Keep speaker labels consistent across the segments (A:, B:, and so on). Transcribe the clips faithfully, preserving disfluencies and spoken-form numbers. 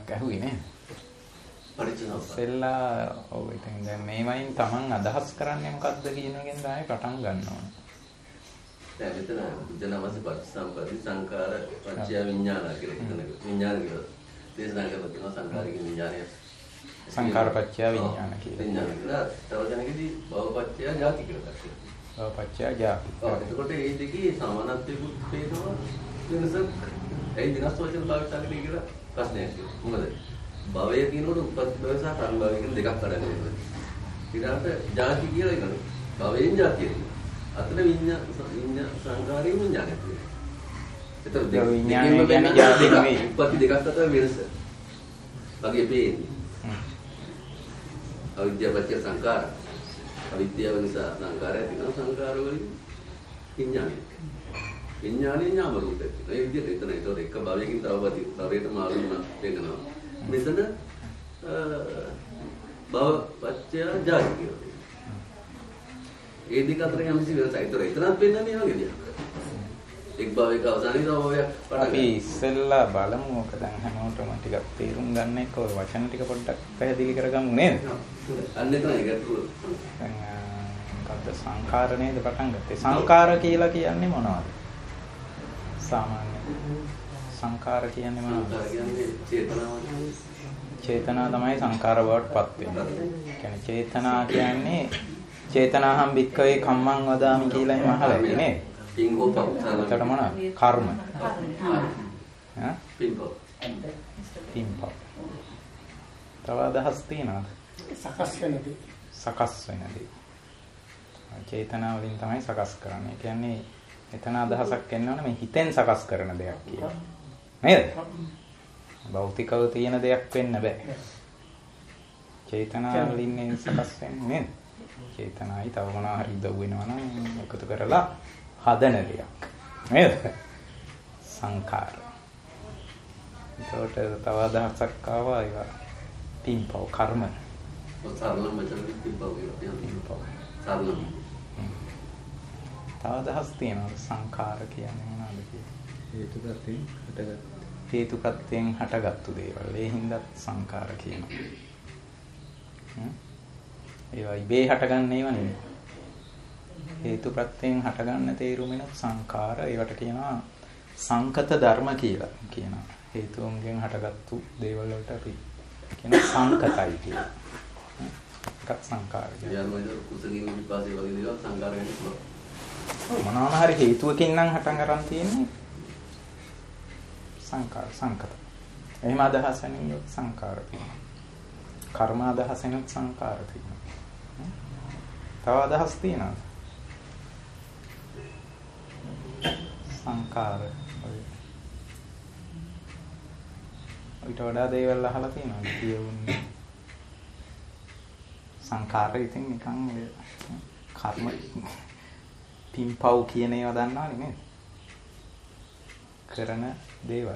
A: ටිකක් ඇහුවේ නේ.
B: පරිචිනව.
A: සෙල්ලා ඔව් ඉතින් දැන් මේවයින් Taman අදහස් කරන්නේ මොකද්ද කියන එකෙන් තමයි පටන් ගන්න ඕන.
B: දැන් මෙතන බුද්ධනාමසේ පටිච්චසමුප්පාද සංඛාර පත්‍ය විඥාන කියලා හිතනක විඥාන කියලා දේශනා කරලා සංඛාරික විඥානය
A: සංඛාර පත්‍ය විඥාන කියලා.
B: විඥාන කියලා තව දැනකදී භව පත්‍ය ජාති කියලා දැක්කේ.
A: භව පත්‍ය ජාති.
B: ඔව් එතකොට මේ දෙකේ සමානත්වයකුත් පේනවා වෙනසක්. ඒ දිනස් වචන පාවිච්චි කරන්නේ කියලා ප්‍රශ්නයක් තියෙනවා. මොකද භවය කියනකොට උපත් භවය සහ කර්ම භවය කියන දෙකක් අඩගෙන ඉන්නවා. ඊළඟට ජාති කියලා එකන භවයෙන් ජාතිය කියනවා. අතන විඤ්ඤාණ විඤ්ඤාණ සංඛාරයෙන් විඤ්ඤාණය කියනවා. ඒතර දෙක විඤ්ඤාණය කියන්නේ ජාති නෙවෙයි. උපත් දෙකක් අතර වෙනස. වගේ පේන්නේ. අවිද්‍යාව පත්‍ය සංඛාර. අවිද්‍යාව නිසා සංඛාරය තියෙනවා. සංඛාර වලින් විඤ්ඤාණය. විඥානයේ නාම රූපය. ඒ විදිහට එතන ඒතකොට එක භවයකින් තව භවයකට මාරු වෙනවා වෙනවා. මෙතන භව පත්‍ය ජාති කියනවා. ඒ දෙක අතර යම්සි වෙනසක්. ඒතකොට එතනත් වෙන්නේ වගේ දෙයක්. එක් භවයක අවසානයේ තව භවයක් පටන්
A: අපි ඉස්සෙල්ලා බලමු මොකද දැන් හැමෝටම ටිකක් තේරුම් ගන්න එක ඔය වචන ටික පොඩ්ඩක් පැහැදිලි කරගමු නේද?
B: අන්න එතන ඒකට
A: දැන් මොකද්ද සංඛාර නේද පටන් ගත්තේ. සංඛාර කියලා කියන්නේ මොනවද? සාමාන්‍ය සංඛාර කියන්නේ මොනවද?
B: කියන්නේ චේතනාව.
A: චේතනා තමයි සංඛාර බවට පත් වෙන්නේ. කියන්නේ චේතනා කියන්නේ චේතනාහම් වික්කවේ කම්මං වදාමි කියලා එහෙම අහලා ඉන්නේ නේද?
B: පින්කෝප
A: එතකොට මොනවද? කර්ම. ඈ?
B: පින්කෝප.
A: පින්කෝප. තව අදහස් තියෙනවද?
C: සකස් වෙනදී.
A: සකස් වෙනදී. චේතනා වලින් තමයි සකස් කරන්නේ. කියන්නේ එතන අදහසක් එන්න ඕනේ මේ හිතෙන් සකස් කරන දෙයක් කියලා. නේද? භෞතිකව තියෙන දෙයක් වෙන්න බෑ. චේතනා වලින් සකස් වෙන්නේ නේද? චේතනායි තව මොනවා හරි උදව් වෙනවා නම් එකතු කරලා හදන දෙයක්. නේද? සංඛාර. ඒකට තව අදහසක් ආවා ඒවා පින්පව් කර්ම.
B: සාරලම් මෙතන පින්පව් කියලා පින්පව්. සාරලම්.
A: තව අදහස් තියෙනවා සංඛාර කියන්නේ මොනවද කියලා.
D: හේතුපත්යෙන් හටගත්
A: හේතුපත්යෙන් හටගත්තු දේවල්. ඒ හින්දා සංඛාර කියනවා. හ්ම්. ඒවා ඉබේ හටගන්න ඒවා නෙමෙයි. හේතුපත්යෙන් හටගන්න තේරුමිනුත් සංඛාර. ඒවට කියනවා සංකත ධර්ම කියලා කියනවා. හේතුන්ගෙන් හටගත්තු දේවල් වලට අපි කියනවා සංකතයි කියලා. එකක් සංඛාර.
B: යනවා කුසගින් විපාසේ වගේ දේවල් සංඛාර වෙන්න පුළුවන්.
A: මොනවා හරි හේතුවකින් නම් හටන් ගන්න තියෙන්නේ සංකාර සංකත. එහෙම අදහසෙන් සංකාර තියෙනවා. කර්ම අදහසෙන් සංකාර තියෙනවා. තව අදහස් තියෙනවද? සංකාර. ඊට වඩා දේවල් අහලා තියෙනවද කියවුන්නේ? සංකාරය ඉතින් නිකන් කර්ම පින්පව් කියන ඒවා දන්නවනේ නේද? කරන දේවල්.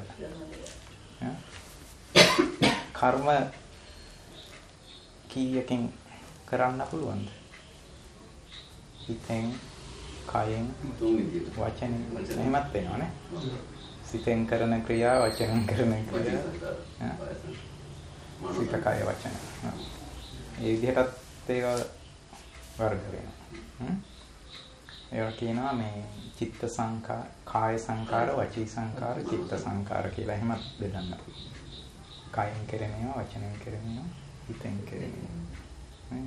A: කර්ම කීයකින් කරන්න පුළුවන්ද? හිතෙන්, කයෙන්, වචනෙන් එහෙමත් වෙනවනේ. සිතෙන් කරන ක්‍රියා, වචනෙන් කරන ක්‍රියා. සිත, කය, වචන. ඒ විදිහටත් ඒවා වර්ග වෙනවා. ඒවා කියනවා මේ චිත්ත සංකාර, කාය සංකාර, වචී සංකාර, චිත්ත සංකාර කියලා එහෙමත් බෙදන්න පුළුවන්. කායෙන් කරේනවා, වචනෙන් කරේනවා, හිතෙන් කරේනවා.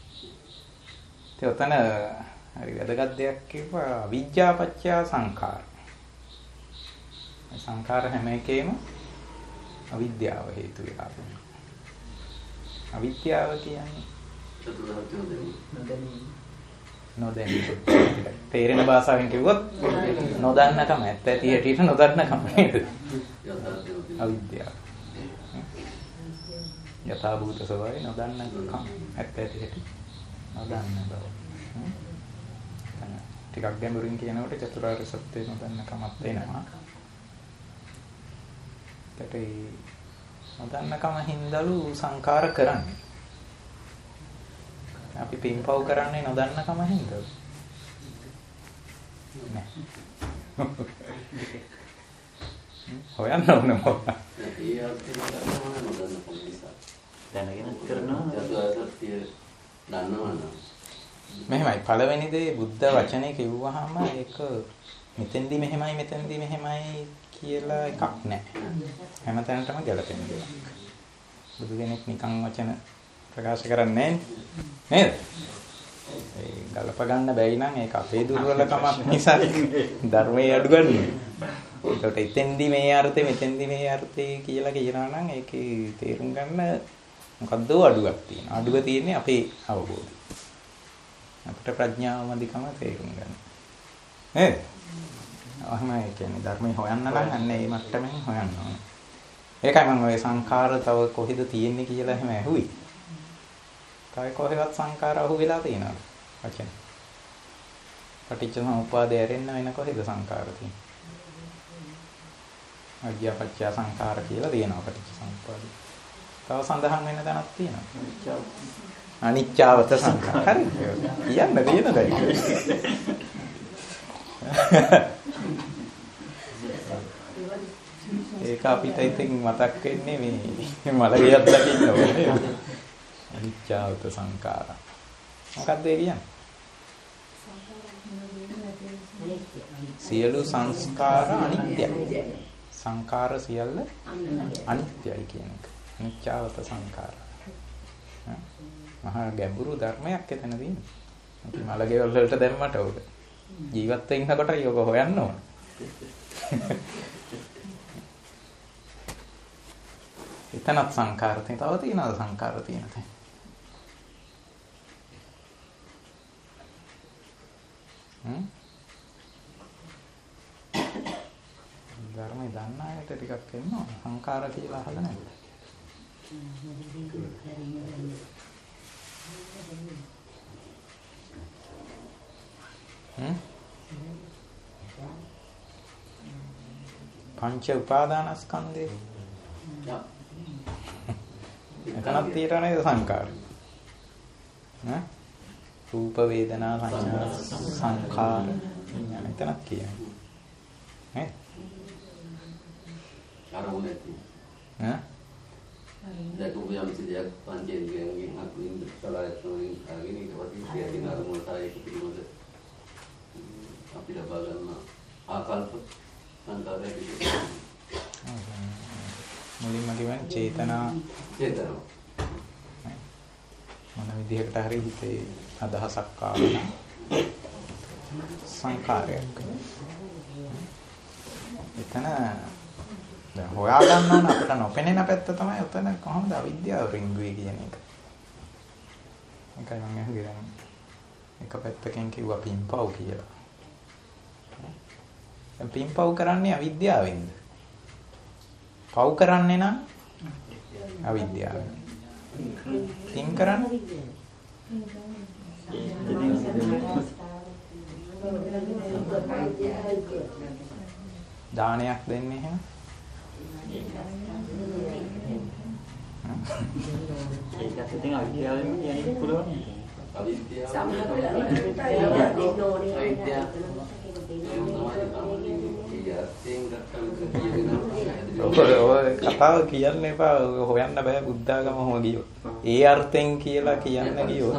A: ඒතන හරි වැදගත් දෙයක් කිව්වා විඥාපච්චය සංකාර. සංකාර හැම එකේම අවිද්‍යාව හේතු වෙලා තියෙනවා. අවිද්‍යාව කියන්නේ නොදැනීම. තේරෙන භාෂාවෙන් කිව්වොත් නොදන්නකම ඇත්ත ඇති හැටියට නොදන්නකම නේද? අවිද්‍යාව. යථා භූත ස්වභාවය නොදන්නකම ඇත්ත ඇති හැටි නොදන්න බව. ටිකක් ගැඹුරින් කියනකොට චතුරාර්ය සත්‍ය නොදන්නකමත් වෙනවා. ඒකට ඒ නොදන්නකම හින්දලු සංකාර කරන්නේ. අපි පින්පව් කරන්නේ නොදන්නකම හින්දා. නෑ. හොයන්න ඕන මොකක්ද?
B: ඒ අර්ථයෙන් කරනවා නේද නිසා.
C: දැනගෙන කරනවා.
B: සත්‍ය දන්නවනම්.
A: මෙහෙමයි පළවෙනි දේ බුද්ධ වචනේ කිව්වහම ඒක මෙතෙන්දි මෙහෙමයි මෙතෙන්දි මෙහෙමයි කියලා එකක් නැහැ. හැමතැනටම ගැලපෙන දෙයක්. බුදු කෙනෙක් නිකන් වචන ප්‍රකාශ කරන්නේ නේද? ඒ ගලප ගන්න බැයි නම් ඒක අපේ දුර්වලකමක් නිසා ධර්මයේ අඩු ගන්නවා. ඒකට එතෙන්දි මේ අර්ථය මෙතෙන්දි මේ අර්ථය කියලා කියනවා නම් ඒකේ තේරුම් ගන්න මොකද්ද අඩුවක් තියෙනවා. අඩුව තියෙන්නේ අපේ අවබෝධය. අපිට ප්‍රඥාව මදිකම තේරුම් ගන්න. නේද? අහමයි කියන්නේ ධර්මයේ හොයන්න නම් අන්න ඒ මට්ටමින් හොයන්න ඕනේ. ඒකයි මම ඔය සංඛාර තව කොහෙද තියෙන්නේ කියලා එහෙම ඇහුවේ. තව කොහෙවත් සංඛාර අහුවෙලා තියෙනවද? වචන. පටිච්චසමුප්පාදය ඇරෙන්න වෙන කොහෙද සංඛාර තියෙන්නේ? අධ්‍යාපච්චය සංඛාර කියලා තියෙනවා පටිච්චසමුප්පාදය. තව සඳහන් වෙන තැනක් තියෙනවා. අනිච්චවත සංඛාර. හරි. කියන්න තියෙන දෙයක්. ඒක අපිට ඉතින් මතක් වෙන්නේ මේ මලගියක් දකින්න ඕනේ. අනිච්චවත සංඛාර. මොකක්ද ඒ කියන්නේ? සියලු සංස්කාර අනිත්‍යයි. සංඛාර සියල්ල අනිත්‍යයි කියන එක. අනිච්චවත සංඛාර. මහා ගැඹුරු ධර්මයක් එතන තියෙනවා. අපි මලගෙවල් වලට දැම්මට උඩ ජීවත් වෙන්න කොට යෝග හොයන්න ඕන. එතනත් සංඛාර තියෙන. තව තියෙනවද සංඛාර තියෙන තැන? හ්ම්? ධර්මයේ දන්න අයට ටිකක් එන්න ඕන. සංඛාර කියලා අහලා නැහැ. හ්ම්? පංච උපාදානස්කන්ධේ. එතනක් තියෙනවා නේද සංඛාර? ඈ? රූප වේදනා සංඥා සංඛාර. එතනක් කියන්නේ. ඈ?
B: අරමුණේ.
A: ඈ?
B: දැන් ඔබ යම් සිදයක් පංචේන්ද්‍රයන්ගෙන් අතුලින් සලයත්වමින් අරගෙන ඊට පස්සේ සියදින අරමුණට ඒක පිළිබඳ අපි ලබා ගන්න ආකල්ප සංකාරය පිළිබඳ
A: මුලින්ම කියන්නේ චේතනා
B: චේතනා
A: මොන විදිහකට හරි හිතේ අදහසක් ආවම සංකාරයක්. එතන දැන් හොයා ගන්න ඕන අපිට නොපෙනෙන පැත්ත තමයි උතන කොහොමද අවිද්‍යාව රින්ගුවේ කියන එක. ඒකයි මම අහුවේ එක පැත්තකින් කිව්වා පින්පව් කියලා. දැන් පින්පව් කරන්නේ අවිද්‍යාවෙන්ද? පව් කරන්නේ නම් අවිද්‍යාවෙන්. පින් කරන්නේ දානයක් දෙන්නේ එහෙම.
C: ඒකත් ඉතින් අවිද්‍යාවෙන් කියන්නේ පුළුවන්.
B: අවිද්‍යාව
A: ඔය කතාව කියන්න එපා. හොයන්න බෑ බුද්ධාගමම ගියෝ. ඒ අර්ථයෙන් කියලා කියන්න ගියෝ.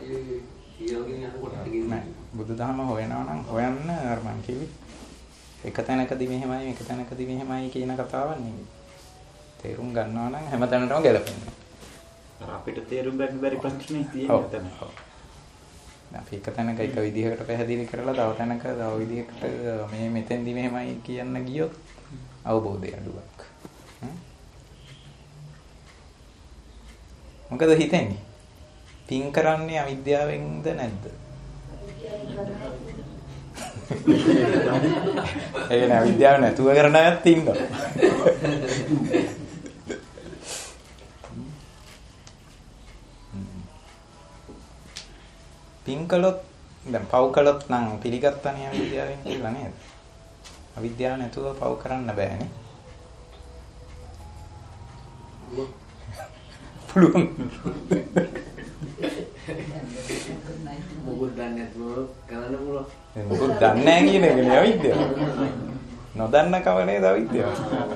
A: නෑ බුදුදහම හොයනවා නම් හොයන්න අර මං කිව්වේ එක තැනකදී මෙහෙමයි එක තැනකදී මෙහෙමයි කියන කතාවක් නෙමෙයි. තේරුම් ගන්නවා නම් හැම තැනටම ගැලපෙනවා.
C: අපිට තේරුම් ගන්න බැරි ප්‍රශ්නේ තියෙනවා තමයි.
A: අපි එක තැනක එක විදිහකට පැහැදිලි කරලා තව තැනක තව විදිහකට මේ මෙතෙන්දි මෙහෙමයි කියන්න ගියොත් අවබෝධය අඩුවක්. මොකද හිතෙන්නේ? පින් කරන්නේ අවිද්‍යාවෙන්ද නැද්ද? ඒ නේ අවිද්‍යාව නැතුව කරන අයත් ඉන්නවා. පින් කළොත් දැන් පව් කළොත් නම් පිළිගත්තනේ අවිද්‍යාවෙන් කියලා නේද? අවිද්‍යාව නැතුව පව් කරන්න බෑනේ. පුළුවන්.
B: මොකද දන්නේ නැතුව කරන්න පුළුවන්.
A: මොකද දන්නේ නැහැ කියන එක නේ අවිද්‍යාව. නොදන්න කම නේද අවිද්‍යාව.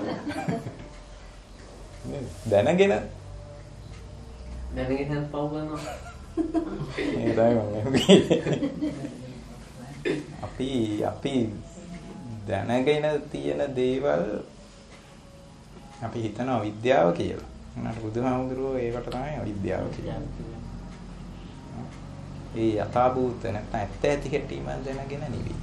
A: දැනගෙන
B: දැනගෙන පව් කරනවා.
A: ඒ තමයි අපි අපි දැනගෙන තියෙන දේවල් අපි හිතනවා විද්‍යාව කියලා. උනාට බුදුහාමුදුරුවෝ ඒකට තමයි අවිද්‍යාව කියන්නේ. ඒ යථාභූත නැත්නම් ඇත්ත ඇති හැටි මන් දැනගෙන නෙවෙයි.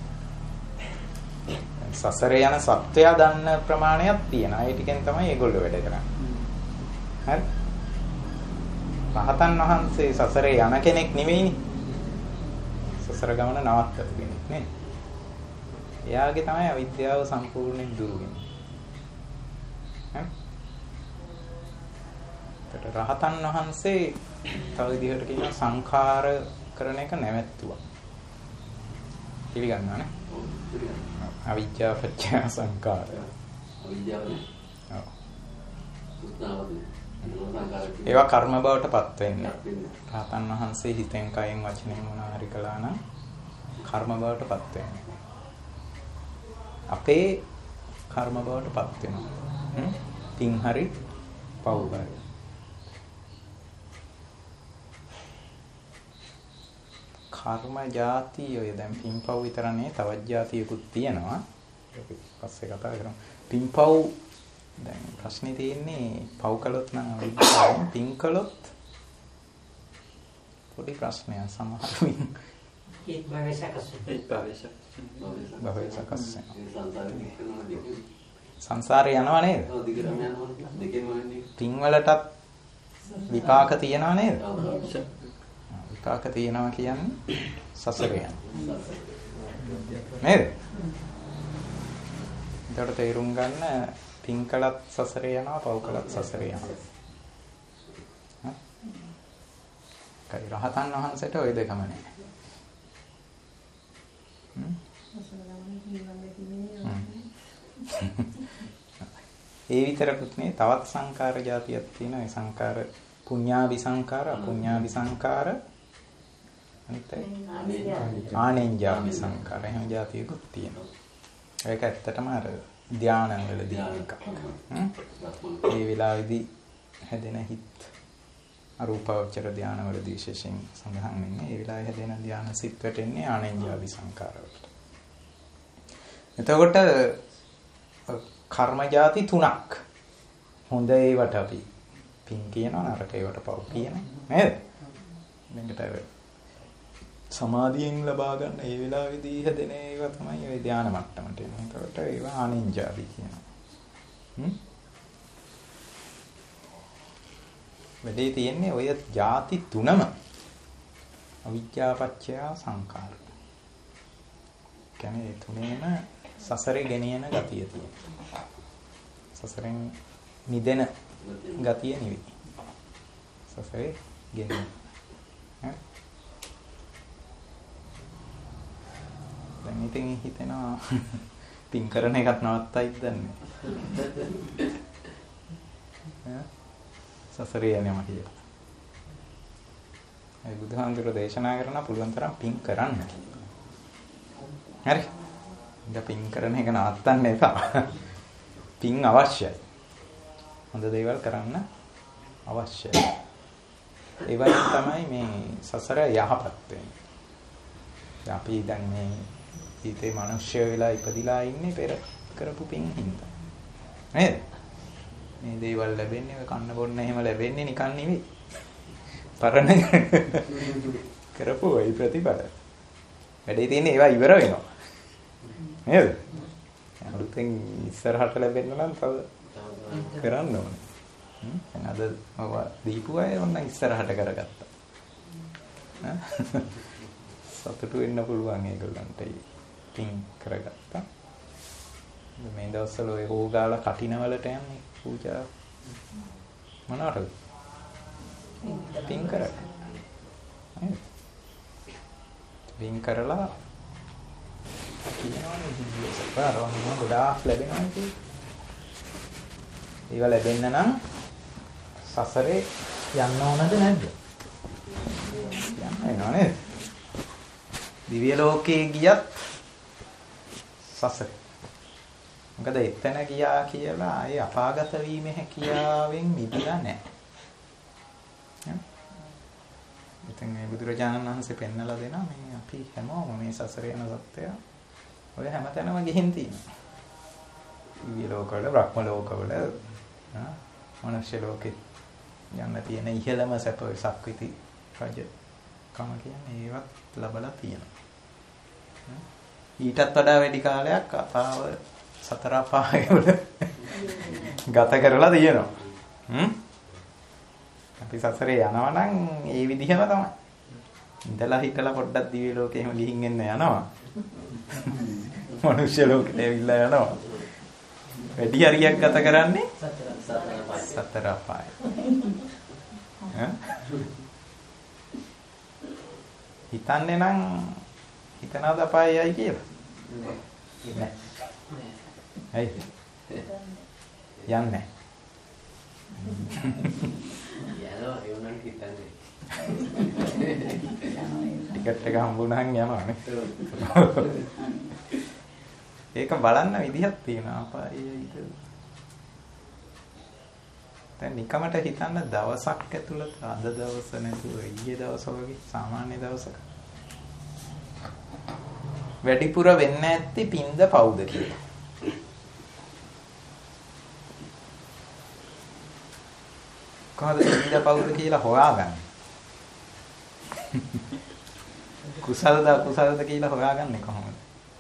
A: සසරේ යන සත්වයා දන්න ප්‍රමාණයක් තියෙනවා. ඒ ටිකෙන් තමයි ඒගොල්ලෝ වැඩ කරන්නේ. හරි? රහතන් වහන්සේ සසරේ යන කෙනෙක් නෙවෙයිනේ. සසර ගමන නවත්තපු කෙනෙක් නේ. එයාගේ තමයි අවිද්‍යාව සම්පූර්ණයෙන් දුරු වෙන්නේ. හරි? රහතන් වහන්සේ තව විදිහට කියනවා සංඛාර කරන එක නැවැත්තුවා. පිළිගන්නවා නේ? අවිද්‍යාව පත්‍ය සංඛාර.
B: අවිද්‍යාව නේ.
A: ඔව්.
B: උත්නාවදී.
A: ඒවා කර්ම බවට පත් වෙන්නේ. රහතන් වහන්සේ හිතෙන් කයෙන් වචනෙන් මොනවා හරි කළා නම් කර්ම බවට පත් වෙන්නේ. අපේ කර්ම බවට පත් වෙනවා. පින් හරි පව් හරි. කර්ම ಜಾති ඔය දැන් පින්පව් විතර නේ තවත් ಜಾතියකුත් තියෙනවා. අපි පස්සේ කතා කරමු. පින්පව් දැන් ප්‍රශ්නේ තියෙන්නේ පව් කළොත් නම් අවිද්‍යාවෙන් පින් කළොත් පොඩි ප්‍රශ්නයක් සමහරවින්
E: ඒක භවය සකස් වෙනවා.
A: භවය සකස් වෙනවා. සංසාරේ යනවා නේද?
B: ඔව් දිගටම යනවා. දෙකෙන්ම වෙන්නේ. පින්
A: වලටත් විපාක තියනවා නේද? විපාක තියනවා කියන්නේ සසරේ යන. නේද? ඒකට තේරුම් ගන්න පින් කළත් සසරේ යනවා පව් කළත් සසරේ යනවා. හරි රහතන් වහන්සේට ওই දෙකම නෑ. ඒ විතරකුත් නේ තවත් සංකාර જાතියක් තියෙනවා. ඒ සංකාර පුඤ්ඤාවි සංකාර අපුඤ්ඤාවි සංකාර අනිත් ආනෙන්ජාවි සංකාර එහෙම જાතියකුත් තියෙනවා. ඒක ඇත්තටම අර ධානවලදී එකක්. ඒ වෙලාවේදී හැදෙන හිත් අරූපාවචර ධානවලදී විශේෂයෙන් සඳහන් වෙන්නේ. ඒ වෙලාවේ හැදෙන ධාන සිත් වැටෙන්නේ ආනෙන්ජාවි සංකාර වලට. එතකොට කර්ම જાති තුනක්. හොඳ ඒවට අපි පින් කියනවා නරක ඒවට පව් කියනවා. නේද? මේකට සමාධියෙන් ලබා ගන්න ඒ වෙලාවේදී හැදෙන ඒවා තමයි ওই ධානා මට්ටමට එන්නේ. ඒකට ඒවා ආනින්ජාවි කියනවා. හ්ම්. වැඩි තියෙන්නේ ඔය ಜಾති තුනම. අවිද්‍යාපච්චය සංඛාර. කියන්නේ තුනේම සසරේ ගෙනියන ගතිය තියෙනවා. සසරෙන් මිදෙන ගතිය නෙවෙයි. සසරේ ගෙනියන. හරි. දැන් ඉතින් හිතෙනවා පින් කරන එකත් නවත්තයිද දන්නේ. ඈ සසරේ යනවා කියලා. ඒ බුදුහාමුදුරුවෝ දේශනා කරන පුළුවන් තරම් පින් කරන්න. හරි. ඉතින් පින් කරන එක නවත්තන්න එපා. පින් අවශ්‍යයි. හොඳ දේවල් කරන්න අවශ්‍යයි. ඒ වගේ තමයි මේ සසර යහපත් වෙන්නේ. අපි දැන් මේ ඊතේ මිනිස්සු වෙලා ඉපදිලා ඉන්නේ පෙර කරපු පින් හින්දා. නේද? මේ දේවල් ලැබෙන්නේ කන්න බොන්න එහෙම ලැබෙන්නේ නිකන් නෙවෙයි. පරණ කරපු ඒ ප්‍රතිඵල. වැඩේ තියෙන්නේ ඒවා ඉවර වෙනවා. නේද? අලුතෙන් ඉස්සරහට ලැබෙන්න නම් තව කරන්න ඕනේ. හ්ම්. එහෙනම් අද ඔව දීපු අය ඔන්න ඉස්සරහට කරගත්තා. සතුටු වෙන්න පුළුවන් ඒගොල්ලන්ට පින් කරගත්තා. මේ දවස්වල ඔය හොගාලා කටිනවලට යන්නේ පූජා මොනවාටද? පින් කරලා. නේද? පින් කරලා කියනවානේ ඉතින් ගොඩාක් ලැබෙනවා කියන්නේ. ඒවා ලැබෙන්න නම් සසරේ යන්න ඕනද නැද්ද? යන්න වෙනවා නේද? දිව්‍ය ලෝකයේ ගියත් සසර. මොකද එතන ගියා කියලා ආයේ අපාගත වීමේ හැකියාවෙන් මිදලා නැහැ. ඉතින් මේ බුදුරජාණන් වහන්සේ පෙන්නලා දෙනවා මේ අපි හැමෝම මේ සසරේ යන සත්‍යය ඔය හැමතැනම ගිහින් තියෙනවා. දිව්‍ය ලෝකවල, බ්‍රහ්ම ලෝකවල, මනුෂ්‍ය ලෝකෙත් යන්න තියෙන ඉහළම සැප සක්විති රජ කම කියන්නේ ඒවත් ලබලා තියෙනවා. ඊටත් වඩා වැඩි කාලයක් අපාව සතර අපාය වල ගත කරලා තියෙනවා. හ්ම් අපි සසරේ යනවා නම් ඒ විදිහම තමයි. ඉඳලා හිටලා පොඩ්ඩක් දිව්‍ය ලෝකෙ එහෙම ගිහින් එන්න යනවා. මනුෂ්‍ය ලෝකෙට ඇවිල්ලා යනවා. වැඩි හරියක් ගත කරන්නේ සතර අපාය. හිතන්නේ නම් හිතනවාද අපායයි කියලා? නෑ. ඇයි? යන්නේ.
B: යනවා ඒ උනන් හිතන්නේ.
A: ටිකට් එක හම්බුනහන් යනවානේ. ඒක බලන්න විදිහක් තියෙනවා අපායයිද? දැන් නිකමට හිතන්න දවසක් ඇතුළත අද දවස නැතුව ඊයේ දවස වගේ සාමාන්‍ය දවසක වැඩිපුර වෙන්න ඇත්තේ පින්ද පවුද කියලා. කොහොමද පින්ද පවුද කියලා හොයාගන්නේ? කුසලද අකුසලද කියලා හොයාගන්නේ කොහොමද?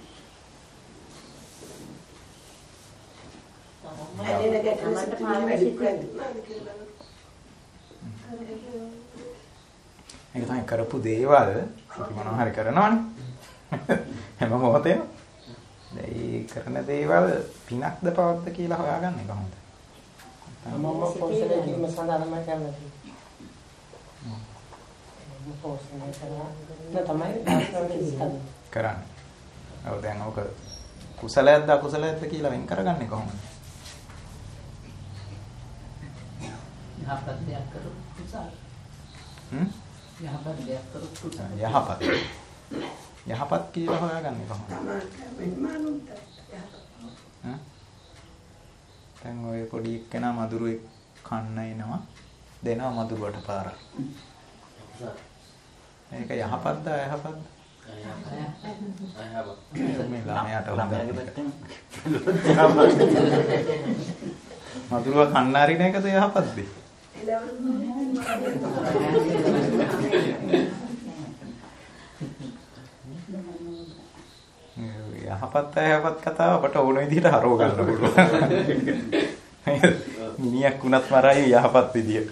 A: ඒක තමයි කරපු දේවල් අපි මොනවා හරි කරනවනේ හැම මොහොතේම ඒ කරන දේවල් පිනක්ද පවක්ද කියලා හොයාගන්නේ කොහොමද?
F: මම පොසලේ කිම සඳහනම කරන්නේ. මම පොසලේ කරලා තමයි
A: කරන්නේ. ඔව් දැන් ඔක කුසලයක්ද අකුසලයක්ද කියලා වෙන් කරගන්නේ කොහොමද?
E: යහපත් දෙයක් කරොත් කුසල.
A: හ්ම්?
E: යහපත් දෙයක් කරොත් කුසල.
A: යහපත්. යහපත් කියලා හොයාගන්නේ කොහොමද? හ්ම්? දැන් ඔය පොඩි එක්කෙනා මදුරුවෙක් කන්න එනවා. දෙනවා මදුරුවට පාරක්. මේක යහපත්ද අයහපත්ද?
B: අයහපත්.
A: මේ ළමයාට මදුරුව කන්න අරින එකද යහපත්ද? යහපත් අයහපත් කතාව අපට ඕන විදිහට හරව ගන්න පුළුවන්. මිනිහක් වුණත් මරයි යහපත් විදියට.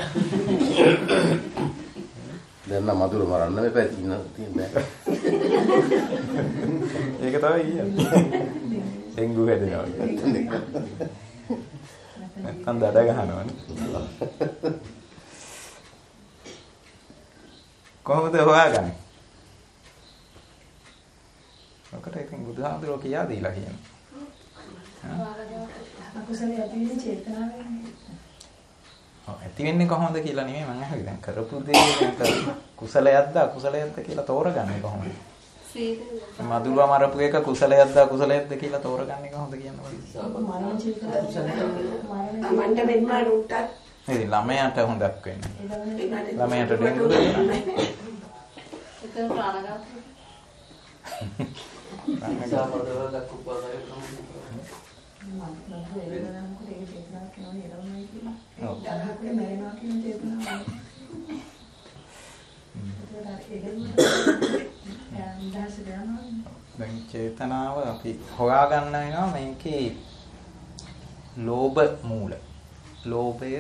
B: දැන් නම් මధుර මරන්න මෙපැයි තියෙන තියෙන්නේ.
A: ඒක තමයි කියන්නේ. ඩෙන්ගු හැදෙනවා. නැත්තම් දඩ ගහනවනේ. කොහොමද හොයාගන්නේ? ඔකට ඉතින් බුදුහාමුදුරුවෝ කියා දීලා කියනවා.
G: අකුසලයේ ඇති වෙන චේතනාවෙන්.
A: ඔව් ඇති වෙන්නේ කොහොමද කියලා නෙමෙයි මම අහන්නේ. දැන් කරපු දේ කුසලයක්ද අකුසලයක්ද කියලා තෝරගන්නේ කොහොමද? මදුරුව මරපු එක කුසලයක්ද අකුසලයක්ද කියලා තෝරගන්නේ කොහොමද කියන්නේ?
G: මරණ චේතනාව.
H: මන්ට වෙන්නා රුට්ටත්
A: ඒ ළමයාට හොඳක් වෙන්නේ. ළමයාට ඩෙන්ගු වෙනවා.
H: එතන ප්‍රාණඝාතය.
B: ප්‍රාණඝාතයක් උපකාරය කරනවා.
G: මම වේදනාවක් ඒ චේතනාවක් නෝනේ එළවන්නේ කියලා. ඔව්. දහහකට මැරෙනවා කියන චේතනාව.
A: දැන් චේතනාව අපි හොයාගන්න වෙනවා මේකේ ලෝභ මූල. ලෝභය,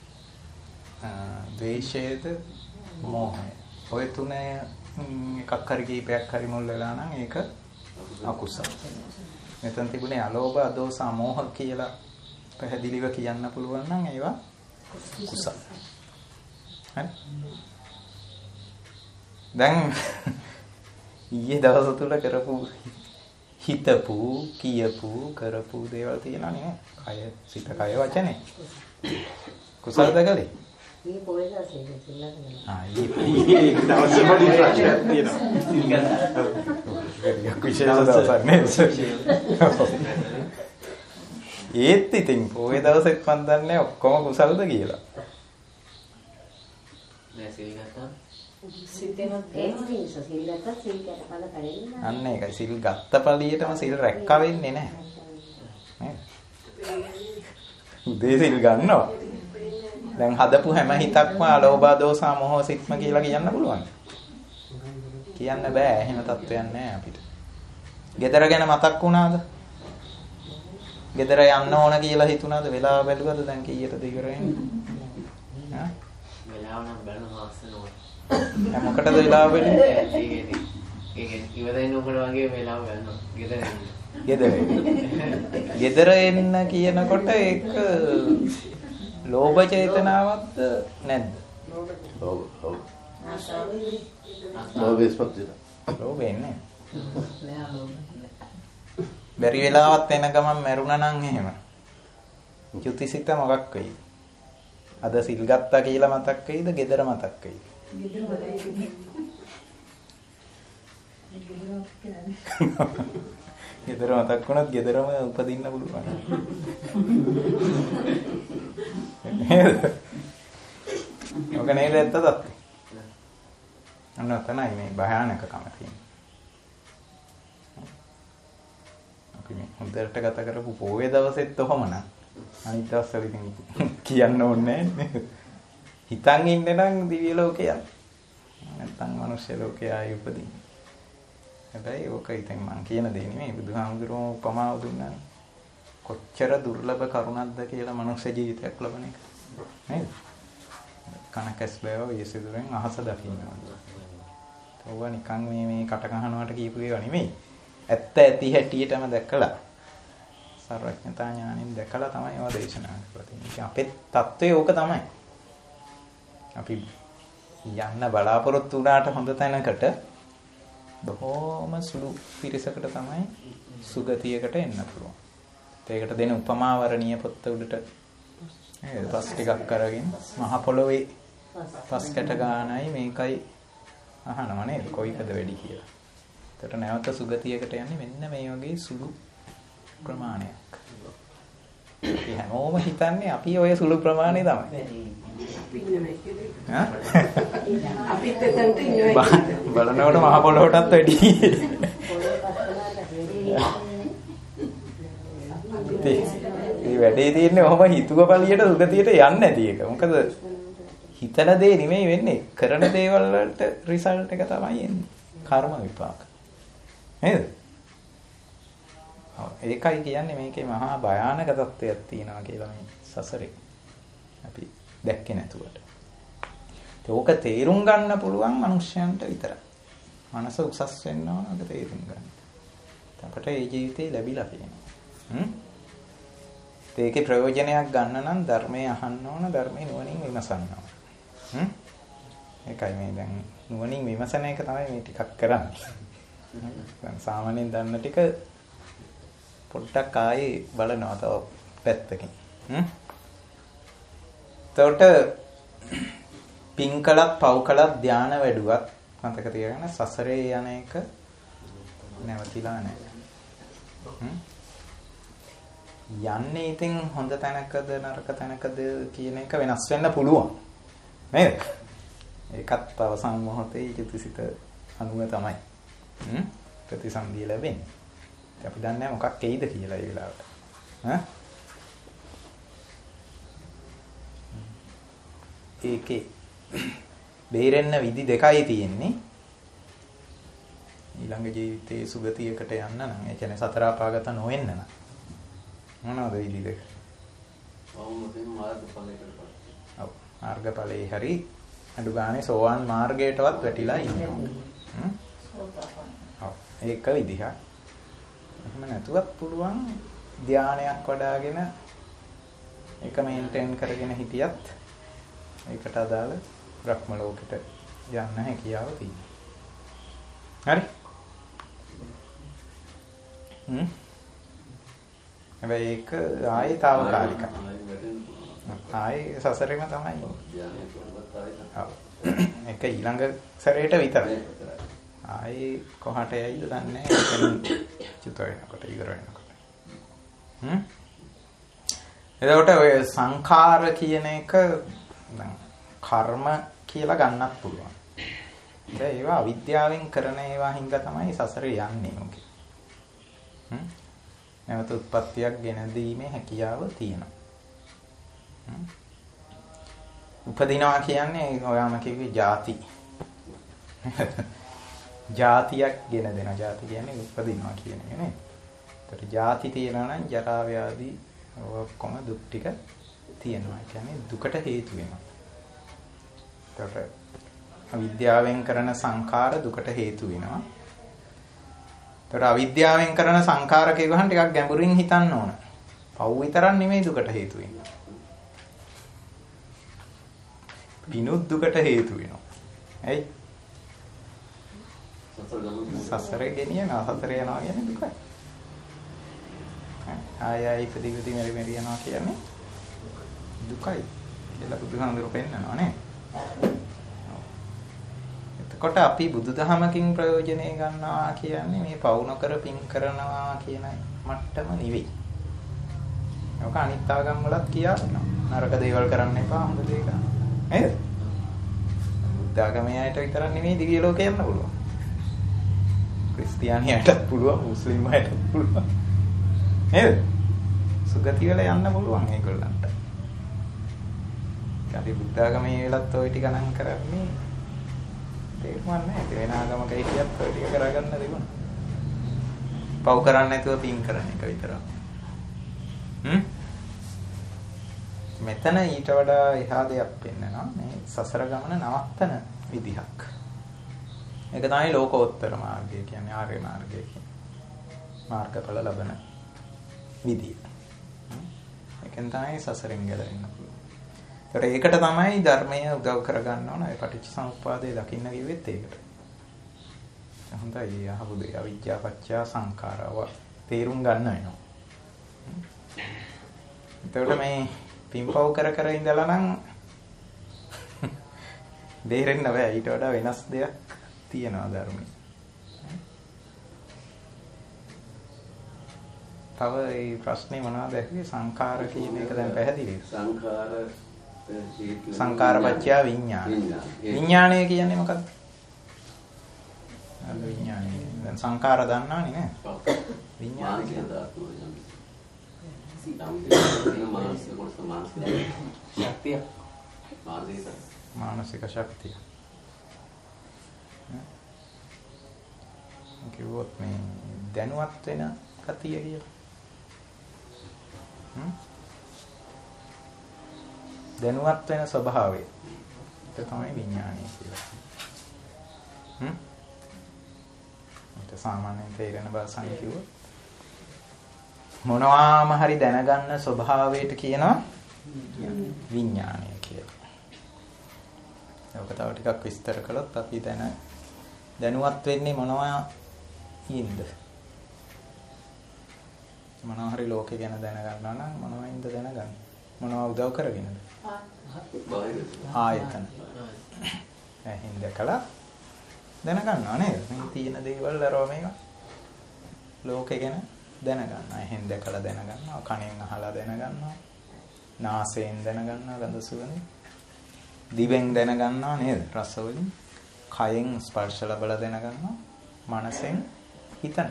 A: ද්වේෂයද, මෝහය. ඔය තුන එකක් හරි කීපයක් හරි මුල් වෙලා නම් ඒක අකුසල. මෙතන තිබුණේ අලෝභ, අදෝස, අමෝහ කියලා පැහැදිලිව කියන්න පුළුවන් නම් ඒවා කුසල. හරි? දැන් ඊයේ දවස් තුල කරපු හිතපු කියපු කරපු දේවල් තියෙනවා නේ. කය සිත කය වචනේ. කුසලද කලේ?
F: මේ පොයේ දැසේ කියලා නේද?
A: ආ ඊයේ ඒක දවස් පොඩි ප්‍රශ්නයක් තියෙනවා. ඒක විශේෂ දවසක් නේ. ඒත් ඉතින් පොයේ දවසෙත් මන් දන්නේ ඔක්කොම කුසල්ද කියලා.
I: නෑ සිල් ගත්තා.
J: සිතේවත් ඒක නිසා සිල් ගත්තා සිල් කරපල කලින්.
A: අන්න ඒකයි සිල් ගත්ත පළියටම සිල් රැක්ක වෙන්නේ නැහැ. නේද? උදේ සිල් ගන්නවා. දැන් හදපු හැම හිතක්ම අලෝභ දෝස මොහ සිත්ම කියලා කියන්න පුළුවන්. කියන්න බෑ. එහෙම තත්ත්වයක් නැහැ අපිට. ගෙදර ගැන මතක් වුණාද? ගෙදර යන්න ඕන කියලා හිතුණාද? වෙලාව බැලුවද? දැන් කීයටද ඉවර වෙන්නේ? හා?
I: වෙලාව නම් බලනවා අස්සනවා.
A: දැන් මොකටද වෙලාව බැලුවේ?
I: ඒකනේ. ඒකනේ ඉවරෙන්න උකට වගේ වෙලාව ගන්නවා. ගෙදර එන්න.
A: ගෙදර. ගෙදර එන්න කියනකොට ඒක ලෝභ චේතනාවක්ද නැද්ද?
B: ලෝභ ලෝභ. ලෝභයස් පත්තිද?
A: ලෝභෙන්නේ. බැරි වෙලාවත් එන ගමන් මැරුණා නම් එහෙම. චුතිසිත මොකක් වෙයිද? අද සිල් ගත්තා කියලා මතක් වෙයිද? ගෙදර මතක් වෙයිද? ගෙදර මතක් වුණත් ගෙදරම උපදින්න පුළුවන්. නේද? ඔක නේද ඇත්තද? අන්න තමයි මේ භයානකකම තියෙන්නේ. අපි මේ හොඳට ගත කරපු පොයේ දවසෙත් ඔහොමනම් අනිත් දවස්වල ඉතින් කියන්න ඕනේ නැහැ. හිතන් ඉන්නේ නම් දිව්‍ය ලෝකේ යන්න. නැත්තම් මනුෂ්‍ය ලෝකේ ආයි උපදින්න. හැබැයි ඕක ඉතින් මං කියන දේ නෙමෙයි බුදුහාමුදුරුවෝ උපමාව දුන්නා. කොච්චර දුර්ලභ කරුණක්ද කියලා මනුෂ්‍ය ජීවිතයක් ලබන එක. නේද? කනකස් බෑව ඊසිදුරෙන් අහස දකින්නවා. ඒවා නිකන් මේ මේ කට කහනවට කියපු ඒවා නෙමෙයි. ඇත්ත ඇති හැටියටම දැකලා සර්වඥතා ඥාණයෙන් දැකලා තමයි ඒවා දේශනා කරන්නේ. අපේ தত্ত্বය ඕක තමයි. අපි යන්න බලාපොරොත්තු වුණාට හොඳ තැනකට බොහොම සුළු පිරිසකට තමයි සුගතියකට එන්න පුළුවන්. ඒකට දෙන උපමාවරණීය පොත්ත උඩට නේද? පස් ටිකක් අරගෙන මහ පොළොවේ පස් කැට ගානයි මේකයි අහනවා නේද? කොයිකද වැඩි කියලා. ඒකට නැවත සුගතියකට යන්නේ මෙන්න මේ වගේ සුළු ප්‍රමාණයක්. අපි හැමෝම හිතන්නේ අපි ඔය සුළු ප්‍රමාණය තමයි.
H: අපිත් එතනට ඉන්නේ.
A: බලනකොට මහ පොළොවටත් වැඩි. මේ වැඩේ තියෙන්නේ ඔහොම හිතුව පළියට සුගතියට යන්නේ නැති එක. මොකද හිතන දේ නෙමෙයි වෙන්නේ. කරන දේවල් වලට රිසල්ට් එක තමයි එන්නේ. කර්ම විපාක. නේද? ඒකයි කියන්නේ මේකේ මහා භයානක තත්ත්වයක් තියෙනවා කියලා මේ සසරේ. අපි දැක්කේ නැතුවට. ඒක තේරුම් ගන්න පුළුවන් මිනිස්යන්ට විතරයි. මනස උසස් වෙන්න ඕන ඒක තේරුම් ගන්න. අපට මේ ජීවිතේ ලැබිලා තියෙනවා. හ්ම්? ඒකේ ප්‍රයෝජනයක් ගන්න නම් ධර්මයේ අහන්න ඕන, ධර්මයේ නුවණින් විමසන්න ඕන. හ්ම්? ඒකයි මේ දැන් නුවණින් විමසන එක තමයි මේ ටිකක් කරන්නේ. දැන් සාමාන්‍යයෙන් දන්න ටික පොඩ්ඩක් ආයේ බලනවා තව පැත්තකින්. හ්ම්? එතකොට පින් කළත් පව් කළත් ධානය වැඩුවත් මතක තියාගන්න සසරේ යන එක නැවතිලා නැහැ. හ්ම්? යන්නේ ඉතින් හොඳ තැනකද නරක තැනකද කියන එක වෙනස් වෙන්න පුළුවන්. නේද? ඒකත් අවසන් මොහොතේ චිත්තසිත අනුව තමයි. හ්ම්? ප්‍රතිසන්දිය ලැබෙන්නේ. අපි දන්නේ නැහැ මොකක් එයිද කියලා ඒ වෙලාවට. ඈ? ඒකේ බේරෙන්න විදි දෙකයි තියෙන්නේ. ඊළඟ ජීවිතයේ සුගතියකට යන්න නම් ඒ කියන්නේ සතර අපාගත නොවෙන්න නම් මොනවද විදි දෙක?
B: අවුමෙන් මාර්ගඵලයකට.
A: ඔව් මාර්ගඵලයේ හරි අඩු ගානේ සෝවාන් මාර්ගයටවත් වැටිලා ඉන්නවා. හ්ම්? ඔව් ඒක විදිහක්. එහෙම නැතුවත් පුළුවන් ධානයක් වඩාගෙන ඒක මේන්ටේන් කරගෙන හිටියත් ඒකට අදාළ බ්‍රහ්ම ලෝකෙට යන්න හැකියාව තියෙනවා. හරි? හ්ම්. හැබැයි ඒක ආයේ తాවකාලිකයි. ආයේ සසරෙම තමයි. ඔව්. ඒක ඊළඟ සැරේට විතරයි. ආයේ කොහාට යයිද දන්නේ නැහැ. චුත වෙනකොට ඉවර වෙනකොට. හ්ම්. එතකොට ඔය සංඛාර කියන එක දැන් කර්ම කියලා ගන්නත් පුළුවන්. දැන් ඒවා අවිද්‍යාවෙන් කරන ඒවා හින්දා තමයි සසරේ යන්නේ ඔකේ. හ්ම්. නැවත උත්පත්තියක් ගෙන දීමේ හැකියාව තියෙනවා. හ්ම්. උපදිනවා කියන්නේ ඔයාම කිව්වේ ಜಾති. ಜಾතියක් ගෙන දෙනවා. ಜಾති කියන්නේ උපදිනවා කියන එක නේ. ඒතර ಜಾති තියෙනවා නම් ජරා ව්‍යාධි ඔක්කොම දුක් ටික තියෙනවා. ඒ කියන්නේ දුකට හේතු වෙනවා. ඒතර අවිද්‍යාවෙන් කරන සංඛාර දුකට හේතු වෙනවා. ඒතර අවිද්‍යාවෙන් කරන සංඛාර කියවහන් ටිකක් ගැඹුරින් හිතන්න ඕන. පව් විතරක් නෙමෙයි දුකට හේතු වෙන්නේ. විනුත් දුකට හේතු වෙනවා. ඇයි? සසරේ ගෙනියනවා. සසරේ යනවා කියන්නේ දුකයි. ආය ආය ඉපදි ඉපදි මෙරි මෙරි යනවා කියන්නේ දුකයි කියලා බුදුහාමුදුරුවෝ පෙන්නනවා නේ. එතකොට අපි බුදුදහමකින් ප්‍රයෝජනෙ ගන්නවා කියන්නේ මේ පවු නොකර පින් කරනවා කියන මට්ටම නෙවෙයි. ඒක අනිත් ආගම් වලත් කියනවා. නරක දේවල් කරන්න එපා, හොඳ දේ කරන්න. නේද? බුද්ධ ආගමේ අයට විතරක් නෙවෙයි දිව්‍ය ලෝකේ යන්න පුළුවන්. ක්‍රිස්තියානියටත් පුළුවන්, මුස්ලිම් අයටත් පුළුවන්. නේද? සුගති වල යන්න පුළුවන් ඒගොල්ලන්ට. අපි බුද්ධ ආගමේ වෙලත් ওই ටික නම් කරන්නේ තේරුම් නැහැ. වෙන ආගමක හිටියත් ඔය ටික කරගන්න දෙන්න. පව් කරන්නේ නැතුව පින් කරන එක විතරක්. හ්ම්? මෙතන ඊට වඩා එහා දෙයක් පෙන්නනවා. මේ සසර ගමන නවත්තන විදිහක්. ඒක තමයි ලෝකෝත්තර මාර්ගය කියන්නේ, ආර්ය මාර්ගය කියන්නේ. මාර්ගඵල ලබන විදිය. ඒකෙන් තමයි සසරෙන් ගැලවෙන්න පුළුවන්. ඒතර ඒකට තමයි ධර්මය උදව් කරගන්න ඕන. ඒ පටිච්චසමුප්පාදේ දකින්න කිව්වෙත් ඒකට. හොඳයි අහපු දේ අවිජ්ජා පත්‍ය සංඛාරව තේරුම් ගන්න වෙනවා. එතකොට මේ පින්පව් කර කර ඉඳලා නම් දෙහෙරෙන්න බෑ. ඊට වඩා වෙනස් දෙයක් තියෙනවා ධර්මයේ. තව ඒ ප්‍රශ්නේ මොනවද ඇහුවේ? සංඛාර කියන එක දැන් පැහැදිලිද?
B: සංඛාර
A: සංඛාරපච්චය විඥාන. විඥානය කියන්නේ මොකක්ද? අර විඥානය. දැන් සංඛාර දන්නවනේ නේද? විඥාන කියන ධාතුව යන්නේ. මානසික කොටස මානසික ශක්තිය. මානසික මානසික ශක්තිය. කිව්වොත් මේ දැනුවත් වෙන කතිය කියලා. හ්ම්? දැනුවත් වෙන ස්වභාවය. ඒක තමයි විඥානය කියලා. හ්ම්? ඒක සාමාන්‍යයෙන් තේරෙන භාෂාවෙන් කිව්වොත් මොනවාම හරි දැනගන්න ස්වභාවයට කියනවා විඥානය කියලා. ඒක තව ටිකක් විස්තර කළොත් අපි දැන දැනුවත් වෙන්නේ මොනවා හින්ද? මොනවා හරි ලෝකේ ගැන දැනගන්නවා නම් මොනවයින්ද දැනගන්නේ? මොනවා උදව් කරගෙනද? ආයතන. එහෙන් දැකලා දැනගන්නවා නේද? මේ තියෙන දේවල් අරව මේවා ලෝකේ ගැන දැනගන්නවා. එහෙන් දැකලා දැනගන්නවා, කනෙන් අහලා දැනගන්නවා, නාසයෙන් දැනගන්නවා ගඳ සුවඳ, දිවෙන් දැනගන්නවා නේද? රස වලින්, කයෙන් ස්පර්ශ ලබලා දැනගන්නවා, මනසෙන් හිතන.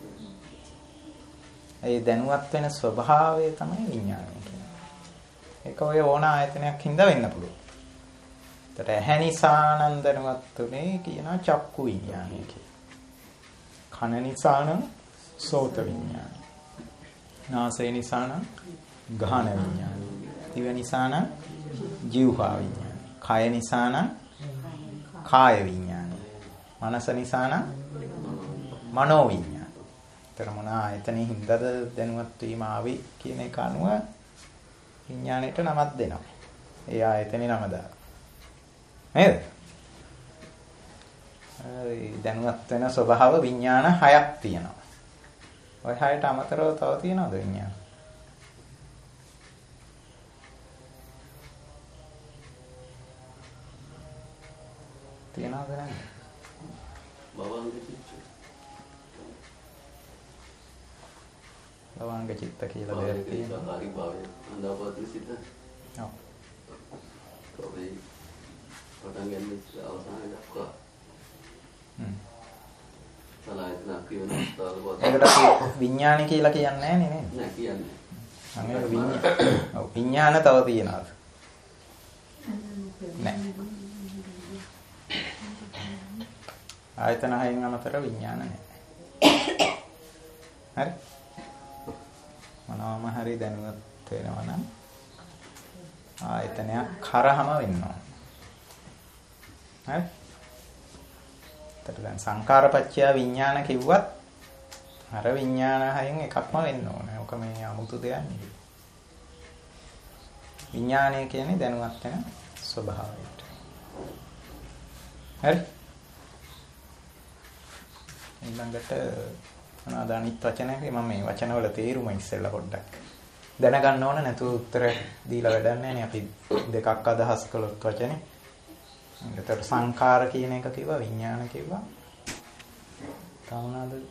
A: ඒ දැනුවත් වෙන ස්වභාවය තමයි විඥානය කියන්නේ. ඒක ඔය ඕන ආයතනයක් හින්දා වෙන්න පුළුවන්. ඒකට ඇහැ නිසා නම් දැනුවත් උනේ කියනවා චක්කු විඥානය කියලා. කන නිසා නම් සෝත විඥානය. නාසය නිසා නම් ගහන විඥානය. දිව නිසා නම් જીවහා විඥානය. කය නිසා නම් කාය විඥානය. මනස නිසා නම් මනෝ විඥානය. තර මොන ආයතනෙ හින්දාද දැනුවත් වීම ආවේ කියන එක අනුව විඥාණයට නමක් දෙනවා. ඒ ආයතනේ නම දාලා. නේද? ඒ දැනුවත් වෙන ස්වභාව විඥාන හයක් තියෙනවා. ඔය හයට අමතරව තව තියෙනවද විඥාන? තියෙනවද නැහැ? භවංග චිත්ත. භවංග ඒකාංග චිත්ත කියලා දෙයක් තියෙනවා.
B: හරි භාවය අන්දාපවතින සිත.
A: ඔව්.
B: ඔබේ පටන් ගන්න අවසානයේ දක්වා.
A: හ්ම්.
B: සලායතන ක්‍රියන අවස්ථාවල
A: ඒකට අපි විඥාන කියලා කියන්නේ නැහැ නේ.
B: නෑ කියන්නේ.
A: අනේ විඥාන. ඔව් විඥාන තව තියනවාද? නෑ. ආයතන හයෙන් අමතර විඥාන නැහැ. හරි. මොනවාම හරි දැනුවත් වෙනවා නම් ආයතනයක් කරහම වෙන්න ඕන. හරි. එතකොට දැන් සංකාරපච්චය විඥාන කිව්වත් අර විඥාන හයෙන් එකක්ම වෙන්න ඕනේ. ඔක මේ 아무තු දෙයක් නෙවෙයි. විඥානය කියන්නේ දැනුවත් වෙන ස්වභාවයට. හරි. ඊළඟට මොනවාද අනිත් වචනයක මම මේ වචනවල තේරුම ඉස්සෙල්ලා පොඩ්ඩක් දැනගන්න ඕන නැතුව උත්තර දීලා වැඩක් නැහැ නේ අපි දෙකක් අදහස් කළොත් වචනේ. ඒකට සංඛාර කියන එක කිව්වා විඥාන කිව්වා. කවුනාද?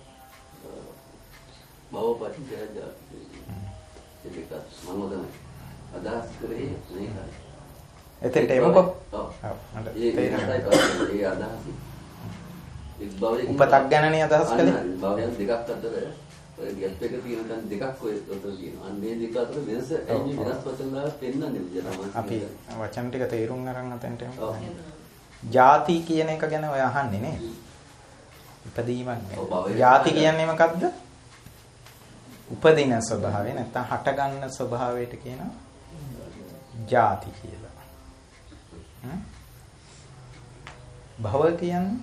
B: භවපච්චය ජාති. ඒක මනෝදම අදහස් කරේ නේද?
A: එතෙන්ට එමුකෝ.
B: ඔව්.
A: ඔව්. මට
B: ඒ
A: තේරෙනවා.
B: ඒ අදහස. එක් භවයකින්
A: උපතක් ගැනනේ අදහස් කළේ.
B: භවයන් දෙකක් අතර ඔය ගැප් එක තියෙන තැන දෙකක් ඔය උතර තියෙනවා. අන්න මේ දෙක අතර වෙනස එන්නේ වෙනස් වචන වල පෙන්වන්නේ විදියට.
A: අපි වචන ටික තේරුම් අරන් අතෙන්ට එමු. ಜಾති කියන එක ගැන ඔය අහන්නේ නේ. ඉපදීමක් නේ. ಜಾති කියන්නේ මොකද්ද? උපදින ස්වභාවය නැත්නම් හට ගන්න ස්වභාවයට කියනවා ಜಾති කියලා. හ්ම්. භව කියන්නේ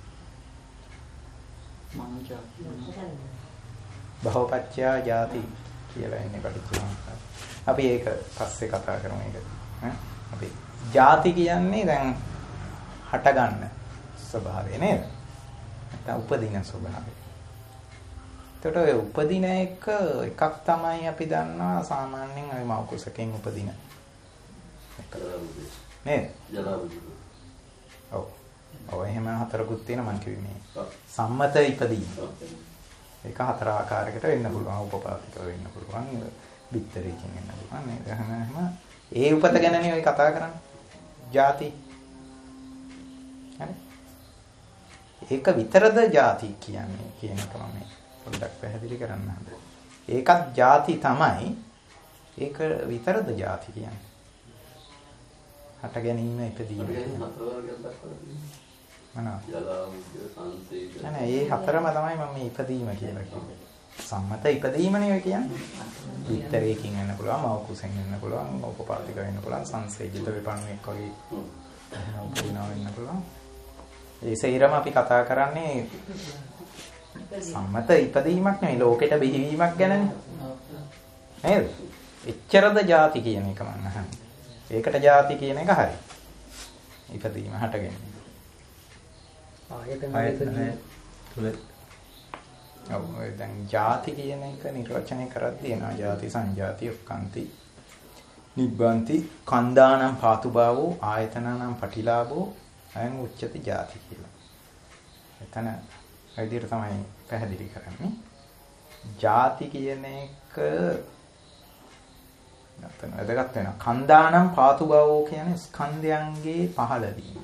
A: භවපච්චය ಜಾති කියලා ඉන්නේ කටුතුමා. අපි ඒක පස්සේ කතා කරමු ඒක. ඈ අපි ಜಾති කියන්නේ දැන් හට ගන්න ස්වභාවය නේද? නැත්නම් උපදින ස්වභාවය. එතකොට ඔය උපදින එක එකක් තමයි අපි දන්නවා සාමාන්‍යයෙන් ඔය මව කුසකෙන් උපදින එක. නේද?
B: ජලාවුජු.
A: ඔව්. ඔය එහෙම හතරකුත් තියෙන මං කිව්වේ මේ සම්මත ඉපදීම. ඒක හතර ආකාරයකට වෙන්න පුළුවන්. උපපාතික වෙන්න පුළුවන්. බිත්තරයකින් වෙන්න පුළුවන්. නේද? එහෙම ඒ උපත ගැනනේ ඔය කතා කරන්නේ. ಜಾති. හරි. ඒක විතරද ಜಾති කියන්නේ කියන එක මම පොඩ්ඩක් පැහැදිලි කරන්න හදලා. ඒකත් ಜಾති තමයි. ඒක විතරද ಜಾති කියන්නේ. හට ගැනීම ඉපදීම. මොනවාද?
B: ජලාවුජු සංසේචන.
A: නෑ නෑ මේ හතරම තමයි මම මේ ඉපදීම කියලා කියන්නේ. සම්මත ඉපදීමනේ ඔය කියන්නේ. විතරයකින් වෙන්න පුළුවන්, මව කුසෙන් වෙන්න පුළුවන්, උපපාතික වෙන්න පුළුවන්, සංසේජිත විපන්නෙක් වගේ එහෙම උපදිනවා වෙන්න පුළුවන්. ඒ සේරම අපි කතා කරන්නේ සම්මත ඉපදීමක් නෙවෙයි ලෝකෙට බිහිවීමක් ගැනනේ. නේද? එච්චරද ಜಾති කියන එක මම අහන්නේ. ඒකට ಜಾති කියන එක හරි. ඉපදීම හට ගැනීම. ආයතන තුල ඔව් ඔය දැන් ಜಾති කියන එක නිර්වචනය කරද්දී එනවා ಜಾති සංජාති ඔක්කාන්ති නිබ්බන්ති කන්දානම් පාතුභාවෝ ආයතනනම් පටිලාභෝ අයං උච්චති ಜಾති කියලා. එතන ඒ විදිහට තමයි පැහැදිලි කරන්නේ. ಜಾති කියන එක නැත්නම් වැදගත් වෙනවා. කන්දානම් පාතුභාවෝ කියන්නේ ස්කන්ධයන්ගේ පහළ වීම.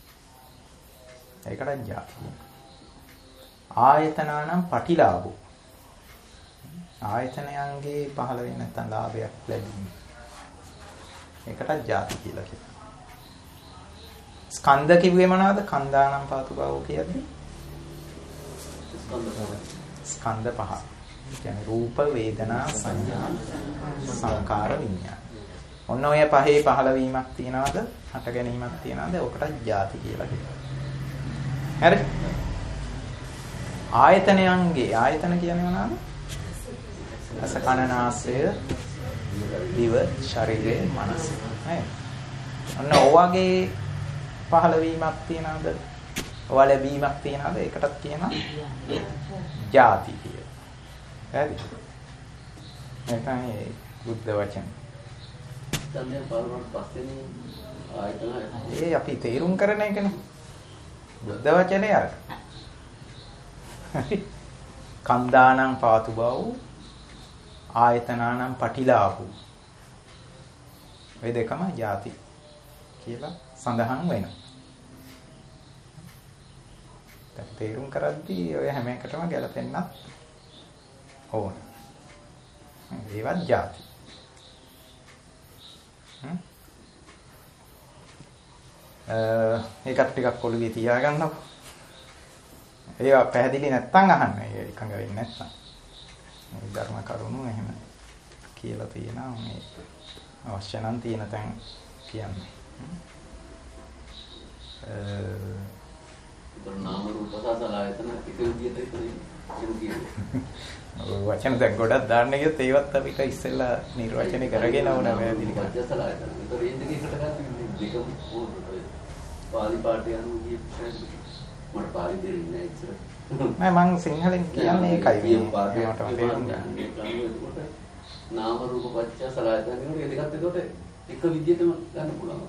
A: ඒකට ಜಾති. ආයතනනම් පටිලාභෝ. ආයතනයන්ගේ පහළ වෙන නැත්නම් ලාභයක් ලැබීම. ඒකට ಜಾති කියලා කියනවා. ස්කන්ධ කිව්වේ මොනවද? කන්දානම් පාතුභාවෝ කියන්නේ ස්කන්ධ පහ. කියන්නේ රූප, වේදනා, සංඥා, සංකාර, විඤ්ඤාණ. ඔන්න ඔය පහේ පහළ වීමක් තියනවාද? හට ගැනීමක් තියනවාද? ඔකට ಜಾති කියලා කියනවා. හරි? ආයතනයන්ගේ ආයතන කියන්නේ මොනවාද? අස කන නාසය දිව ශරීරය මනස. නේද? ඔන්න ඔයගේ පහළ වීමක් තියනවාද? ඔය ලැබීමක් තියනවාද? ඒකටත් කියනවා ಜಾති කියලා. හරි? ඒකයි බුද්ධ වචන.
B: දැන් බලවත් පස්සේ ආයතන
A: ඒ අපි තේරුම් කරන එකනේ. බුද්ධ වචනේ අර. කන්දානම් පාතුභාවෝ ආයතනානම් පටිලාභු. ඔය දෙකම ಜಾති කියලා සඳහන් වෙනවා. දැන් තේරුම් කරද්දී ඔය හැම එකටම ගැලපෙන්නත් ඕන. ඒවත් ಜಾති. හ්ම්. ඒකත් ටිකක් ඔළුවේ තියාගන්නකො. ඒවා පැහැදිලි නැත්නම් අහන්න. ඒ එකඟ වෙන්නේ නැත්නම්. මේ ධර්ම කරුණු එහෙම කියලා තියෙනවා. මේ අවශ්‍ය නම් තියෙන තැන් කියන්නේ.
B: අ නාම රූප සලආයතන එක විදියට ඉතින්
A: වචන දැන් ගොඩක් දාන්න ගියොත් ඒවත් අපිට ඉස්සෙල්ලා නිර්වචනය කරගෙන ඕන වැදිලි කරා.
B: වචන සලආයතන. ඒක රේන්ජ් එකකට ගන්න දෙකම පාලි පාඨය අනුගිය මට පාලි දෙන්නේ නැහැ ඉතින්.
A: නෑ මං සිංහලෙන් කියන්නේ ඒකයි මේ පාඨයටම තේරුම්
B: ගන්න. නාම රූප පත්‍ය සලආයතන කියනකොට ඒ දෙකත් එතකොට එක විදියටම ගන්න පුළුවන්.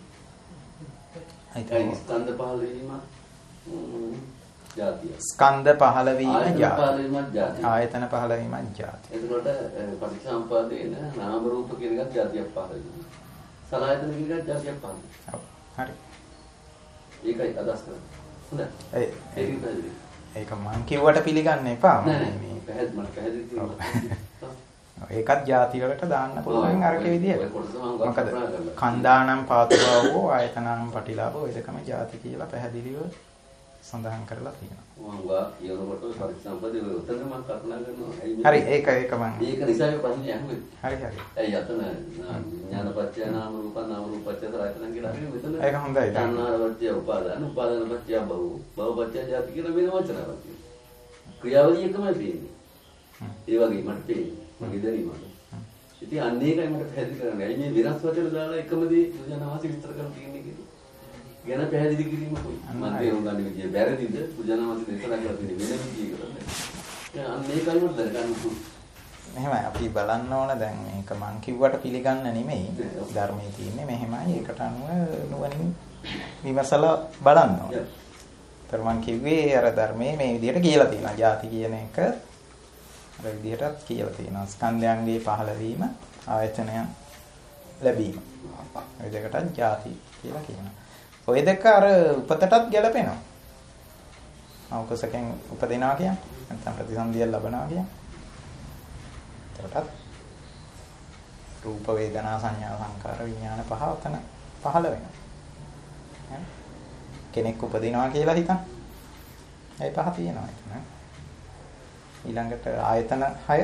B: ඒ ස්කන්ධ පහළ වීම ජාතිය.
A: ස්කන්ධ පහළ වීම
B: ජාතිය.
A: ආයතන පහළ වීම ජාතිය.
B: එතකොට පටිච්චසමුප්පාදේන නාම රූප කියන එකත් ජාතියක් පහළ වෙනවා. සලආයතන කියන එකත් ජාතියක් පහළ වෙනවා.
A: ඔව්. හරි.
B: ඒකයි අදහස් කරන්නේ. හොඳයි.
A: ඒ
B: ඒක පැහැදිලි.
A: ඒක මං කිව්වට පිළිගන්න එපා.
B: නෑ මේ පැහැදිලි මට පැහැදිලි තියෙනවා.
A: ඒකත් ಜಾති වලට දාන්න පුළුවන් අරකේ විදියට. මොකද කන්දානම් පාතුභාවෝ ආයතනානම් පටිලාභෝ ඒ දෙකම ಜಾති කියලා පැහැදිලිව සඳහන් කරලා තියෙනවා.
B: මම වා කියනකොට පරිසම්පදේ ඔය උතන මම කල්පනා කරනවා.
A: හරි ඒක ඒක මම.
B: ඒක නිසා මේ ප්‍රශ්නේ අහුවේ.
A: හරි හරි.
B: ඇයි අතන ඥානපත්‍ය නාම රූප නාම රූපපත්‍ය සලආයතන කියලා අපි මෙතන
A: ඒක හොඳයි.
B: තණ්හාරපත්‍ය උපාදාන උපාදානපත්‍ය භව භවපත්‍ය ಜಾති කියලා වෙන වචනයක් තියෙනවා. ක්‍රියාවලිය එකමයි තියෙන්නේ. ඒ වගේ මට තේරෙන්නේ. මගේ දැනීමට. ඉතින් අන්න ඒකයි මට පැහැදිලි කරන්න. ඇයි මේ වෙනස් වචන දාලා එකම දේ පුජනවාසි විස්තර කරලා තියෙන්නේ කියලා. ගැන පැහැදිලි කිරීම කොයි. මම තේරුම් ගන්න විදිය බැරදිද පුජනවාසි දේශනා කරලා තියෙන්නේ වෙන විදියකට. අන්න ඒකයි මට දැනගන්න පුළුවන්.
A: එහෙමයි අපි බලන්න ඕන දැන් මේක මං කිව්වට පිළිගන්න නෙමෙයි. ධර්මයේ තියෙන්නේ මෙහෙමයි. ඒකට අනුව නුවණින් විමසලා බලන්න ඕන. ඒතර මං කිව්වේ අර ධර්මයේ මේ විදියට කියලා තියෙනවා. ಜಾති කියන එක අර විදිහටත් කියලා තියෙනවා. ස්කන්ධයන්ගේ පහළ වීම, ආයතනයන් ලැබීම. ওই දෙකටත් ಜಾති කියලා කියනවා. ওই දෙක අර උපතටත් ගැලපෙනවා. අවකසකෙන් උපදිනවා කියන්නේ නැත්නම් ප්‍රතිසන්දිය ලැබනවා කියන්නේ. ඒකටත් රූප වේදනා සංඥා සංකාර විඥාන පහ උතන පහළ වෙනවා. කෙනෙක් උපදිනවා කියලා හිතන්න. ඒ පහ තියෙනවා එතන. ඊළඟට ආයතන හය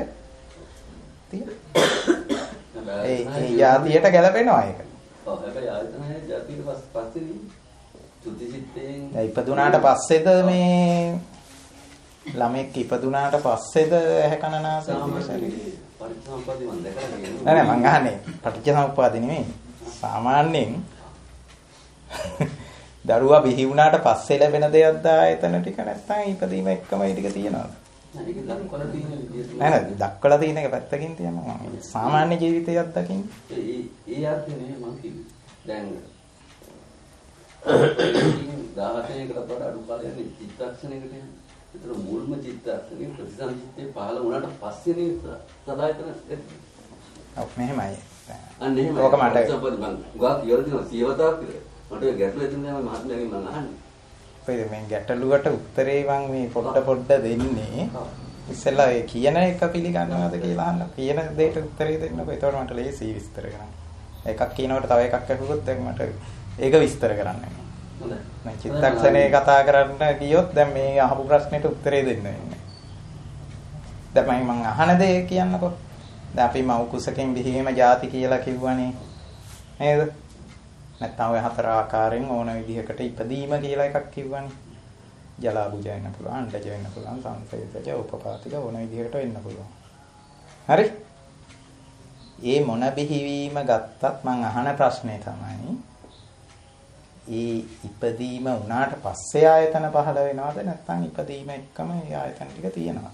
A: තියෙනවා. ඒ ඒ જાතියට ගැලපෙනවා ඒක.
B: ඔව් හැබැයි ආයතන හය જાතියට පස්සේ චුතිසිතෙන්
A: ඉපදුනාට පස්සේද මේ ළමෙක් ඉපදුනාට පස්සේද ඇහැ කන නාසය ශරීරය
B: පටිච්චසමුප්පාදේ මම දැකලා තියෙනවා.
A: නෑ නෑ මං අහන්නේ පටිච්චසමුප්පාදේ නෙමෙයි. සාමාන්‍යයෙන් දරුවා බිහි වුණාට පස්සේ ලැබෙන දෙයක්ද ආයතන ටික නැත්නම් ඉපදීම එක්කම ඒ ටික තියෙනවද?
B: ඒක දක්වලා තියෙන විදියට
A: නෑ නෑ දක්වලා තියෙන එක පැත්තකින් තියනවා මම සාමාන්‍ය ජීවිතයක් දකින්නේ.
B: ඒ ඒ අර්ථේ නේ මම කිව්වේ. දැන් දහසයකට වඩා අඩු කාලයක් චිත්තක්ෂණයකට යන. ඒතර මුල්ම චිත්තක්ෂණේ ප්‍රතිසංචිත්තේ පහළ වුණාට පස්සේනේ සදායතන
A: ඔව් මෙහෙමයි.
B: අන්න එහෙමයි.
A: ඕක මට
B: සම්පූර්ණ මම ගා කියලා දෙනවා සියවතාවක් විතර. මට ඒ ගැටලුව එතන තමයි මහත්මයාගෙන් මම අහන්නේ.
A: ඔය මේ ගැටලුවට උත්තරේ මම මේ පොඩ පොඩ දෙන්නේ. ඉස්සෙල්ලා ඒ කියන එක පිළිගන්නවද කියලා අහන්න. කියන දෙයට උත්තරේ දෙන්නකො. ඒතකොට මට ලේසි විස්තර කරන්න. එකක් කියනකොට තව එකක් අහුවොත් දැන් මට ඒක විස්තර කරන්න වෙනවා.
B: හොඳයි.
A: මම චිත්තක්ෂණේ කතා කරන්න ගියොත් දැන් මේ අහපු ප්‍රශ්නෙට උත්තරේ දෙන්න වෙන්නේ. දැන් මම අහන දේ කියන්නකො. දැන් අපි මව් කුසකින් බිහිවීම ಜಾති කියලා කිව්වනේ. නේද? නැත්නම් ඔය හතර ආකාරයෙන් ඕන විදිහකට ඉපදීම කියලා එකක් කිව්වනේ. ජලාබුජ වෙන්න පුළුවන්, අණ්ඩජ වෙන්න පුළුවන්, සංසේදජ, උපපාතික ඕන විදිහකට වෙන්න පුළුවන්. හරි? ඒ මොන බිහිවීම ගත්තත් මම අහන ප්‍රශ්නේ තමයි ඒ ඉපදීම වුණාට පස්සේ ආයතන පහළ වෙනවද නැත්නම් ඉපදීම එක්කම ඒ ආයතන ටික තියෙනවද?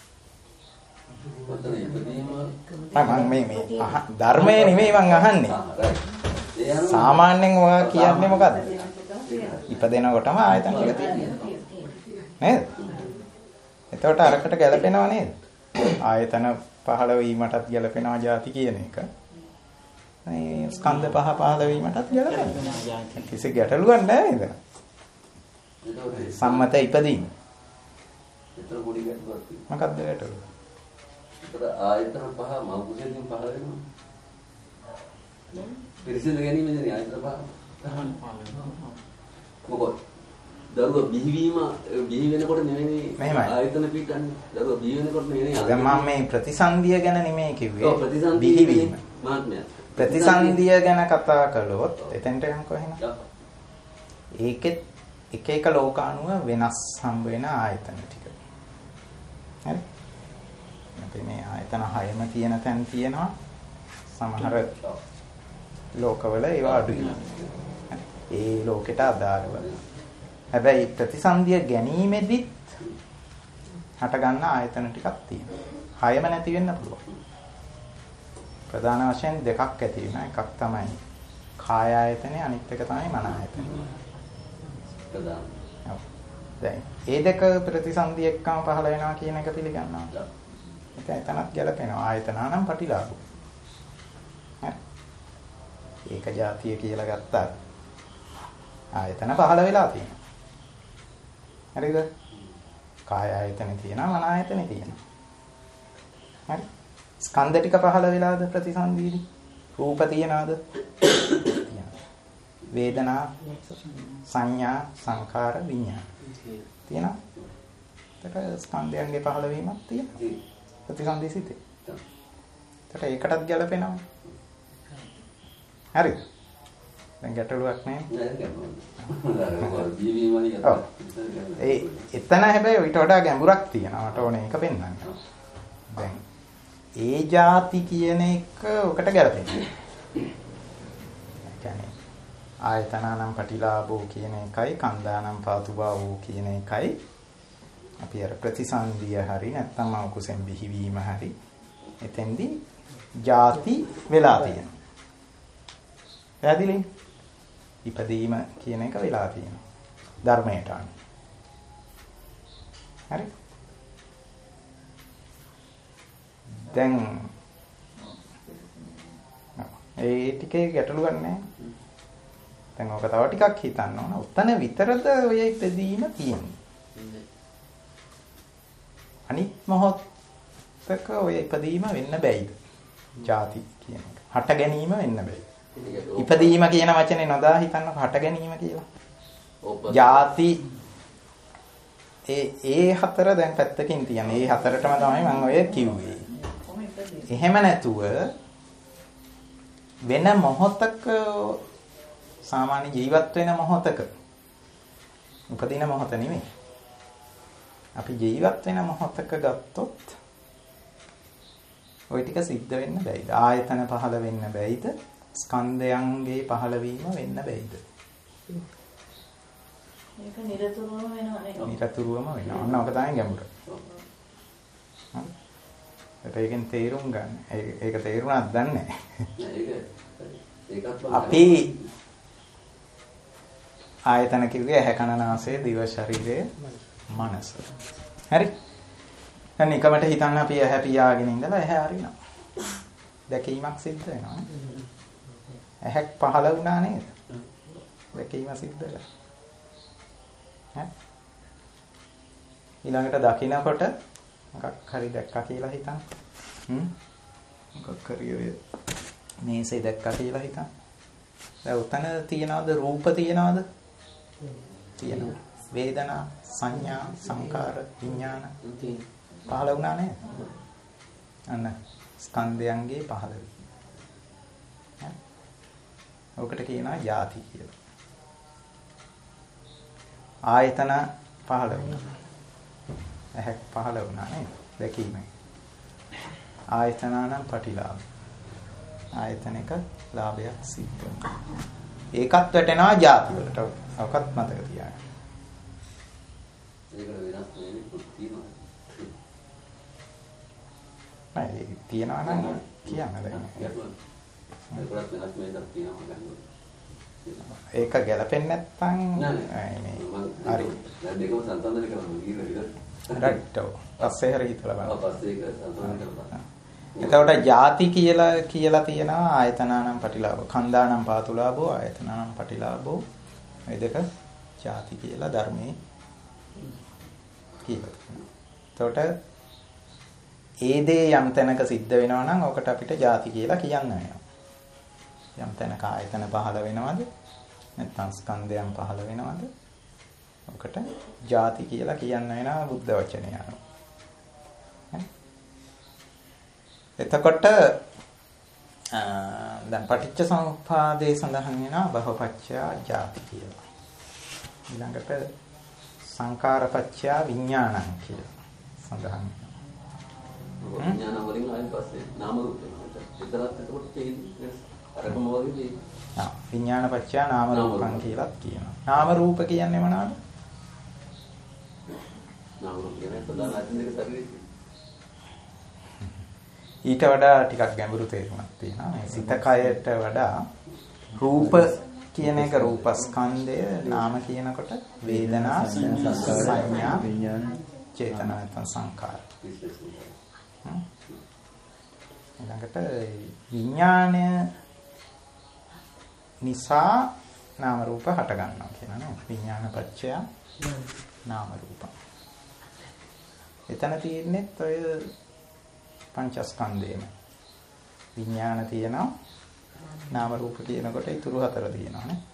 B: ඔතන ඉපදීම
A: මම මේ මේ ධර්මයේ නෙමෙයි මම අහන්නේ. සාමාන්‍යයෙන් ඔයා කියන්නේ මොකද්ද? ඉපදෙනකොටම ආයතන ටික තියෙනවා. නේද? එතකොට අරකට ගැලපෙනව නේද? ආයතන පහළ වීමටත් ගැලපෙනවා ಜಾති කියන එක. මේ ස්කන්ධ පහ පහළ වීමටත් ගැලපෙනවා. කිසි ගැටලුවක් නැහැ නේද? සම්මත ඉපදීම.
B: ඒතර පොඩි ගැටලුවක් තියෙනවා.
A: මොකක්ද ගැටලුව?
B: ඒතර ආයතන පහ මව කුසෙන් පහළ වෙනවා. පිරිසිදු ගැනීමේදී ආයතන පහ. මොකද? දරුවා බිහිවීම බිහි වෙනකොට නෙවෙයි ආයතන පිටන්නේ. දරුවා බිහි වෙනකොට නෙවෙයි.
A: දැන් මම මේ ප්‍රතිසන්දිය ගැන නෙමෙයි කිව්වේ.
B: ඔව් ප්‍රතිසන්දිය
A: බිහිවීම.
B: මහත්මයා.
A: ප්‍රතිසන්දිය ගැන කතා කළොත් එතෙන්ට යනකො එහෙනම්. ඒකෙත් එක එක ලෝකානුව වෙනස් හම්බ වෙන ආයතන ටික. හරි? අපි මේ ආයතන හයම තියෙන තැන් තියෙනවා. සමහර ලෝකවල ඒවා අඩුයි. ඒ ලෝකෙට අදාළව. හැබැයි ප්‍රතිසන්දිය ගැනීමෙදිත් හට ගන්න ආයතන ටිකක් තියෙනවා. හයම නැති වෙන්න පුළුවන්. ප්‍රධාන වශයෙන් දෙකක් ඇති වෙනවා. එකක් තමයි කාය ආයතනය, අනිත් එක තමයි මන ආයතනය.
B: ප්‍රධාන.
A: ඔව්. දැන් මේ දෙක ප්‍රතිසන්දි එක්කම පහළ වෙනවා කියන එක පිළිගන්නවා. ඒක එතනත් ගැලපෙනවා. ආයතනානම් පටිලාභෝ. හරි. ඒක જાතිය කියලා ගත්තා. ආයතන පහළ වෙලා තියෙනවා. හරිද? කාය ආයතනෙ තියෙනවා, මන ආයතනෙ තියෙනවා. හරි. ස්කන්ධ ටික පහළ වෙලාද ප්‍රතිසන්දීදී? රූප තියනවාද? තියෙනවා. වේදනා, සංඥා, සංඛාර, විඥාන. තියෙනවා. ඒක ස්කන්ධයන්ගේ පහළ වීමක් තියෙනවා. ප්‍රතිසන්දී සිටේ. ඒකට ඒකටත් ගැලපෙනවා. හරිද? දැන් ගැටලුවක් නැහැ. ඒ එතන හැබැයි ඊට වඩා ගැඹුරක් තියෙනවා. මට ඕනේ ඒක පෙන්වන්න. දැන් ඒ ಜಾති කියන එක ඔකට ගැලපෙන්නේ. කියන්නේ ආයතනානම් පටිලාභෝ කියන එකයි කන්දානම් පාතුභාවෝ කියන එකයි අපි අර ප්‍රතිසන්දිය හරි නැත්නම් අකුසෙන් බිහිවීම හරි එතෙන්දී ಜಾති වෙලා තියෙනවා. පැහැදිලි? ඉපදීම කියන එක වෙලා තියෙනවා. ධර්මයට අනුව. හරි? දැන් ඒ ටිකේ ගැටලුවක් නැහැ. දැන් ඔක තව ටිකක් හිතන්න ඕන. උතන විතරද ඔය ඉපදීම තියෙන්නේ? අනිත් මොහොතක ඔය ඉපදීම වෙන්න බැයිද? ಜಾති කියන එක. හට ගැනීම වෙන්න බැයි. ඉපදීම කියන වචනේ නොදා හිතන්නකො හට ගැනීම කියලා. ಜಾති ඒ ඒ හතර දැන් පැත්තකින් තියන. ඒ හතරටම තමයි මම ඔය කිව්වේ. එහෙම නැතුව වෙන මොහොතක සාමාන්‍ය ජීවත් වෙන මොහොතක උපදින මොහොත නෙමෙයි. අපි ජීවත් වෙන මොහොතක ගත්තොත් ওই ටික සිද්ධ වෙන්න බැයිද? ආයතන පහළ වෙන්න බැයිද? ස්කන්ධයන්ගේ පහළ වීම වෙන්න බැයිද?
G: ඒක නිරතුරුවම වෙනවා නේද?
A: නිරතුරුවම වෙනවා. අන්න ඔක තමයි ගැඹුර. හරි. ඒකෙන් තේරුම් ගන්න. ඒක තේරුණාද දන්නේ නැහැ. අපි ආයතන කිව්වේ ඇහැ කන නාසය දිව ශරීරය මනස. හරි? දැන් එකමට හිතන්න අපි ඇහැ පියාගෙන ඉඳලා ඇහැ අරිනවා. දැකීමක් සිද්ධ වෙනවා. ඇහැක් පහළ වුණා නේද? දැකීම සිද්ධ වෙලා. හරි? ඊළඟට දකින්නකොට මොකක් හරි දැක්කා කියලා හිතන්න. හ්ම්? මොකක් හරි ඔය මේසේ දැක්කා කියලා හිතන්න. දැන් උතන තියනවද රූප තියනවද? තියෙනවා. වේදනා, සංඥා, සංකාර, විඥාන පහළ වුණා නේද? අන්න ස්කන්ධයන්ගේ පහළ වීම. හරි? ඔකට කියනවා ಜಾති කියලා. ආයතන පහළ වුණා. ඇහැක් පහළ වුණා නේද? දැකීමෙන්. ආයතනානම් පටිලාභ. ආයතනක ලාභයක් සිද්ධ වෙනවා. ඒකත් වැටෙනවා ಜಾති වලට. ඔකත් මතක තියාගන්න.
B: ඒකට වෙනස් වෙන්නේ තියෙනවා.
A: නෑ තියනවා නම් කියන්න දැන්.
B: ඒකත් වෙනස් වෙන්නක් තියෙනවා ගන්න.
A: ඒක ගැලපෙන්නේ නැත්නම් මේ හරි.
B: දැන් දෙකම සංසන්දනය කරමු කියලා.
A: රයිට්. පස්සේ හරි හිතලා බලන්න.
B: පස්සේ ඒක සංසන්දනය කරලා.
A: එතකොට ಜಾති කියලා කියලා තියෙනවා ආයතනානම් පටිලාභෝ. කන්දානම් පාතුලාභෝ ආයතනානම් පටිලාභෝ. මේ දෙක ಜಾති කියලා ධර්මයේ කියලා. එතකොට ඒ දේ යම් තැනක සිද්ධ වෙනවා නම් ඔකට අපිට ಜಾති කියලා කියන්න වෙනවා. යම් තැනක ආයතන පහළ වෙනවද? නැත්නම් ස්කන්ධයන් පහළ වෙනවද? ඔකට ಜಾති කියලා කියන්න වෙනවා බුද්ධ වචනය අනුව. එතකොට දැන් පටිච්ච සමුප්පාදේ සඳහන් වෙනවා බහවපච්චය ಜಾති කියලා. ඊළඟට සංකාරපච්චය විඥානං කියලා සඳහන් වෙනවා.
B: විඥාන වලින් ආයෙත් පස්සේ නාම රූප වෙනවා. ඒතරත් එතකොට තේින්නේ අරකම වගේ
A: ආ විඥානපච්චය නාම රූපං කියලාත් කියනවා. නාම රූප කියන්නේ මොනවද?
B: නාම රූප කියන්නේ ප්‍රධාන අදින් දෙක ශරීරයේ
A: ඊට වඩා ටිකක් ගැඹුරු තේරුමක් තියෙනවා. මේ සිත කයට වඩා රූප කියන එක රූපස්කන්ධය, නාම කියනකොට වේදනා, සංඥා, විඥාන, චේතනා නැත්නම් සංකාර. ඊළඟට විඥාණය නිසා නාම රූප හට ගන්නවා කියනවා. විඥානපච්චය නාම රූප. එතන තියෙන්නේ ඔය පංචස්කන්ධේම විඥාන තියෙනවා නාම රූප කියනකොට ඊතුරු හතර තියෙනවා නේ.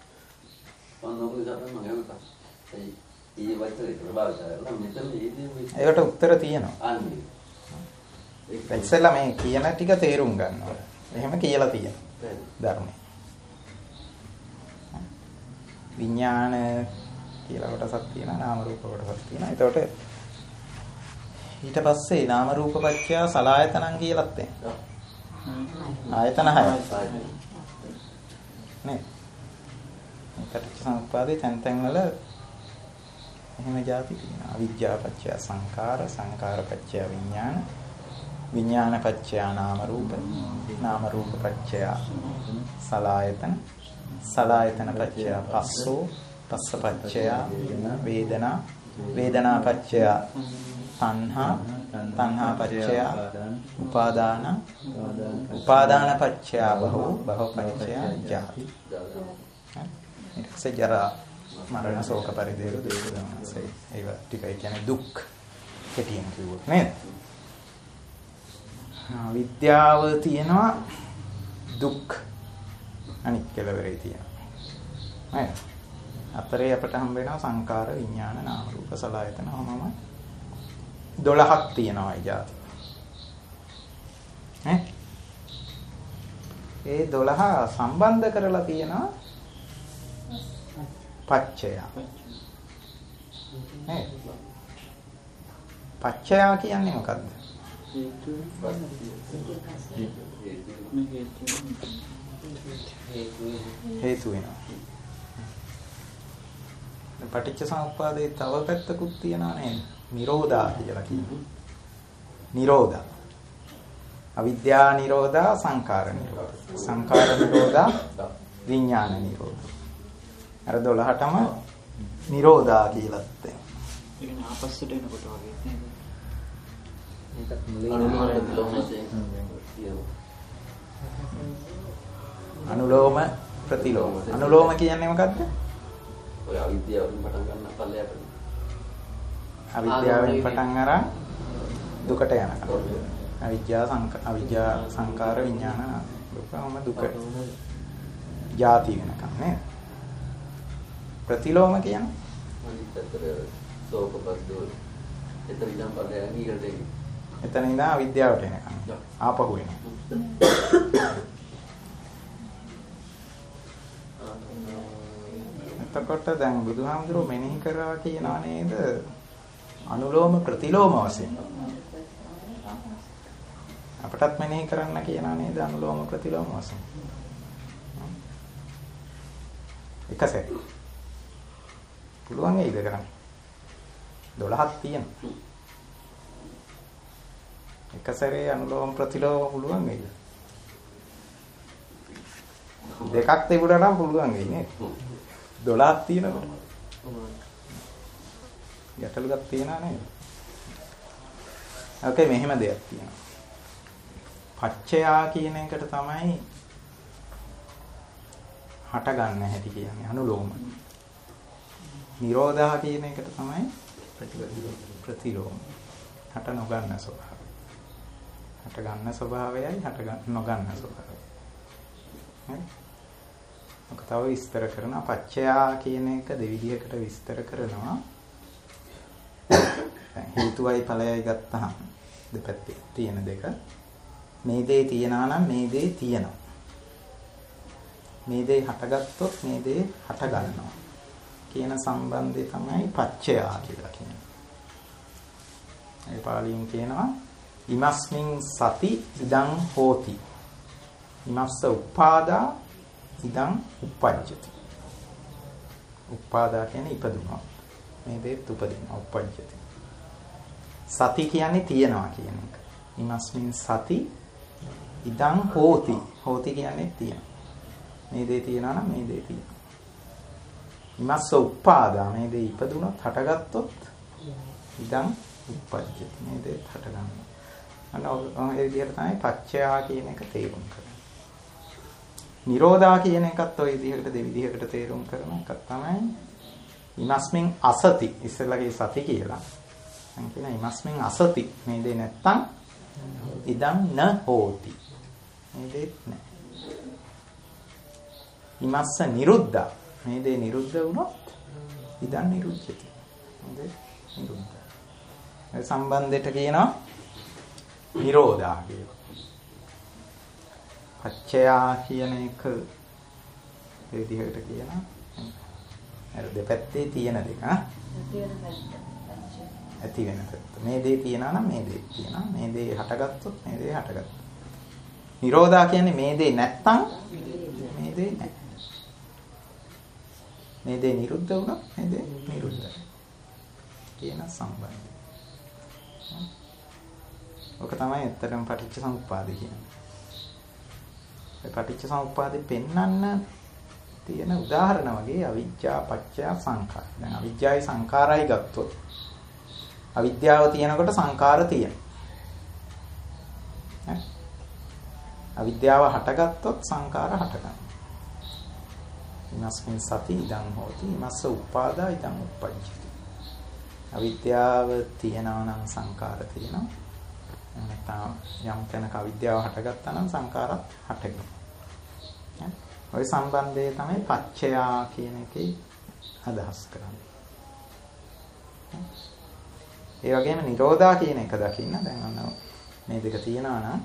A: ඒකට උත්තර තියෙනවා. ඉතින්සලා මේ කියන ටික තේරුම් ගන්න ඕනේ. එහෙම කියලා තියෙනවා ධර්මයේ. විඥාන කියලා කොටසක් තියෙනවා නාම රූප කොටසක් තියෙනවා. ඒතකොට ඊට පස්සේ නාම රූප පත්‍ය සලආයතනං කියලාත් තියෙනවා. ආයතන හයයි. නේ. පටිච්ච සමුප්පාදේ තැන් තැන් වල එහෙම જાති තියෙනවා. අවිජ්ජා පත්‍ය සංඛාර, සංඛාර පත්‍ය විඥාන, විඥාන පත්‍ය නාම රූප, නාම රූප පත්‍ය සලආයතන, සලආයතන පත්‍ය පස්සෝ, පස්ස පත්‍ය වේදනා, වේදනා පත්‍ය තණ්හා, තණ්හා පච්චය උපාදාන, උපාදාන පච්චය භව, භව පච්චය ජාති. ඊට පස්සේ ජරා මරණ ශෝක පරිදේව දුක් දමනසේ. ඒක ටිකයි කියන්නේ දුක් කෙටියෙන් කිව්වොත් නේද? විද්‍යාව තියෙනවා දුක් අනිත් කෙලවරේ තියෙනවා. නේද? අතරේ අපට හම්බ වෙනවා සංකාර, විඥාන, නාම රූප, සලආයතන වමම දොළහක් තියෙනවා ඒ જાති. ඈ ඒ දොළහ සම්බන්ධ කරලා තියෙනවා පච්චය. ඈ පච්චය කියන්නේ මොකද්ද? හේතු වෙනවා. පටිච්ච සමුප්පාදේ තව පැත්තකුත් තියෙනවා නේද? නිරෝධා කියලා කියනවා. නිරෝධා. අවිද්‍යා නිරෝධා, සංඛාර නිරෝධා. සංඛාර නිරෝධා, විඥාන නිරෝධා. අර දොළහටම නිරෝධා කියලා තියෙනවා.
C: ඒක නාපස්සට එනකොට වගේ නේද?
D: ඒකත්
A: අනුලෝම ප්‍රතිලෝම. අනුලෝම කියන්නේ මොකද්ද?
B: ඔය අවිද්‍යාවෙන් පටන් ගන්න පල්ලයට.
A: අවිද්‍යාවෙන් පටන් අරන් දුකට යනවා. අවිද්‍යා සංඛාර, අවිද්‍යා සංඛාර විඥාන දුකම දුක. ಜಾති වෙනකම් නේ. ප්‍රතිලෝම කියන්නේ
B: අනිත්තර සෝකපද්දෝ. එතන ඉඳන් පල්ලයට ගිහලා දෙන්නේ.
A: එතන ඉඳන් අවිද්‍යාවට එනකම්. ආපහු එනවා. එතකොට දැන් බුදුහාමුදුරුවෝ මෙනෙහි කරා කියනවා නේද? අනුලෝම ප්‍රතිලෝම වශයෙන්. අපටත් මෙනෙහි කරන්න කියනවා නේද? අනුලෝම ප්‍රතිලෝම වශයෙන්. එකසේ. පුළුවන් ඒකද කරන්න? දොළහක් තියෙනවා. එකසරේ අනුලෝම ප්‍රතිලෝම පුළුවන් නේද? දෙකක් තිබුණා නම් පුළුවන් වෙයි නේද? දොළහක් තියෙනකොට. ගැටලුවක් තියනා නේද? ඕකේ මෙහෙම දෙයක් තියෙනවා. පච්චයා කියන එකට තමයි හට ගන්න හැටි කියන්නේ අනුලෝම. නිරෝධා කියන එකට තමයි ප්‍රතිලෝම. හට නොගන්න ස්වභාවය. හට ගන්න ස්වභාවයයි හට නොගන්න ස්වභාවයයි. හරි? ඔක තව විස්තර කරනවා. පච්චයා කියන එක දෙවිදිහකට විස්තර කරනවා. හේතුවයි ඵලයයි ගත්තහම දෙපැත්තේ තියෙන දෙක. මේ දේ තියනා නම් මේ දේ තියෙනවා. මේ දේ හටගත්තොත් මේ දේ හට ගන්නවා කියන සම්බන්ධය තමයි පච්චයා කියලා කියන්නේ. ඒ පාලියෙන් කියනවා ඉමස්මින් සති ඉදං හෝති. ඉමස්ස උපාදා ඉදං උපජ්ජති. උපාදා කියන්නේ ඉපදුනවා. මේ දෙත් උපදිනවා උපජ්ජති. සති කියන්නේ තියනවා කියන එක. ඉමස්මින් සති ඉදං හෝති. හෝති කියන්නේ තියෙනවා. මේ දේ තියනවා නම් මේ දේ තියෙනවා. ඉමස්ස උපාදා මේ දේ ඉපදුනොත් හටගත්තොත් ඉදං උපජ්ජති. මේ දේ හට ගන්නවා. අන්න ඒ විදිහට තමයි පච්චයා කියන එක තේරුම් කරන්නේ. නිරෝධා කියන එකත් ওই විදිහකට දෙවිදිහකට තේරුම් කරන එකක් තමයි ඉමස්මින් අසති ඉස්සෙල්ලාගේ සති කියලා. දැන් කියන ඉමස්මින් අසති මේ දේ නැත්තම් ඉදං න හෝති. මේ දේ නැහැ. ඉමස්ස නිරුද්ධා මේ දේ නිරුද්ධ වුණොත් ඉදං නිරුද්ධති. මේ දේ නිරුද්ධ. ඒ සම්බන්ධයට කියනවා නිරෝධා කියලා. පච්චයා කියන එක ඒ විදිහට කියනවා. අර දෙපැත්තේ තියෙන දෙක ඇති වෙන පැත්ත. මේ දේ තියනවා නම් මේ දේ තියනවා. මේ දේ හටගත්තොත් මේ දේ හටගත්තා. නිරෝධා කියන්නේ මේ දේ නැත්තම් මේ දේ නැහැ. මේ දේ නිරුද්ධ වුණොත් මේ දේ නිරුද්ධයි. කියන සම්බන්ධය. ඔක තමයි ඇත්තටම පටිච්ච සමුප්පාදේ කියන්නේ. ඒ පටිච්ච සමුප්පාදේ පෙන්වන්න තියෙන උදාහරණ වගේ අවිජ්ජා පත්‍ය සංඛාර. දැන් අවිජ්ජායි සංඛාරයි ගත්තොත් අවිද්‍යාව තියෙනකොට සංඛාර තියෙනවා. අවිද්‍යාව හටගත්තොත් සංඛාර හටගන්නවා. ඉමස්මින් සති ඉදං හෝති ඉමස්ස උපාදා ඉදං උපජ්ජති. අවිද්‍යාව තියෙනවා නම් සංඛාර තියෙනවා. නැත්නම් යම් තැනක අවිද්‍යාව හටගත්තා නම් සංඛාරත් හටගෙනවා. ඔය සම්බන්ධය තමයි පච්චයා කියන එකේ අදහස් කරන්නේ. ඒ වගේම නිරෝධා කියන එක දකින්න දැන් අන්න මේ දෙක තියෙනවා නම්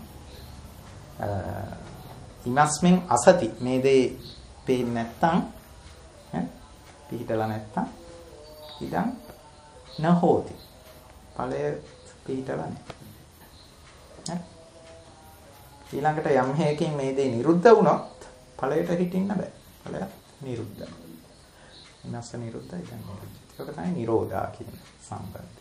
A: ඉමස්මින් අසති මේ දේ පේන්නේ නැත්තම් ඈ පිටලා නැත්තම් ඉදන් නහෝති ඵලය පිටලා නැහැ. ඊළඟට යම් හේකින් මේ දේ නිරුද්ධ වුණොත් ඵලයට හිටින්න බෑ. ඵලය නිරුද්ධයි. විනාශ නිරුද්ධයි දැන් නිරුද්ධයි. ඒක තමයි නිරෝධා කියන සම්බන්ධය.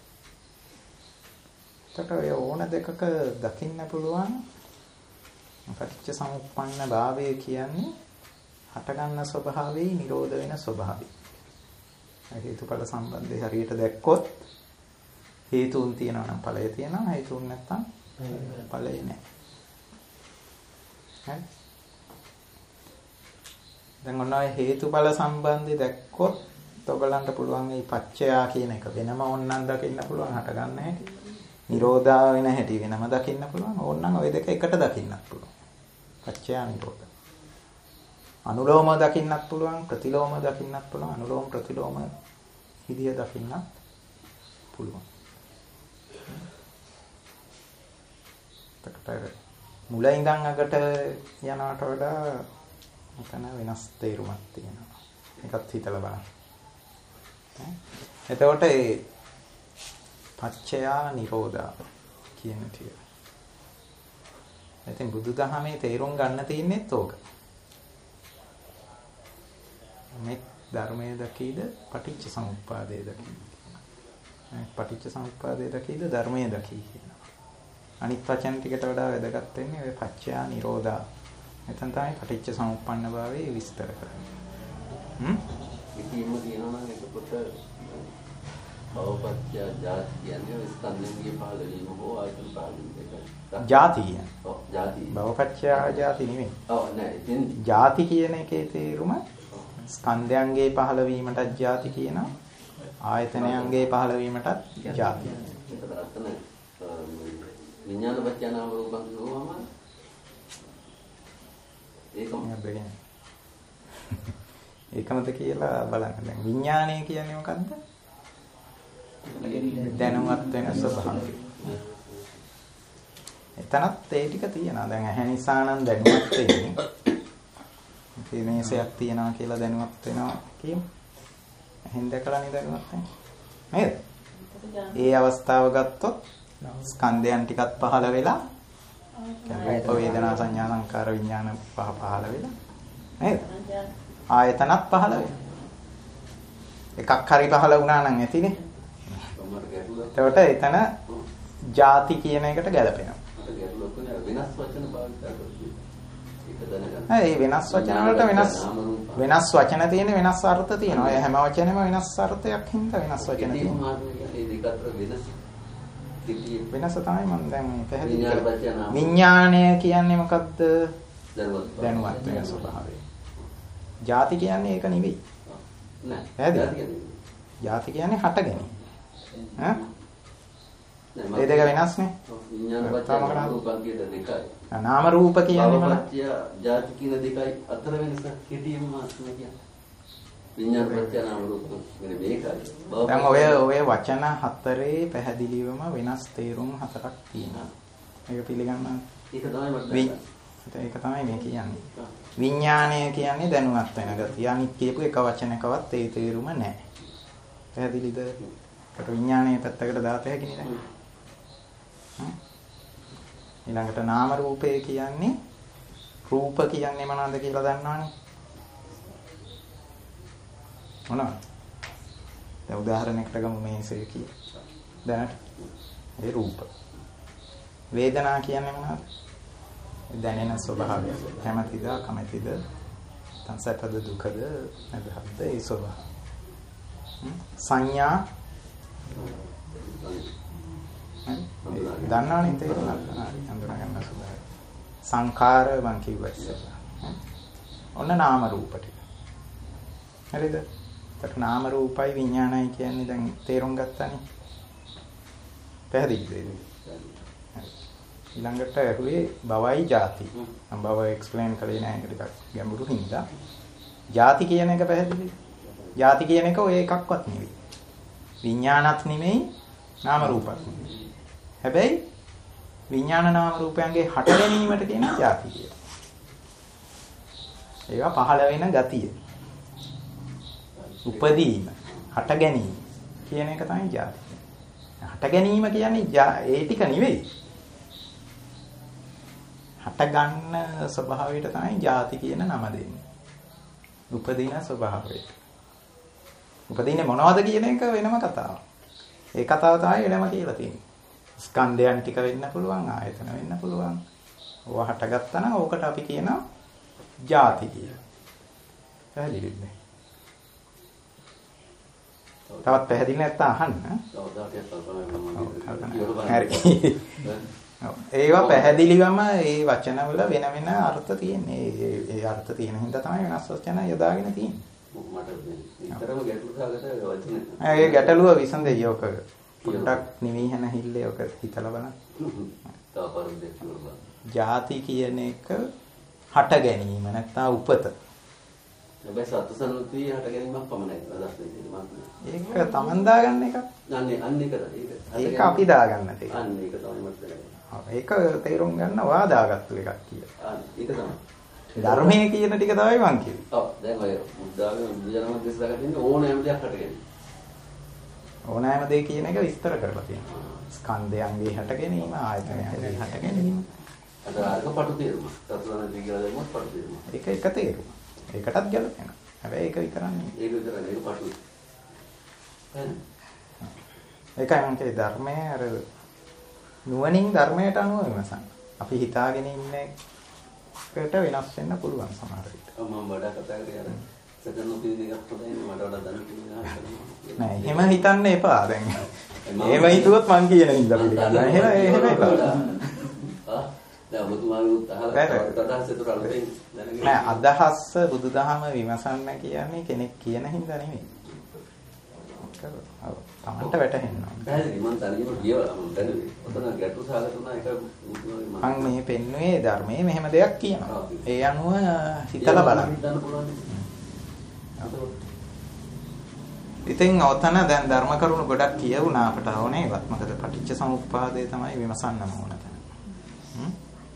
A: ඒකට ඔය ඕන දෙකක දකින්න පුළුවන් පටිච්ච සමුප්පන්න භාවය කියන්නේ හට ගන්න ස්වභාවයේ නිරෝධ වෙන ස්වභාවය. හේතුඵල සම්බන්ධය හරියට දැක්කොත් හේතුන් තියෙනවා නම් ඵලය තියෙනවා හේතුන් නැත්නම් ඵලය නැහැ. හරි. දැන් ඔන්න ඔය හේතුඵල සම්බන්ධය දැක්කොත් ඔයගලන්ට පුළුවන් මේ පච්චයා කියන එක වෙනම ඕනනම් දකින්න පුළුවන් හට ගන්න හැටි. නිරෝධා වෙන හැටි වෙනම දකින්න පුළුවන්. ඕනනම් ওই දෙක එකට දකින්නත් පුළුවන්. පච්චයා නිරෝධ. අනුලෝම දකින්නත් පුළුවන්, ප්‍රතිලෝම දකින්නත් පුළුවන්. අනුලෝම ප්‍රතිලෝම විදිය දකින්නත් පුළුවන්. තකට මුල ඉඳන් අගට යනවට වඩා මෙතන වෙනස් තේරුමක් තියෙනවා. ඒකත් හිතලා බලන්න. එතකොට ඒ පච්චයා නිරෝධා කියන ටික. ඉතින් බුදුදහමේ තේරුම් ගන්න තියෙන්නේත් ඕක. මේ ධර්මයේ දකීද පටිච්ච සමුප්පාදයේ දකීද? පටිච්ච සමුප්පාදයේ දකීද ධර්මයේ දකී කියනවා. අනිත් වචන ටිකට වඩා වැදගත් වෙන්නේ ඔය පච්චයා නිරෝධා. එතන තමයි පටිච්ච සමුප්පන්න භාවයේ විස්තර කරන්නේ. හ්ම්?
B: ඉතින්ම කියනවා නම් එතකොට භවපත්‍ය ජාති කියන්නේ ස්කන්ධයේ පහළ වීම හෝ ආයතන පහළ වීම එක.
A: ජාති කියන්නේ.
B: ඔව් ಜಾති.
A: භවපච්චය ජාති නෙමෙයි.
B: ඔව් නෑ. ඉතින්
A: ජාති කියන එකේ තේරුම ස්කන්ධයන්ගේ පහළ වීමටත් ජාති කියනවා. ආයතනයන්ගේ පහළ වීමටත් ජාති.
B: ඒක අතන විඥාන පත්‍ය නාම රූපං කියවම ඒකම
A: බැගෙන. ඒකමද කියලා බලන්න. දැන් විඥානය කියන්නේ මොකද්ද? දැනුවත් වෙන ස්වභාවය. එතනත් ඒ ටික තියෙනවා. දැන් ඇහැ නිසා නම් දැනුවත් වෙන්නේ. මේසයක් තියනවා කියලා දැනුවත් වෙනවා කියමු. ඇහෙන් දැකලානේ දැනුවත් වෙන්නේ. නේද? ඒ අවස්ථාව ගත්තොත් ස්කන්ධයන් ටිකක් පහළ වෙලා රූප වේදනා සංඥා සංකාර විඥාන පහ පහළ වෙලා නේද? ආයතනත් පහළ වෙලා. එකක් හරි පහළ වුණා නම් ඇතිනේ. එතකොට එතන ಜಾති කියන එකට ගැලපෙනවා.
B: වෙනස් වචන භාවිත කරලා ඒක දැනගන්න.
A: ඒ වෙනස් වචන වලට වෙනස් වෙනස් වචන තියෙන වෙනස් අර්ථ තියෙනවා. ඒ හැම වචනෙම වෙනස් අර්ථයක් හින්දා වෙනස් වචන තියෙනවා.
B: ඒ දෙක අතර වෙනස්
A: වෙනස තමයි මම දැන් මේ පැහැදිලි කරන්නේ. විඥාණය කියන්නේ මොකද්ද? දැනුවත් වෙන ස්වභාවය. ಜಾති කියන්නේ ඒක නෙවෙයි.
B: නෑ.
A: පැහැදිලි. ಜಾති කියන්නේ හට ගැනීම. ඈ? ඒ දෙක වෙනස්නේ.
B: විඥාන පත්‍ය රූපං කියන දෙකයි.
A: නාම රූප කියන්නේ මොනවද?
B: පත්‍ය ಜಾති කියන දෙකයි අතර වෙනස කෙටිම මාත්‍රම කියන්නේ. විඥාන පත්‍ය නාම රූප වෙන මේකයි.
A: දැන් ඔය ඔය වචන හතරේ පැහැදිලිවම වෙනස් තේරුම් හතරක් තියෙනවා. මේක පිළිගන්නවා.
B: ඒක තමයි මට
A: ඒක තමයි මේ කියන්නේ. විඥාණය කියන්නේ දැනුවත් වෙන ගතිය. අනිත් කියපු එක වචනකවත් ඒ තේරුම නැහැ. පැහැදිලිද? ඒකට විඥාණය පැත්තකට දාත හැකි නේද? ඊළඟට නාම රූපය කියන්නේ රූප කියන්නේ මොනවද කියලා දන්නවනේ. මොනවද? දැන් උදාහරණයකට ගමු මේසේ කිය. දැනට ඒ රූප. වේදනා කියන්නේ මොනවද? දැනෙන ස්වභාවය. කැමැතිද, අකමැතිද, සංසප්පද දුකද, නැදහද්ද ඒ ස්වභාවය. සංඥා දන්නවනේ තේරුණා හරි හඳුනා ගන්න සුදුයි. සංඛාර මං කිව්වා ඉස්සෙල්ලා. ඔන්න නාම රූප ටික. හරිද? ඒත් නාම රූපයි විඥානයි කියන්නේ දැන් තේරුම් ගත්තානේ. පැහැදිලිද? ඊළඟට ඇහුවේ භවයි ಜಾති. මම භව එක්ස්ප්ලেইন කළේ නැහැ ඒක ටිකක් ගැඹුරු හින්දා. ಜಾති කියන එක පැහැදිලිද? ಜಾති කියන එක ඔය එකක්වත් නෙවෙයි. විඥානත් නෙමෙයි නාම රූපත් නෙමෙයි. හැබැයි විඥාන නාම රූපයන්ගේ හට ගැනීමට කියන ಜಾති කියලා. ඒවා පහළ වෙන ගතිය. උපදීම, හට ගැනීම කියන එක තමයි ಜಾති. හට ගැනීම කියන්නේ ඒ ටික නෙවෙයි. හට ගන්න ස්වභාවයට තමයි ಜಾති කියන නම දෙන්නේ. උපදින ස්වභාවයට. උපදින්නේ මොනවද කියන එක වෙනම කතාවක්. ඒ කතාව තමයි වෙනම කියලා තියෙන්නේ. ස්කන්ධයන් ටික වෙන්න පුළුවන්, ආයතන වෙන්න පුළුවන්. ඕවා හටගත්තා නම් ඕකට අපි කියනවා ಜಾති කියලා. පැහැදිලිද? තවත් පැහැදිලි නැත්නම් අහන්න. හරි. ඒවා පැහැදිලිවම ඒ වචනවල වෙන වෙන අර්ථ තියෙන්නේ. ඒ ඒ අර්ථ තියෙන හින්දා තමයි වෙනස් වචන යොදාගෙන තියෙන්නේ.
B: මට විතරම ගැටලු සාගත වචන.
A: ඒ ගැටලුව විසඳෙයි ඔක. පොඩ්ඩක් නිවි හැන හිල්ලේ ඔක හිතලා බලන්න.
B: තාපරින් දෙන්නවා.
A: ಜಾති කියන එක හට ගැනීම නැත්නම් උපත.
B: හැබැයි සත්සනුති හට ගැනීමක් පමණයි අදහස් දෙන්නේ.
A: ඒක තමන් දාගන්න එක.
B: අන්නේ අන්නේ කර ඒක.
A: ඒක අපි දාගන්න දෙයක්.
B: අන්නේ ඒක තමයි මට තේරෙන්නේ.
A: ඒක තේරුම් ගන්න වාදාගත්තු එකක් කියලා.
B: අන්න ඒක තමයි.
A: ධර්මයේ කියන ටික තමයි මං කියන්නේ.
B: ඔව් දැන් ඔය බුද්ධාගම බුදුජනම දේශනා කරන්නේ ඕනෑම දෙයක් හට ගැනීම.
A: ඕනෑම දෙයක් කියන එක විස්තර කරලා තියෙනවා. ස්කන්ධයන්ගේ හට ගැනීම, ආයතනයන්ගේ හට ගැනීම.
B: අද ආර්ග පටු තේරුම. සතරන දිගල දෙමුත් පටු තේරුම.
A: ඒක එක තේරුම. ඒකටත් ගැලපෙනවා. හැබැයි ඒක විතරක් නෙමෙයි.
B: ඒක විතරක් ඒක පටු.
A: ඒකයි මම කියේ ධර්මයේ අර නුවණින් ධර්මයට අනුව විමසන්න. අපි හිතාගෙන ඉන්නේ කට වෙනස් වෙන්න පුළුවන් සමහර විට.
B: මම වඩා කතා කරේ අර සදන උපදෙස් එකක් පොතේ මට වඩා දන්න කෙනෙක්
A: නෑ එහෙම හිතන්න එපා දැන්. එහෙම හිතුවොත් මං කියන හින්දා පිළිගන්නවා. එහෙම එහෙම එපා.
B: දැන් ඔබතුමාගේ අහලා අදහස් ඒතර අලුතෙන් දැනගෙන
A: නෑ අදහස් බුදුදහම විමසන්න කියන්නේ කෙනෙක් කියන හින්දා නෙමෙයි. ඔව් තමන්ට වැටහෙනවා.
B: දැන් මම තනියම කියවලා මම දැනුවේ. ඔතන ගැටු සාගත උනා එක
A: මම මේ පෙන්නුවේ ධර්මයේ මෙහෙම දෙයක් කියනවා. ඒ අනුව හිතලා බලන්න. ඉතින් ඔතන දැන් ධර්ම කරුණු ගොඩක් කියවුණා අපට ඕනේවත්. මොකද පටිච්ච සමුප්පාදය තමයි විමසන්නම ඕන තැන.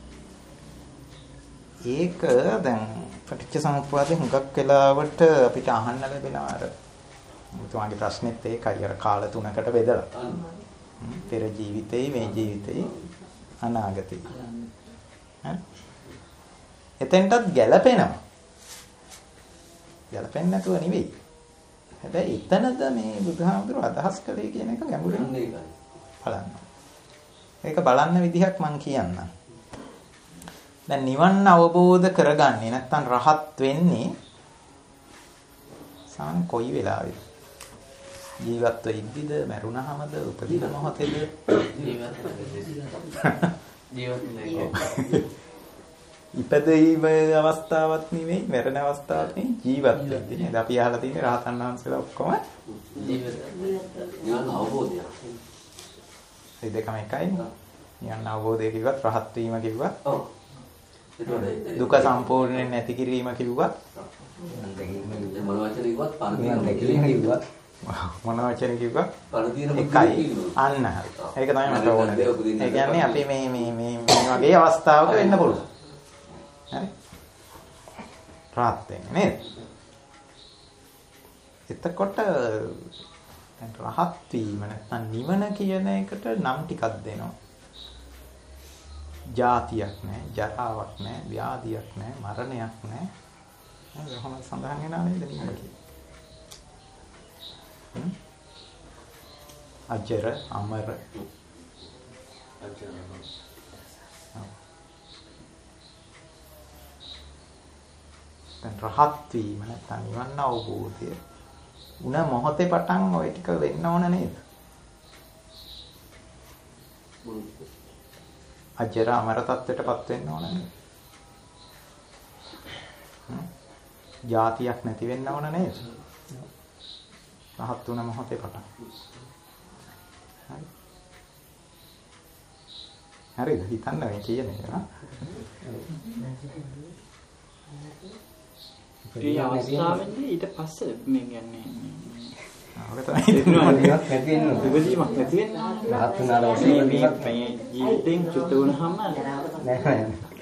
A: ඒක දැන් පටිච්ච සමුප්පාදේ හුඟක් වෙලාවට අපිට අහන්න ලැබෙනවා අර මුතුමාගේ ප්‍රශ්නෙත් ඒකයි අර කාල තුනකට බෙදලා. පෙර ජීවිතේ මේ ජීවිතේ අනාගතේ. හරි. එතෙන්ටත් ගැළපෙනවා. ගැළපෙන්නේ නැතුව නෙවෙයි. හැබැයි එතනද මේ බුදුහාමුදුරුවෝ අදහස් කළේ කියන එක ගැඹුරින් බලන්න. ඒක බලන්න විදිහක් මම කියන්නම්. දැන් නිවන් අවබෝධ කරගන්නේ නැත්නම් රහත් වෙන්නේ සාන් කොයි වෙලාවෙද? ජීවත් වෙද්දිද, මරුණාමද, උපදින මොහොතේද? ජීවත් ඉපදීම අවස්ථාවක් නෙවෙයි, මරණ අවස්ථාවක් නෙවෙයි, ජීවත් වෙද්දී නේද? අපි අහලා තියෙන රහතන් වහන්සේලා ඔක්කොම ජීවිත නිවන් අවබෝධය. ඒ දෙකම එකයි. නිවන් අවබෝධය කිව්වත් රහත් වීම කිව්වත් ඔව්. දුක සම්පූර්ණයෙන් නැති කිරීම කිව්වත් මොන වචන කිව්වත් පරදින දෙකලින් කිව්වත් මොන වචන කිව්වත් පරදින එකයි. අන්න හරි. ඒක තමයි මට ඕනේ. ඒ කියන්නේ අපි මේ මේ මේ මේ වගේ අවස්ථාවක වෙන්න පුළුවන්. හරි. රාත් වෙන්නේ නේද? එතකොට දැන් රහත් වීම නැත්නම් නිවන කියන එකට නම් ටිකක් දෙනවා. ජාතියක් නැහැ, ජරාවක් නැහැ, ව්‍යාධියක් නැහැ, මරණයක් නැහැ. නේද? කොහොමද සඳහන් වෙනා නේද නිවන කියන්නේ? අජර, අමර. අජර. රහත් වීම නැත්නම් නිවන් අවබෝධය උන මොහොතේ පටන් ওই ටික වෙන්න ඕන නේද? අජර අමර තත්ත්වයටපත් වෙන්න ඕන නේද? ජාතියක් නැති වෙන්න ඕන නේද? රහත් වුණ මොහොතේ පටන්. හරි. හරිද? හිතන්න මේ කියන්නේ නා.
C: ඒ අවස්ථාවේදී ඊට පස්සේ මේ කියන්නේ
A: ඔක තමයි නිවනක්
C: නැති වෙනවා. විපදීමක් නැති වෙනවා. රහත් වුණාට පස්සේ මේ ජීවිතෙන් චුත වුණාම නෑ නෑ.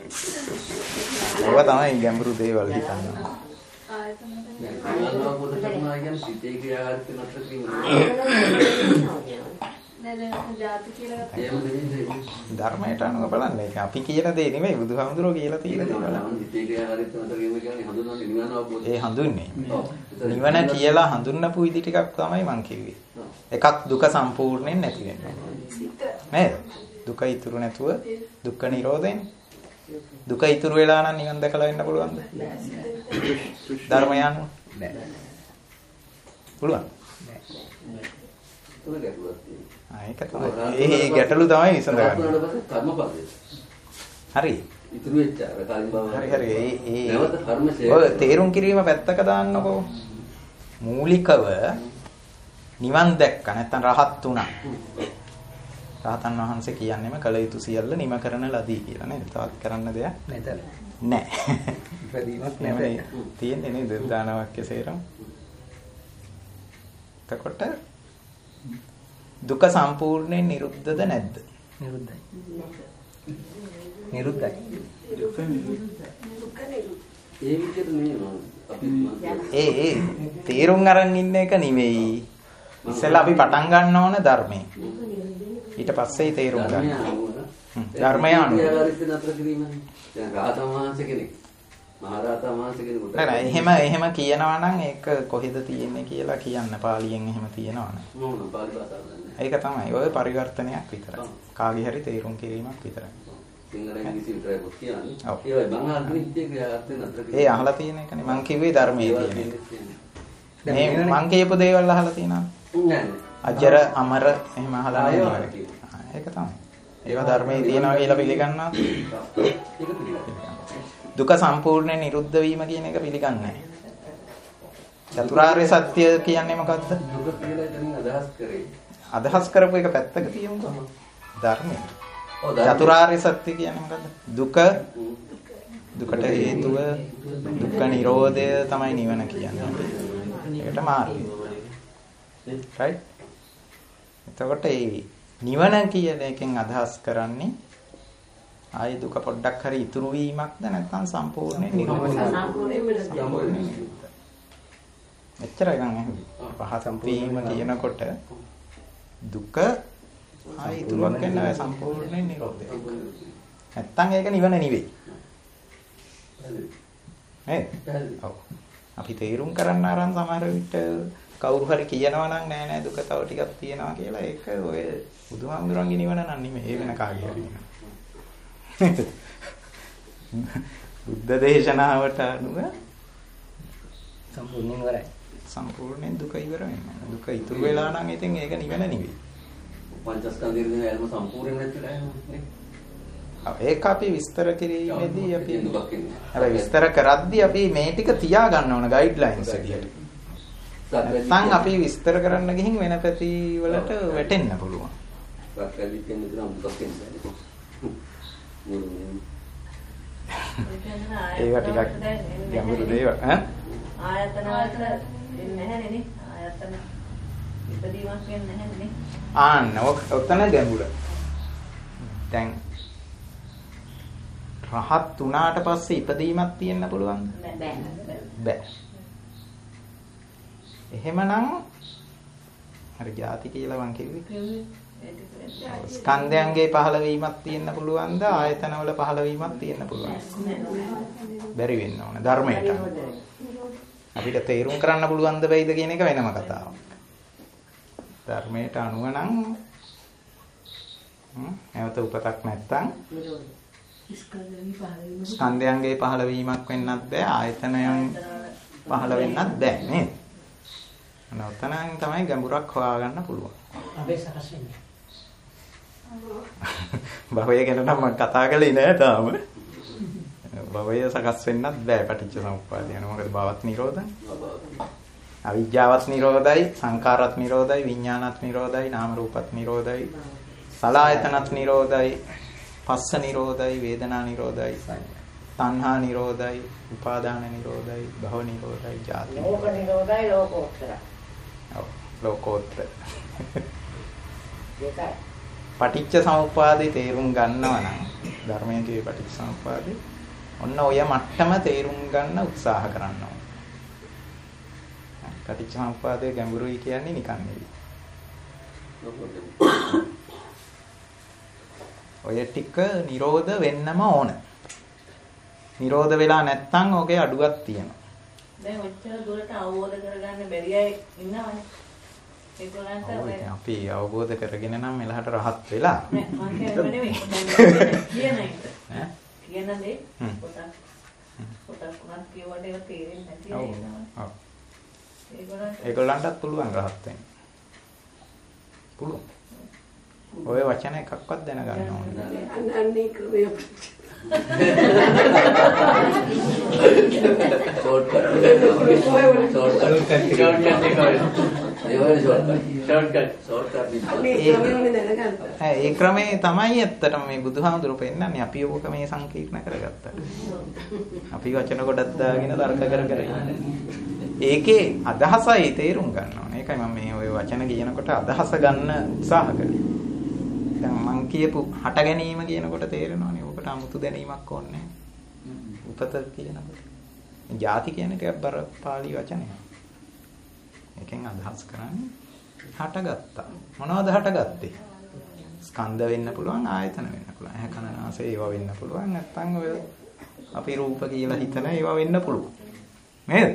A: ඔය තමයි ගැඹුරු දේවල් හිතන්නේ.
B: ආයතන පොත කරනවා කියන්නේ සිතේ ක්‍රියාකාරීත්වය නතර කිරීම.
G: නෑ නෑ ජාති කියලා
A: ධර්මයට අනුව බලන්න. ඒක අපි කියන දේ නෙමෙයි බුදුහාමුදුරුවෝ කියලා තියෙන දේ බලන්න.
B: සිතේ ක්‍රියාකාරීත්වය නතර කිරීම කියන්නේ හඳුන්වන්නේ නිවන අවබෝධය.
A: ඒ හඳුන්නේ. නිවන කියලා හඳුන්වපු විදි ටිකක් තමයි මං කිව්වේ. එකක් දුක සම්පූර්ණයෙන් නැති වෙනවා. නේද? දුක ඉතුරු නැතුව දුක්ඛ නිරෝධයෙන් දුක ඉතුරු වෙලා නම් නිවන් දැකලා වෙන්න පුළුවන්ද? ධර්මය අනුව නෑ. පුළුවන්. නෑ. ඒක තමයි. ඒ ගැටලු තමයි විසඳගන්නේ.
B: කර්මපදේ.
A: හරි.
B: ඉතුරු වෙච්ච අර කලින් බව.
A: හරි හරි. ඒ ඒ
B: නැවත කර්ම ශේෂ.
A: ඔය තේරුම් කිරීම පැත්තක දාන්නකෝ. මූලිකව නිවන් දැක්ක නැත්නම් රහත් වුණා. රහතන් වහන්සේ කියන්නේම කල යුතු සියල්ල නිම කරන ලදී කියලා නේද? තවත් කරන්න දෙයක් නැත. නෑ. ඉපදීමක් නෙමෙයි. තියෙන්නේ නේද? දාන වාක්‍ය සේරම. එතකොට දුක සම්පූර්ණයෙන් නිරුද්ධද නැද්ද? නිරුද්ධයි. නිරුද්ධයි.
B: දුක නිරුද්ධයි. ඒ විදිහට නෙමෙයි අපි
A: ඒ ඒ තේරුම් අරන් ඉන්න එක නෙමෙයි. ඉස්සෙල්ලා අපි පටන් ගන්න ඕන ධර්මයෙන්. ඊට පස්සේ තේරුම් ගන්න. ධර්මය අනුව.
B: දැන් රාතන් වහන්සේ කෙනෙක් මහරහතන් වහන්සේ කෙනෙකුට
A: නෑ නෑ එහෙම එහෙම කියනවා නම් ඒක කොහෙද තියෙන්නේ කියලා කියන්න පාලියෙන් එහෙම තියෙනවා නේද?
B: මොනවා පාලි භාෂාවෙන් නෑ.
A: ඒක තමයි. ඔය පරිවර්තනයක් විතරයි. කාගේ හරි තේරුම් කිරීමක් විතරයි.
B: සිංහලෙන් කිසි විතරයි පොත් කියන්නේ. ඒවයි බංගාලි නිත්‍ය ක්‍රියාවත් නතර කිව්වා.
A: ඒ අහලා තියෙන එකනේ මං කිව්වේ ධර්මයේ තියෙන එක. මේ මං කියපු දේවල් අහලා තියෙනවා.
B: නෑ නෑ.
A: අජර අමර එහෙම අහලා නැහැ. ඒක තමයි. ඒවා ධර්මයේ තියෙනවා කියලා පිළිගන්නවා. දුක සම්පූර්ණයෙන් නිරුද්ධ වීම කියන එක පිළිගන්නේ නැහැ. චතුරාර්ය සත්‍ය කියන්නේ මොකක්ද?
B: දුක කියලා දැන් අදහස් කරේ.
A: අදහස් කරපු එක පැත්තක තියමුකෝ. ධර්මය. චතුරාර්ය සත්‍ය කියන්නේ මොකද්ද? දුක දුකට හේතුව දුක්ඛ නිරෝධය තමයි නිවන කියන්නේ. ඒකට මාර්ගය. right? එතකොට මේ නිවන කියන එකෙන් අදහස් කරන්නේ ආයේ දුක පොඩ්ඩක් හරි ඉතුරු වීමක්ද නැත්නම් සම්පූර්ණයෙන් නිරෝධය? සම්පූර්ණයෙන්. එච්චරයි ගන්න පහත් වීම කියනකොට දුක ආයේ ඉතුරුවක් වෙනවා සම්පූර්ණයෙන් නිරෝධය. නැත්නම් ඒක නිවන නෙවෙයි. නේද? ඔව්. අපි තේරුම් කරන්න ආරන් සමහර විට කවුරු හරි කියනවා නම් නෑ නෑ දුක තව ටිකක් තියෙනවා කියලා ඒක ඔය බුදුහාමුදුරන්ගේ නිවන නම් නෙමෙයි. ඒ වෙන කාගේ හරි නිවන. බුද්ධ දේශනාවට අනුව
F: සම්පූර්ණයෙන් ඉවරයි.
A: සම්පූර්ණයෙන් දුක ඉවර වෙනවා. දුක ඉතුරු වෙලා නම් ඉතින් ඒක නිවන නෙවෙයි.
B: පංචස්කන්ධයේ දෙන ඇල්ම සම්පූර්ණයෙන් නැතිලා යනවා.
A: ඒක අපි විස්තර කිරීමේදී අපි හැබැයි විස්තර කරද්දී අපි මේ ටික තියා ගන්න ඕන ගයිඩ්ලයින්ස් විදියට. නැත්නම් අපි විස්තර කරන්න ගිහින් වෙන පැති වලට වැටෙන්න පුළුවන්.
B: රක්කලි කියන්නේ දුරම දුක් කියන්නේ.
A: ඒවා ටිකක් ගැඹුරු දේවල් ඈ
G: ආයතන වලට දෙන්නේ නැහැ නේ ආයතන ඉදීමක් වෙන්නේ නැහැ නේ
A: ආන්න ඔතන ගැඹුර දැන් රහත් උනාට පස්සේ ඉපදීමක් තියෙන්න පුළුවන්ද
J: බෑ
A: බෑ එහෙමනම් අර ಜಾති කියලා මං කිව්වේ ස්කන්ධයන්ගේ පහළ වීමක් තියෙන්න පුළුවන්ද ආයතනවල පහළ වීමක් තියෙන්න පුළුවන්ද බැරි වෙන්න ඕන ධර්මයට අපිට තේරුම් කරන්න පුළුවන්ද බැයිද කියන එක වෙනම කතාවක් ධර්මයට අනුව නම් නැවත උපතක් නැත්තම් ස්කන්ධයන්ගේ පහළ වීමක් වෙන්නත් බෑ ආයතනයන් පහළ වෙන්නත් බෑ නේද නැවතනම් තමයි ගැඹුරක් හොයාගන්න පුළුවන්
E: අපේ සකස් වෙන්නේ
A: භවය ගැන නම් මම කතා කළේ නෑ තාම. භවය සකස් වෙන්නත් බෑ පටිච්ච සමුප්පාදය. මොකද භවත් නිරෝධයි. අවිජ්ජාවත් නිරෝධයි, සංඛාරත් නිරෝධයි, විඥානත් නිරෝධයි, නාම රූපත් නිරෝධයි, සලආයතනත් නිරෝධයි, පස්ස නිරෝධයි, වේදනා නිරෝධයි, තණ්හා නිරෝධයි, උපාදාන නිරෝධයි, භව නිරෝධයි, ජාති.
J: ලෝක නිරෝධයි ලෝකෝත්තර.
A: ඔව් ලෝකෝත්තර.
J: ඒකයි.
A: පටිච්ච සමුප්පාදේ තේරුම් ගන්නවා නම් ධර්මයේ කියේ පටිච්ච සමුප්පාදේ ඔන්න ඔය මට්ටම තේරුම් ගන්න උත්සාහ කරන්න ඕන. පටිච්ච සමුප්පාදේ ගැඹුරුයි කියන්නේ නිකන් නෙවෙයි. ඔය ටික නිරෝධ වෙන්නම ඕන. නිරෝධ වෙලා නැත්නම් ඔගේ අඩුවක් තියෙනවා.
G: දැන් ඔච්චර දුරට අවබෝධ කරගන්න බැරි අය ඉන්නවනේ. ඒගොල්ලන්ට
A: අපි අවබෝධ කරගෙන නම් මෙලහට රහත් වෙලා
G: නෑ මම කියන්නේ නෙමෙයි කියන එක ඈ කියන දේ පොතක් පොතක් උනත් කියවට ඒක තේරෙන්නේ නැති
A: ඔව්
G: ඒනවා ඒගොල්ලන්ට
A: ඒගොල්ලන්ටත් පුළුවන් රහත් වෙන්න පුළුවන් ඔය වචන එකක්වත් දැනගන්න ඕනේ
H: අනන්නේ ක්‍රමයේ
B: ෂෝට්කට් ෂෝට්කට්
A: ඒ ක්‍රමේ තමයි ඇත්තටම මේ බුදුහාමුදුරුවෝ පෙන්නන්නේ අපි ඕක මේ සංකීර්ණ කරගත්තා. අපි වචන ගොඩක් දාගෙන තර්ක කර කර ඒකේ අදහසයි තේරුම් ගන්න ඕනේ. ඒකයි මම මේ ওই වචන කියනකොට අදහස ගන්න උත්සාහ කරන්නේ. දැන් මං කියපු හට ගැනීම කියනකොට තේරෙනවනේ. ඔකට 아무තු දැනීමක් ඕනේ නැහැ. උපත කියනකොට. ಜಾති කියන්නේ ටිකක් බර පාළි වචනයක්. එකෙන් අදහස් කරන්නේ හටගත්තා. මොනවද හටගත්තේ? ස්කන්ධ වෙන්න පුළුවන්, ආයතන වෙන්න පුළුවන්. ඇහැ කන නාසය ඒවා වෙන්න පුළුවන්. නැත්නම් ඔය අපි රූප කියලා හිතන ඒවා වෙන්න පුළුවන්. නේද?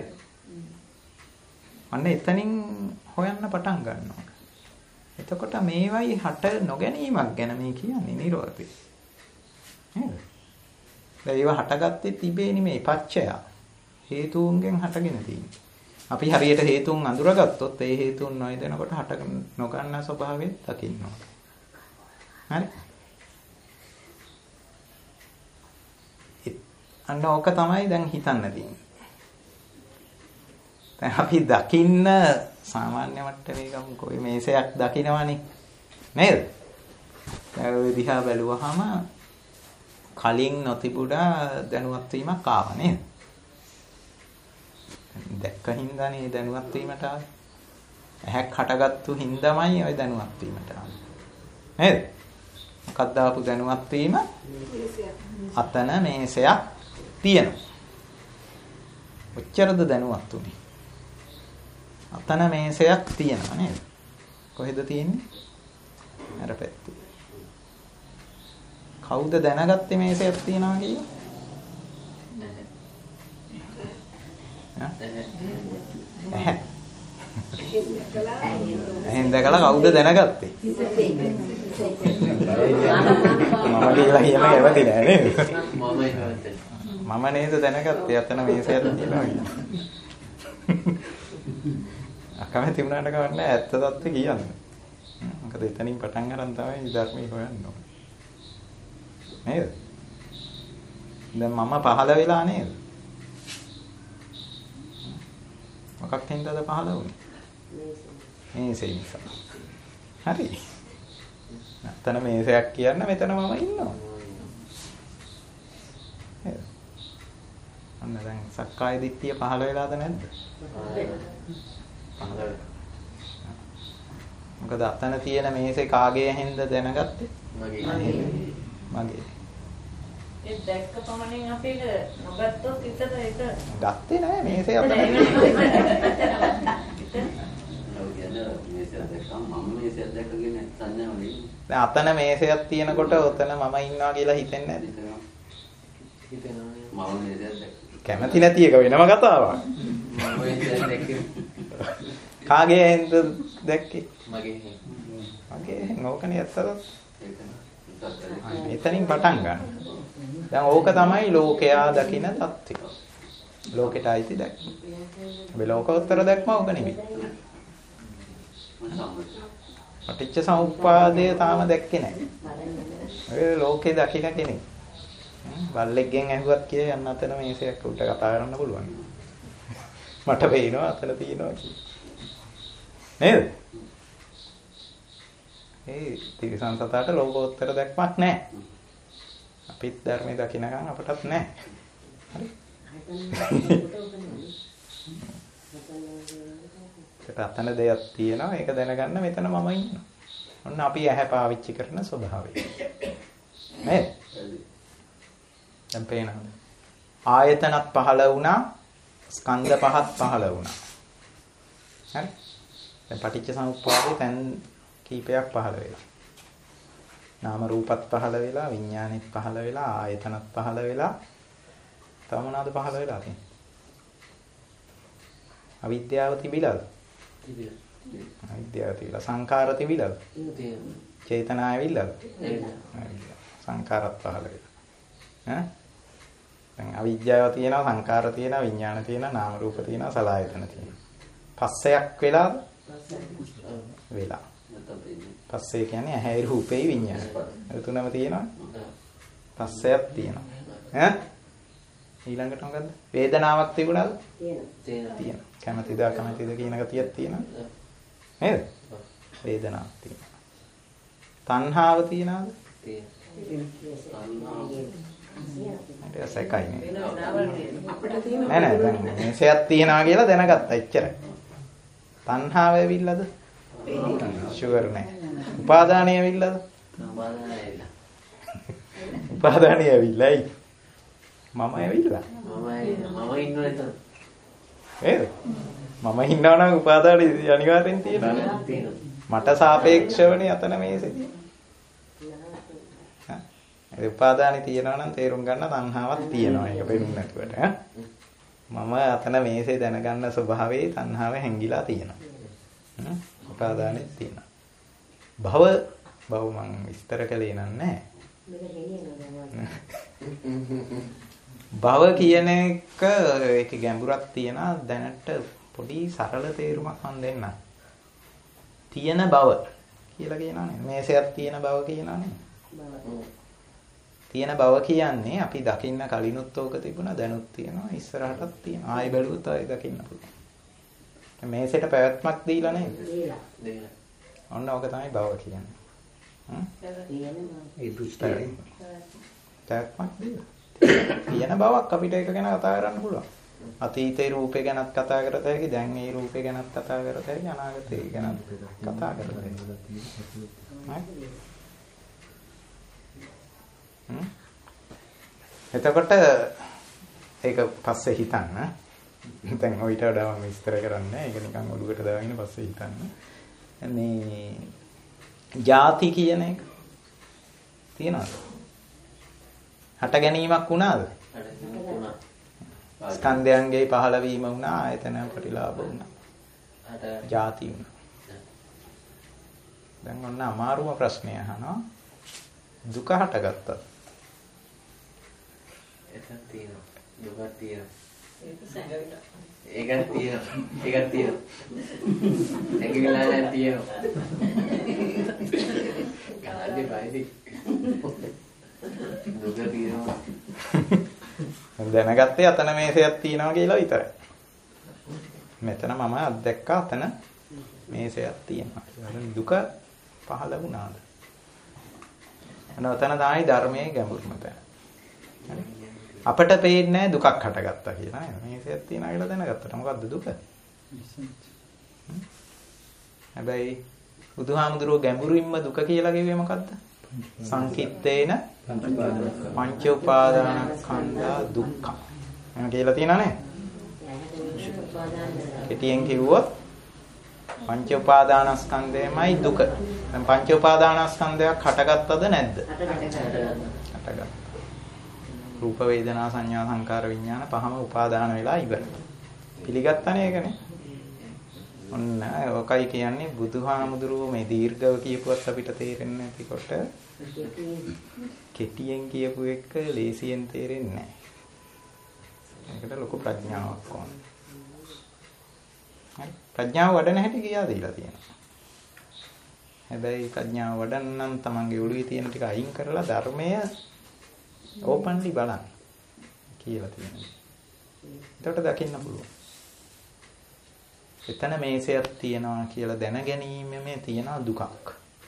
A: අන්න එතනින් හොයන්න පටන් ගන්නවා. එතකොට මේවයි හට නොගැනීමක් ගැන මේ කියන්නේ නිරෝධය. නේද? දැන් ඒවා හටගත්තේ තිබේ නෙමෙයි පච්චය. හේතුන්ගෙන් හටගෙන තියෙන්නේ. අපි හරියට හේතුන් අඳුරගත්තොත් ඒ හේතුන් නොයදෙනකොට හට නොගන්න ස්වභාවයෙන් දකින්න ඕනේ. හරි? අන්න ඕක තමයි දැන් හිතන්න තියෙන්නේ. දැන් අපි දකින්න සාමාන්‍ය මට්ටමේ ගමුකෝ මේ මේසයක් දකින්නවනේ නේද? දැන් ඔය දිහා බැලුවහම කලින් නොතිබුණා දැනුවත් වීමක් ආවා නේද? දැක්ක හින්දානේ දැනුවත් වීමට ආවේ. ඇහැක් හටගත්තු හින්දාමයි ඔය දැනුවත් වීමට ආවේ. නේද? මොකක්ද ආපු දැනුවත් වීම? අතන මේසයක් තියෙනවා. ඔච්චරද දැනුවත් උනේ. අතන මේසයක් තියෙනවා නේද? කොහෙද තියෙන්නේ? අර පැත්තේ. කවුද දැනගත්තේ මේසයක් තියෙනවා කියලා? නැහැ. එහෙන් දැකලා කවුද දැනගත්තේ? මම කියලා කියන්න කැමති නෑ නේද? මම නේද දැනගත්තේ අතන මේසයක් තියෙනවා කියලා. අකමැති වුණාට කවන්න ඇත්ත තත්ත්වය කියන්නේ. මොකද එතනින් පටන් ගන්න තමයි ධර්මයේ හොයන්න ඕනේ. නේද? දැන් මම පහළ වෙලා නේද? මොකක් හින්දාද පහළ වුනේ? මේසේ නිසා. හරි. නැත්තන මේසයක් කියන්න මෙතන මම ඉන්නවා. නේද? අන්න දැන් සක්කාය දිට්ඨිය පහළ වෙලාද නැද්ද? පහළ වෙලා. මොකද අතන තියෙන මේසේ කාගේ හින්ද දැනගත්තේ? මගේ. මගේ.
G: ඒ දැක්ක පමණින් අපි නොගත්තොත් විතර ඒක
A: ගත්තේ නෑ මේසේ අතන. දැන් අතන මේසයක් තියෙනකොට ඔතන මම ඉන්නවා කියලා හිතෙන්නේ නැද්ද? හිතෙනවා. මම මේසයක් දැක්කේ. කැමති නැති එක වෙනම කතාවක්. මම මේසයක් දැක්කේ. කාගේ හින්ද දැක්කේ? මගේ හින්ද. මගේ නෝකනේ ඇත්තද? එතනින් පටන් ගන්න. දැන් ඕක තමයි ලෝකයා දකින தත්ත්වය. ලෝකෙට ආйти දැක්ම. මේ ලෝකෝත්තර දැක්ම ඕක නෙමෙයි. පටිච්ච සමුප්පාදය තාම දැක්කේ නැහැ. ඒ ලෝකේ දකින්න කෙනෙක්. බල්ලෙක්ගෙන් ඇහුවත් කිය යන්න අතන මේසයක් උඩ කතා කරන්න පුළුවන්. මට පේනවා අතන තියෙනවා කියලා. නේද? ඒ තිරිසන් සතාට ලෝකෝත්තර දැක්මක් නැහැ. අපිත් ධර්මයේ දකින්නකම් අපටත් නැහැ. හරි? අතන දෙයක් තියෙනවා ඒක දැනගන්න මෙතන මම ඉන්නවා. ඔන්න අපි ඇහැ පාවිච්චි කරන ස්වභාවය. නේද? දැන් පේනවද? ආයතනත් පහළ වුණා, ස්කන්ධ පහත් පහළ වුණා. හරි? දැන් පටිච්ච සමුප්පාදේ තැන් කීපයක් පහළ වෙලා. නාම රූපත් පහළ වෙලා, විඥානෙත් පහළ වෙලා, ආයතනත් පහළ වෙලා. තව මොනවාද පහළ වෙලා තියෙන්නේ? අවිද්‍යාව තිබිලාද? තිබිලා. අවිද්‍යාව තිබිලා. සංඛාර තිබිලාද? තියෙනවා. චේතනා ඇවිල්ලාද? ඇවිල්ලා. සංඛාරත් පහළ වෙලා. ඈ? දැන් අවිද්‍යාව තියෙනවා, සංඛාර තියෙනවා, විඥාන තියෙනවා, නාම රූප තියෙනවා, සලආයතන තියෙනවා. පස්සයක් වෙලාද? වෙලා. පස්සේ කියන්නේ ඇහැයි රූපේ විඥාන. ඒ තුනම තියෙනවා. පස්සයක් තියෙනවා. ඈ? ඊළඟට මොකද්ද? වේදනාවක් තිබුණාද? තියෙනවා. තියෙනවා. කැමැතිද අකමැතිද කියන ගතියක් තියෙනවා. නේද? වේදනාවක් තියෙනවා. තණ්හාව තියනවාද? තියෙනවා. ඒක සැකයි නේ. නෑ නෑ දැන් මේසයක් තියනවා කියලා දැනගත්තා එච්චරයි. තණ්හාව ඇවිල්ලාද? ෂුවර් නෑ. උපාදානය ඇවිල්ලාද? උපාදානය ඇවිල්ලා. උපාදානය ඇවිල්ලායි. මම ඇවිල්ලා. මම මම ඉන්නවා එතන. නේද? මම ඉන්නවා නම් උපාදානය අනිවාර්යෙන් තියෙනවා. තියෙනවා. මට සාපේක්ෂවනේ අතන මේසෙ තියෙන්නේ. ඒ උපාදානය තියෙනවා නම් තේරුම් ගන්න තණ්හාවක් තියෙනවා. ඒක පෙනුනේ නැතුවට ඈ. මම අතන මේසෙ දැනගන්න ස්වභාවයේ තණ්හාව හැංගිලා තියෙනවා. හ්ම්. උපාදානෙත් තියෙනවා. භව භව මං විස්තර කළේ නෑ. භව කියන එක ඒක ගැඹුරක් තියෙනවා දැනට පොඩි සරල තේරුමක් මම දෙන්නම්. තියෙන බව කියලා කියනවනේ. මේසයක් තියෙන බව කියනවනේ. තියෙන බව කියන්නේ අපි දකින්න කලිනුත් ඕක තිබුණා දැනුත් තියෙනවා ඉස්සරහටත් තියෙනවා. ආයෙ බැලුවොත් ආයෙ දකින්න පුළුවන්. මේසෙට පැවැත්මක් දීලා නේද?
J: දීලා.
I: දීලා.
A: ඔන්න ඕක තමයි බව කියන්නේ. හ්ම්? ඒ දුෂ්ටයි. පැවැත්මක් දීලා. තියෙන බවක් අපිට ඒක ගැන කතා කරන්න පුළුවන්. අතීතේ රූපේ ගැනත් කතා කරත හැකි, දැන් මේ රූපේ ගැනත් කතා කරත හැකි, අනාගතේ ගැනත් කතා කරත හැකි. හ්ම්? එතකොට ඒක පස්සේ හිතන්න. දැන් ඔයිට වඩා මම විස්තර කරන්නේ. ඒක නිකන් ඔළුවට දාගෙන පස්සේ හිතන්න. මේ ಜಾති කියන එක තියනවද? හට ගැනීමක් වුණාද?
I: වුණා.
A: ස්කන්ධයන්ගේ පහළවීම වුණා, ආයතන ප්‍රතිලාභ වුණා. ಜಾති වුණා. දැන් ඔන්න අමාරුම ප්‍රශ්නය අහනවා. දුක හටගත්තා.
I: එකක් තියෙනවා. දුකක් තියෙනවා.
G: ඒක සැඟවිලා.
I: ඒකක් තියෙනවා. ඒකක් තියෙනවා. ඇඟිලා නැහැ තියෙනවා. කාඩේ බයිදි. දුක තියෙනවා.
A: දැනගත්තේ අතන මේසයක් තියෙනවා කියලා විතරයි. මෙතන මම අත්දැක්කා අතන මේසයක් තියෙනවා. දුක පහළ වුණාද? අනතන තමයි ධර්මයේ ගැඹුරම තැන. අපට පේන්නේ දුකක් හටගත්තා කියලා නේද? මේසයක් තියෙනවා කියලා දැනගත්තට මොකද්ද දුක? හැබැයි බුදුහාමුදුරුවෝ ගැඹුරින්ම දුක කියලා කිව්වේ මොකද්ද? සංකිට්ඨේන පංච උපාදානස්කන්ධා දුක්ඛ. එහෙම කියලා තියෙනා නේ? කෙටියෙන් කිව්වොත් පංච උපාදානස්කන්ධයමයි දුක. දැන් පංච උපාදානස්කන්ධයක් හටගත්තද නැද්ද? හටගත්තා. රූප වේදනා සංඥා සංකාර විඥාන පහම උපාදාන වෙලා ඉවරයි. පිළිගත්තනේ ඒකනේ. ඔන්න ඔකයි කියන්නේ බුදුහාමුදුරුවෝ මේ දීර්ඝව කියපුවත් අපිට තේරෙන්නේ නැතිකොට කෙටියෙන් කියපු එක ලේසියෙන් තේරෙන්නේ නැහැ. ඒකට ලොකු ප්‍රඥාවක් ඕන. හරි. ප්‍රඥාව වඩන හැටි කියලා දීලා තියෙනවා. හැබැයි ප්‍රඥාව වඩන්න නම් තමන්ගේ ඔළුවේ තියෙන ටික අයින් කරලා ධර්මය ඕපන්ලි බලන්න කියලා තියෙනවා. එතකොට දකින්න පුළුවන්. එතන මේසයක් තියනවා කියලා දැන ගැනීමේ තියෙන දුකක්.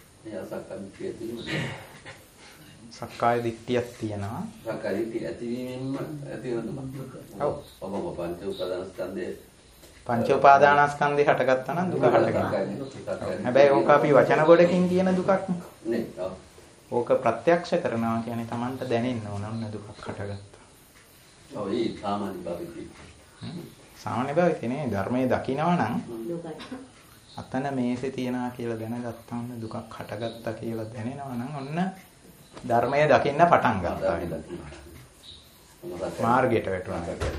A: සක්කාය දිට්ඨියක් තියෙනවා.
B: සක්කාය දිට්ඨිය ඇතිවීමෙන්ම ඇති වෙන දුක. ඔව්. ඔබ පංච උපාදානස්කන්ධයේ
A: පංච උපාදානස්කන්ධේ හටගත්තා නම් දුක හටගන්නවා. හැබැයි ඕක අපි වචන ගොඩකින් කියන දුකක්
B: නේ. ඔව්.
A: ඕක ප්‍රත්‍යක්ෂ කරනවා කියන්නේ Tamanට දැනෙන්න ඕන නම් දුකක් හටගත්තා.
B: ඔව් ඒ සාමාන්‍ය භාවිතයි.
A: සාමාන්‍ය භාවිතේ නේ ධර්මයේ දකිනවා නම් අතන මේසේ තියනවා කියලා දැනගත්තාම දුකක් හටගත්තා කියලා දැනෙනවා නම් ඔන්න ධර්මයේ දකින්න පටන් ගත්තා. මාර්ගයට වැටුණා.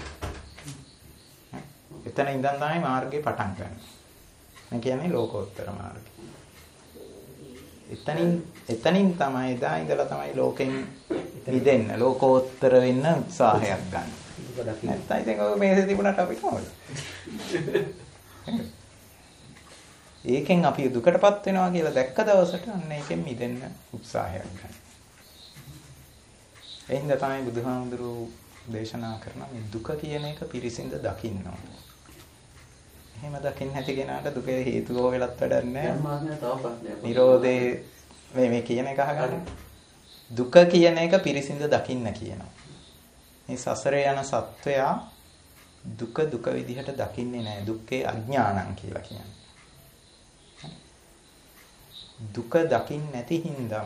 A: එතන ඉඳන් තමයි මාර්ගේ පටන් ගන්න. මේ කියන්නේ ලෝකෝත්තර මාර්ගය. එතනින් එතනින් තමයි එදා ඉඳලා තමයි ලෝකෙන් මිදෙන්න ලෝකෝත්තර වෙන්න උත්සාහයක් ගන්න. නැත්නම් ඉතින් ඔය මේසේ තිබුණාට අපි කොහොමද? ඒකෙන් අපි දුකටපත් වෙනවා කියලා දැක්ක දවසට අන්න ඒකෙන් මිදෙන්න උත්සාහයක් ගන්න. එහෙනම් තමයි බුදුහාමුදුරුවෝ දේශනා කරන මේ දුක කියන එක පිරිසිඳ දකින්න ඕනේ. එහෙම දකින්න නැති කෙනාට දුකේ හේතුව වෙලත් වැඩක් නැහැ. නිරෝධේ මේ මේ කියන එක අහගන්න. දුක කියන එක පිරිසිඳ දකින්න කියනවා. මේ සසරේ යන සත්වයා දුක දුක විදිහට දකින්නේ නැහැ. දුක්ඛේ අඥානං කියලා කියන්නේ. දුක දකින්න නැති හින්දාම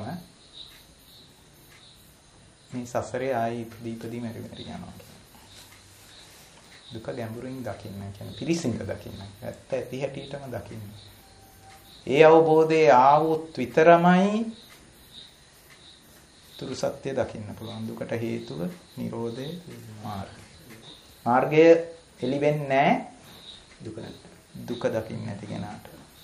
A: මේ සසරේ ආයි ඉපදීපදී මෙරි මෙරි යනවා. දුක ගැඹුරින් දකින්න කියන්නේ පිරිසිඳ දකින්න. ඇත්ත ඇති හැටියටම දකින්න. ඒ අවබෝධයේ ආවොත් විතරමයි තුරු සත්‍ය දකින්න පුළුවන්. දුකට හේතුව නිරෝධේ මාර්ගය. මාර්ගය එළිවෙන්නේ නැහැ දුක දුක දකින්න නැති කෙනාට.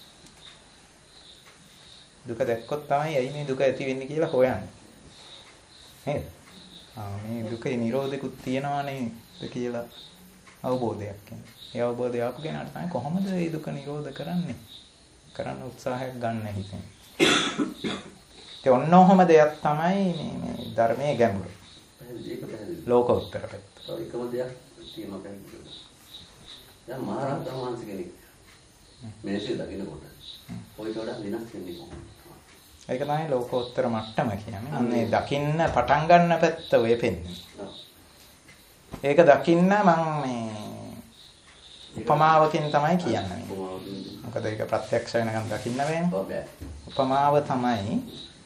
A: දුක දැක්කොත් තමයි ඇයි මේ දුක ඇති වෙන්නේ කියලා හොයන්නේ. නේද? ආ මේ දුකේ නිරෝධිකුත් තියනවානේ කියලා අවබෝධයක් එන්නේ. ඒ අවබෝධය ආපු කෙනාට තමයි කොහොමද මේ දුක නිරෝධ කරන්නේ? කරන්න උත්සාහයක් ගන්න හිතෙන්නේ. ඒ ඔන්න ඔහම දෙයක් තමයි මේ මේ ධර්මයේ ගැඹුර. ලෝකෝත්තර පැත්ත.
B: ඒකම දෙයක් තියෙනවා කියන්නේ. දැන් මහරහතන් වහන්සේ කෙනෙක් මේසේ දකින්නකොට ඔයිට වඩා වෙනස් වෙන්නේ කොහොමද?
A: ඒක තමයි ලෝකෝත්තර මට්ටම කියන්නේ. අන්නේ දකින්න පටන් ගන්න පැත්ත ඔය පෙන්නේ. ඒක දකින්න මම මේ උපමාවකින් තමයි කියන්නේ. මොකද ඒක ප්‍රත්‍යක්ෂ වෙනකන් දකින්න වෙන්නේ. උපමාව තමයි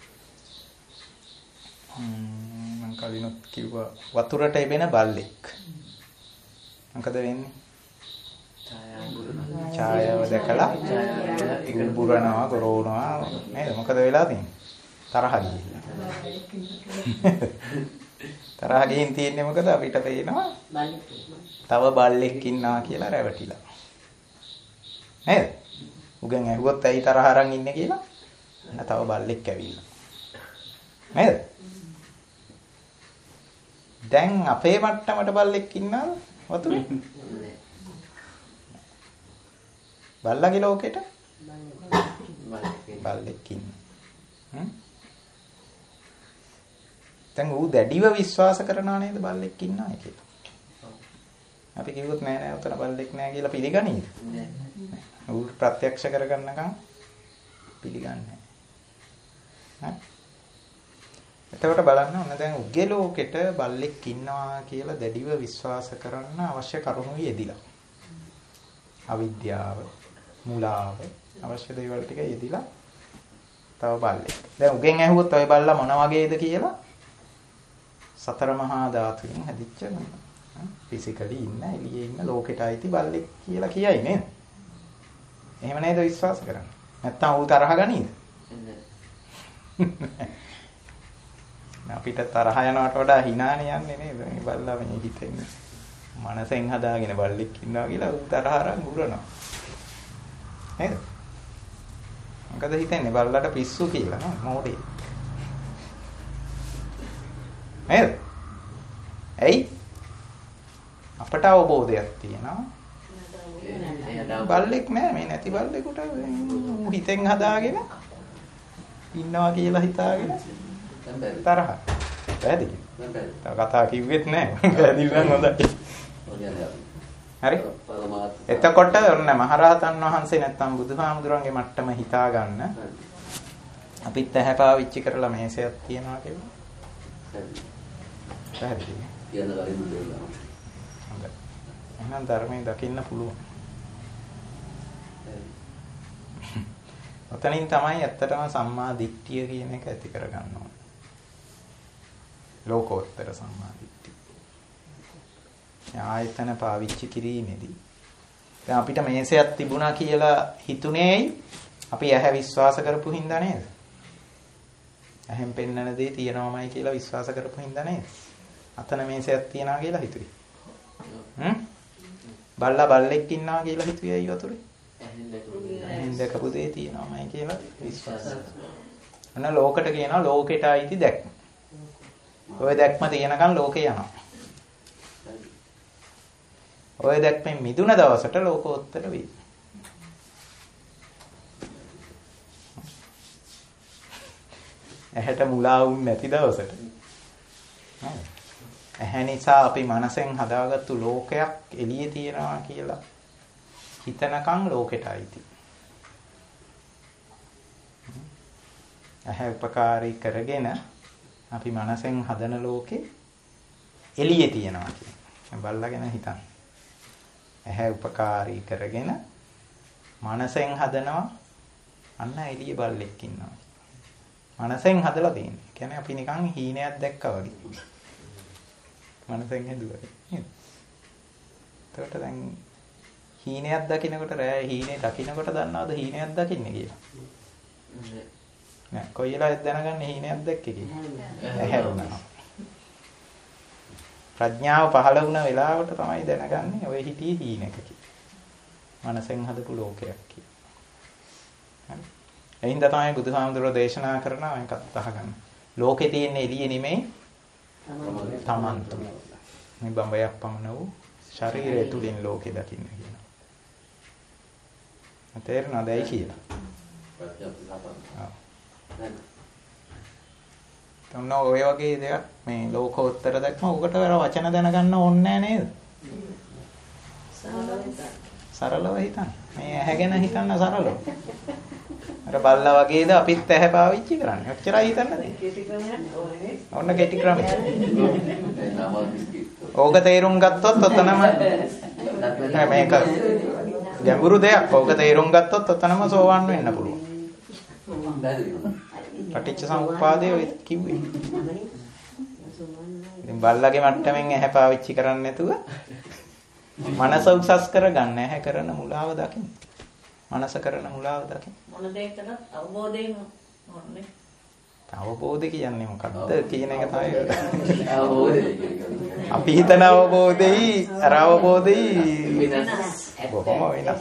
A: මම කලිනුත් කිව්වා වතුරට එබෙන බල්ලෙක්. මොකද වෙන්නේ? ඡායාව දැකලා බුරනවා ගොරවනවා නේද? මොකද වෙලා තියෙන්නේ? තරහ ගිහිල්ලා. තරහ ගිහින් තියෙන්නේ මොකද? අපිට පේනවා තව බල්ලෙක් ඉන්නවා කියලා රැවටිලා. නේද? උගෙන් ඇහුවොත් ඇයි තරහ අරන් ඉන්නේ කියලා? තව බල්ලෙක් ඇවිල්ලා. නේද? දැන් අපේ මට්ටමට බල්ලෙක් ඉන්නවද? වතුරේ? බල්ලගේ ලෝකෙට බල්ලෙක් ඉන්නවා. දැන් ඌ දැඩිව විශ්වාස කරනවා නේද බල්ලෙක් ඉන්නවා කියලා. අපි කිව්වොත් නෑ නෑ උතන බල්ලෙක් නෑ කියලා පිළිගනීද? නෑ. ඌ ප්‍රත්‍යක්ෂ කරගන්නකම් පිළිගන්නේ නෑ. එතකොට බලන්න ඕන දැන් උගේ ලෝකෙට බල්ලෙක් ඉන්නවා කියලා දැඩිව විශ්වාස කරන්න අවශ්‍ය කරුණු යෙදිලා. අවිද්‍යාව, මුලාව, අවශ්‍ය දේවල් ටික යෙදිලා තව බල්ලෙක්. දැන් උගෙන් ඇහුවොත් ඔය බල්ලා මොන වගේද කියලා සතර මහා ධාතුන් හැදිච්ච ෆිසිකලි ඉන්න එළියේ ඉන්න ලෝකෙට අයිති බල්ලෙක් කියලා කියයි නේද? එහෙම නේද විශ්වාස කරන්නේ? නැත්තම් ඌ තරහ ගනීද? අපිට තරහ යනවට වඩා hinaනේ යන්නේ නේද? මේ බල්ලා මේ හිතෙන්නේ. මනසෙන් හදාගෙන බල්ලෙක් ඉන්නවා කියලා ඌ තරහ අරන් උරනවා. නේද? මොකද හිතන්නේ බල්ලට පිස්සු කියලා නේද? මොඩේ. නේද? ඇයි? අපට අවබෝධයක් තියෙනවා. බල්ලෙක් නෑ මේ නැති බල්ලෙකුට හිතෙන් හදාගෙන ඉන්නවා කියලා හිතාගෙන තරහ. පැහැදිලි. තව කතා කිව්වෙත් නෑ. පැහැදිලි නම් හොඳයි. හරි. එතකොට ඔන්න මහරහතන් වහන්සේ නැත්තම් බුදුහාමුදුරන්ගේ මට්ටම හිතා ගන්න. අපිත් ඇහැ පාවිච්චි කරලා මේසයක් තියනවා කියලා. පැහැදිලි.
B: කියන කලින් දෙන්නා.
A: හොඳයි. එහෙනම් ධර්මයෙන් දකින්න පුළුවන්. ඔතනින් තමයි ඇත්තටම සම්මා දිට්ඨිය කියන එක ඇති කරගන්න ඕනේ. ලෝකෝත්තර සම්මා දිට්ඨිය. ආයතන පාවිච්චි කිරීමේදී දැන් අපිට මේසයක් තිබුණා කියලා හිතුනේයි අපි ඇහැ විශ්වාස කරපු හින්දා නේද? ඇහෙන් පෙන්නන දේ තියෙනවමයි කියලා විශ්වාස කරපු හින්දා නේද? අතන මේසයක් තියනවා කියලා හිතුවේ. හ්ම්? බල්ලා බල්ලෙක් ඉන්නවා කියලා හිතුවේ අය වතුරේ. ඇහෙන් දැකපු දේ තියෙනවමයි කියලා විශ්වාස. අන්න ලෝකයට කියනවා ලෝකෙට අයිති දැක්ම. ඔය දැක්ම තියෙනකන් ලෝකේ යනවා. ඔය දැක්මෙන් මිදුණ දවසට ලෝකෝත්තර වෙයි. ඇහැට මුලා වුන් නැති දවසට. ඇහැ නිසා අපි මනසෙන් හදාගත්තු ලෝකයක් එළියේ තියනවා කියලා හිතනකන් ලෝකෙට අයිති. ඇහැ උපකාරී කරගෙන අපි මනසෙන් හදන ලෝකේ එළියේ තියනවා කියන්නේ. බල්ලාගෙන හිතන්න. ඇහැ උපකාරී කරගෙන මනසෙන් හදනවා අන්න එළියේ බල්ලෙක් ඉන්නවා. මනසෙන් හදලා තියෙන්නේ. කියන්නේ අපි නිකන් හීනයක් දැක්කා වගේ. මනසෙන් හදුවා. නේද? එතකොට දැන් හීනයක් දකින්නකොට රෑ හීනේ දකින්නකොට දන්නවද හීනයක් දකින්නේ කියලා? නෑ. කොයිලා දැනගන්නේ හීනයක් දැක්කේ කියලා? ඇහැරුණා. ප්‍රඥාව පහළ වුණ වෙලාවට තමයි දැනගන්නේ ඔය හිටියේ හීනක කියලා. මනසෙන් හදපු ලෝකයක් කියලා. හරි. එයින්ද තමයි බුදුහාමුදුරුවෝ දේශනා කරනවා මේකත් අහගන්න. ලෝකේ තියෙන එළිය නෙමෙයි තමන් තුල. මේ බඹයක් පමණ වූ ශරීරය තුලින් ලෝකේ දකින්න කියනවා. තේරෙනවද ඇයි කියලා? ඔන්න ඔය වගේ දෙයක් මේ ලෝකෝත්තර දැක්ම ඔකට වර වචන දැනගන්න ඕනේ නේද? සරලව හිතන්න. මේ ඇහැගෙන හිතන්න සරලව. අර බල්ලා වගේද අපිත් ඇහැ පාවිච්චි කරන්නේ. ඔච්චරයි හිතන්න දෙන්නේ. ඔන්න කෙටි ක්‍රමය. ඕක තේරුම් ගත්තොත් ඔතනම මේක ගැඹුරු දෙයක්. ඕක තේරුම් ගත්තොත් ඔතනම සෝවන් වෙන්න පුළුවන්. පටිච්ච සමුප්පාදේ ඔය කිව්වේ. ඉතින් බල්ලාගේ මට්ටමින් ඇහැ පාවිච්චි කරන්නේ නැතුව මනස උසස් කරගන්න ඇහැ කරන මුලාව දකින්න. මනස කරන මුලාව දකින්න.
G: මොන දෙයකටත් අවබෝධයෙන් ඕනේ.
A: අවබෝධය කියන්නේ මොකක්ද කියන එක තමයි අවබෝධය. අපි හිතන අවබෝධෙයි අර අවබෝධෙයි බොහොම වෙනස්.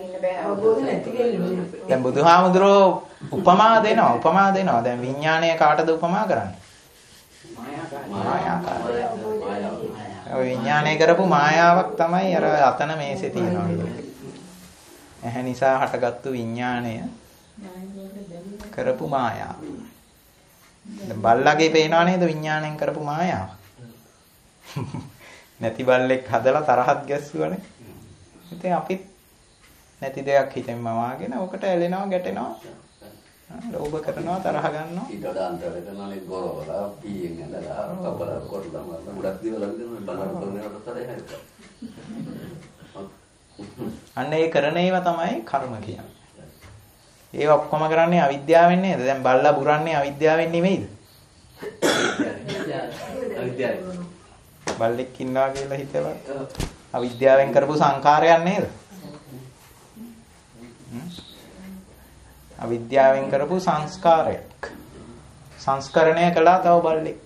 A: දැන් බුදුහාමුදුරෝ උපමා දෙනවා උපමා දෙනවා. දැන් විඥාණය කාටද උපමා කරන්නේ? මායාකාරය. ඔය විඥාණය කරපු මායාවක් තමයි අර අතන මේසේ තියෙනවා කියන්නේ. ඇහැ නිසා හටගත්තු විඥාණය කරපු මායාව. දැන් බල්ලගේ පේනවා නේද විඥාණයෙන් කරපු මායාව? නැති බල්ලෙක් හදලා තරහක් ගැස්සුවනේ. ඉතින් අපිත් නැති දෙයක් හිතෙන්ම වාගෙන ඔකට ඇලෙනවා ගැටෙනවා. ලෝභ කරනවා තරහ ගන්නවා.
B: ඊට වඩා අන්තරය කරනනේ ගොරවලා පීයෙන් ඇඳලා කපලා කොටලා මම ගොඩක් දේවල් අවිදම බලන්න කරනකොට තරයි හැදෙන්නේ.
A: අන්න ඒ කරන ඒවා තමයි කර්ම කියන්නේ. ඒව ඔක්කොම කරන්නේ අවිද්‍යාවෙන් නේද? දැන් බල්ලා බුරන්නේ අවිද්‍යාවෙන් නෙමෙයිද?
I: අවිද්‍යාවෙන්.
A: බල්ලෙක් ඉන්නවා කියලා හිතලා අවිද්‍යාවෙන් කරපු සංකාරයක් නේද? අවිද්‍යාවෙන් කරපු සංස්කාරයක්. සංස්කරණය කළා තව බල්ලෙක්.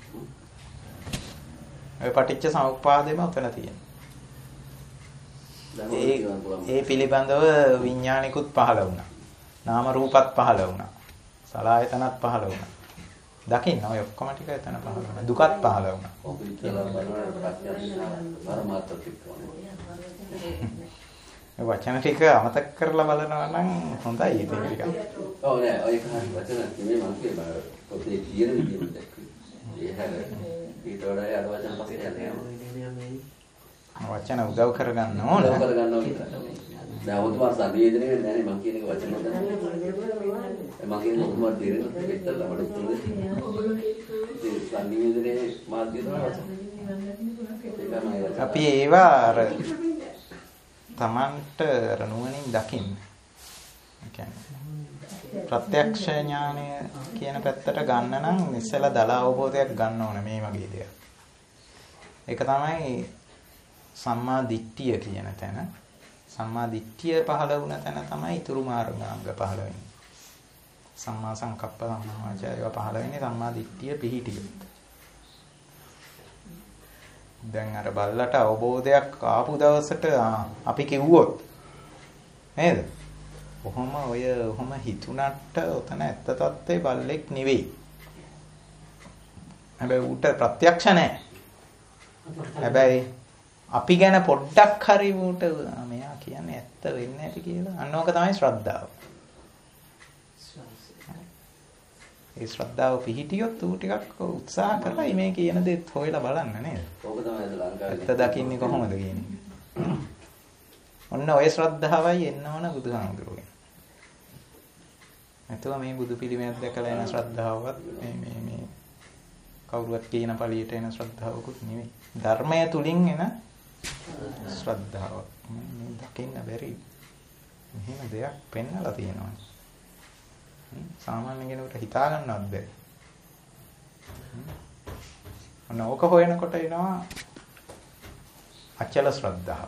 A: ඔය පටිච්ච සමුප්පාදෙම උතන තියෙනවා. ඒ ඒ පිළිබඳව විඥානිකුත් පහළ වුණා. නාම රූපත් පහළ වුණා. සලආයතනත් පහළ වුණා. දකින්න ඔය ඔක්කොම ටික එතන පහළ වුණා. දුකත් පහළ වුණා. ඒ වචන ටික අමතක කරලා බලනවා නම් හොඳයි ඉතින් ටික.
B: ඔව් නෑ ඔය කහන් වචන මේ මම කියනවා පොතේ කියන විදිහට දැක්කේ. ඒ හැර ඊට වඩා යාර වචන පස්සේ යන්නේ.
A: වචන උදව් කරගන්න ඕන.
B: උදව් කරගන්න ඕන. දැන් ඔතන සංවේදනය වෙන්නේ නැහැ මම කියන එක වචන හොදන්න. මම කියන උතුමත් දෙරෙන්න පිටතලා මට උතුනේ. ඒ සංවේදනයේ මාධ්‍ය තමයි වචන.
A: අපි ඒවා අර තමන්ට නුවණින් දකින්න. ඒ කියන්නේ ප්‍රත්‍යක්ෂ ඥානය කියන පැත්තට ගන්න නම් ඉස්සෙල්ලා දල අවබෝධයක් ගන්න ඕනේ මේ වගේ දෙයක්. ඒක තමයි සම්මා දිට්ඨිය කියන තැන. සම්මා දිට්ඨිය පහළ වුණ තැන තමයි ඊතුරු මාර්ගාංග පහළ වෙන්නේ. සම්මා සංකප්ප සම්මා වාචා ඒවා පහළ වෙන්නේ සම්මා දිට්ඨිය පිහිටියොත්. දැන් අර බල්ලට අවබෝධයක් ආපු දවසට අපි කිව්වොත් නේද? කොහොම ඔය කොහොම හිතුණට උතන ඇත්ත තත්ත්වේ බල්ලෙක් නෙවෙයි. හැබැයි ඌට ප්‍රත්‍යක්ෂ නැහැ. හැබැයි අපි ගැන පොඩ්ඩක් හරි ඌට මෙයා කියන්නේ ඇත්ත වෙන්නේ නැති කියලා. අන්න ඕක තමයි ශ්‍රද්ධාව. ඒ ශ්‍රද්ධාව පිහිටියොත් ඌ ටිකක් උත්සාහ කරලා මේ කියන දේත් හොයලා බලන්න නේද?
B: ඕක තමයි ලංකාවේ.
A: ඇත්ත දකින්නේ කොහොමද කියන එක. ඔන්න ඔය ශ්‍රද්ධාවයි එන්න ඕන බුදුහාමුදුරුවෝ. නැතුව මේ බුදු පිළිමයක් දැකලා එන ශ්‍රද්ධාවවත් මේ මේ මේ කවුරුවත් කියන පළියට එන ශ්‍රද්ධාවකුත් නෙවෙයි. ධර්මය තුලින් එන ශ්‍රද්ධාව. මේ දකින්න බැරි මෙහෙම දෙයක් පෙන්නලා තියෙනවා. සාමාන්‍ය කෙනෙකුට හිතා ගන්නවත් බැහැ. ඔන්න ඕක හොයනකොට එනවා අචල ශ්‍රද්ධාව.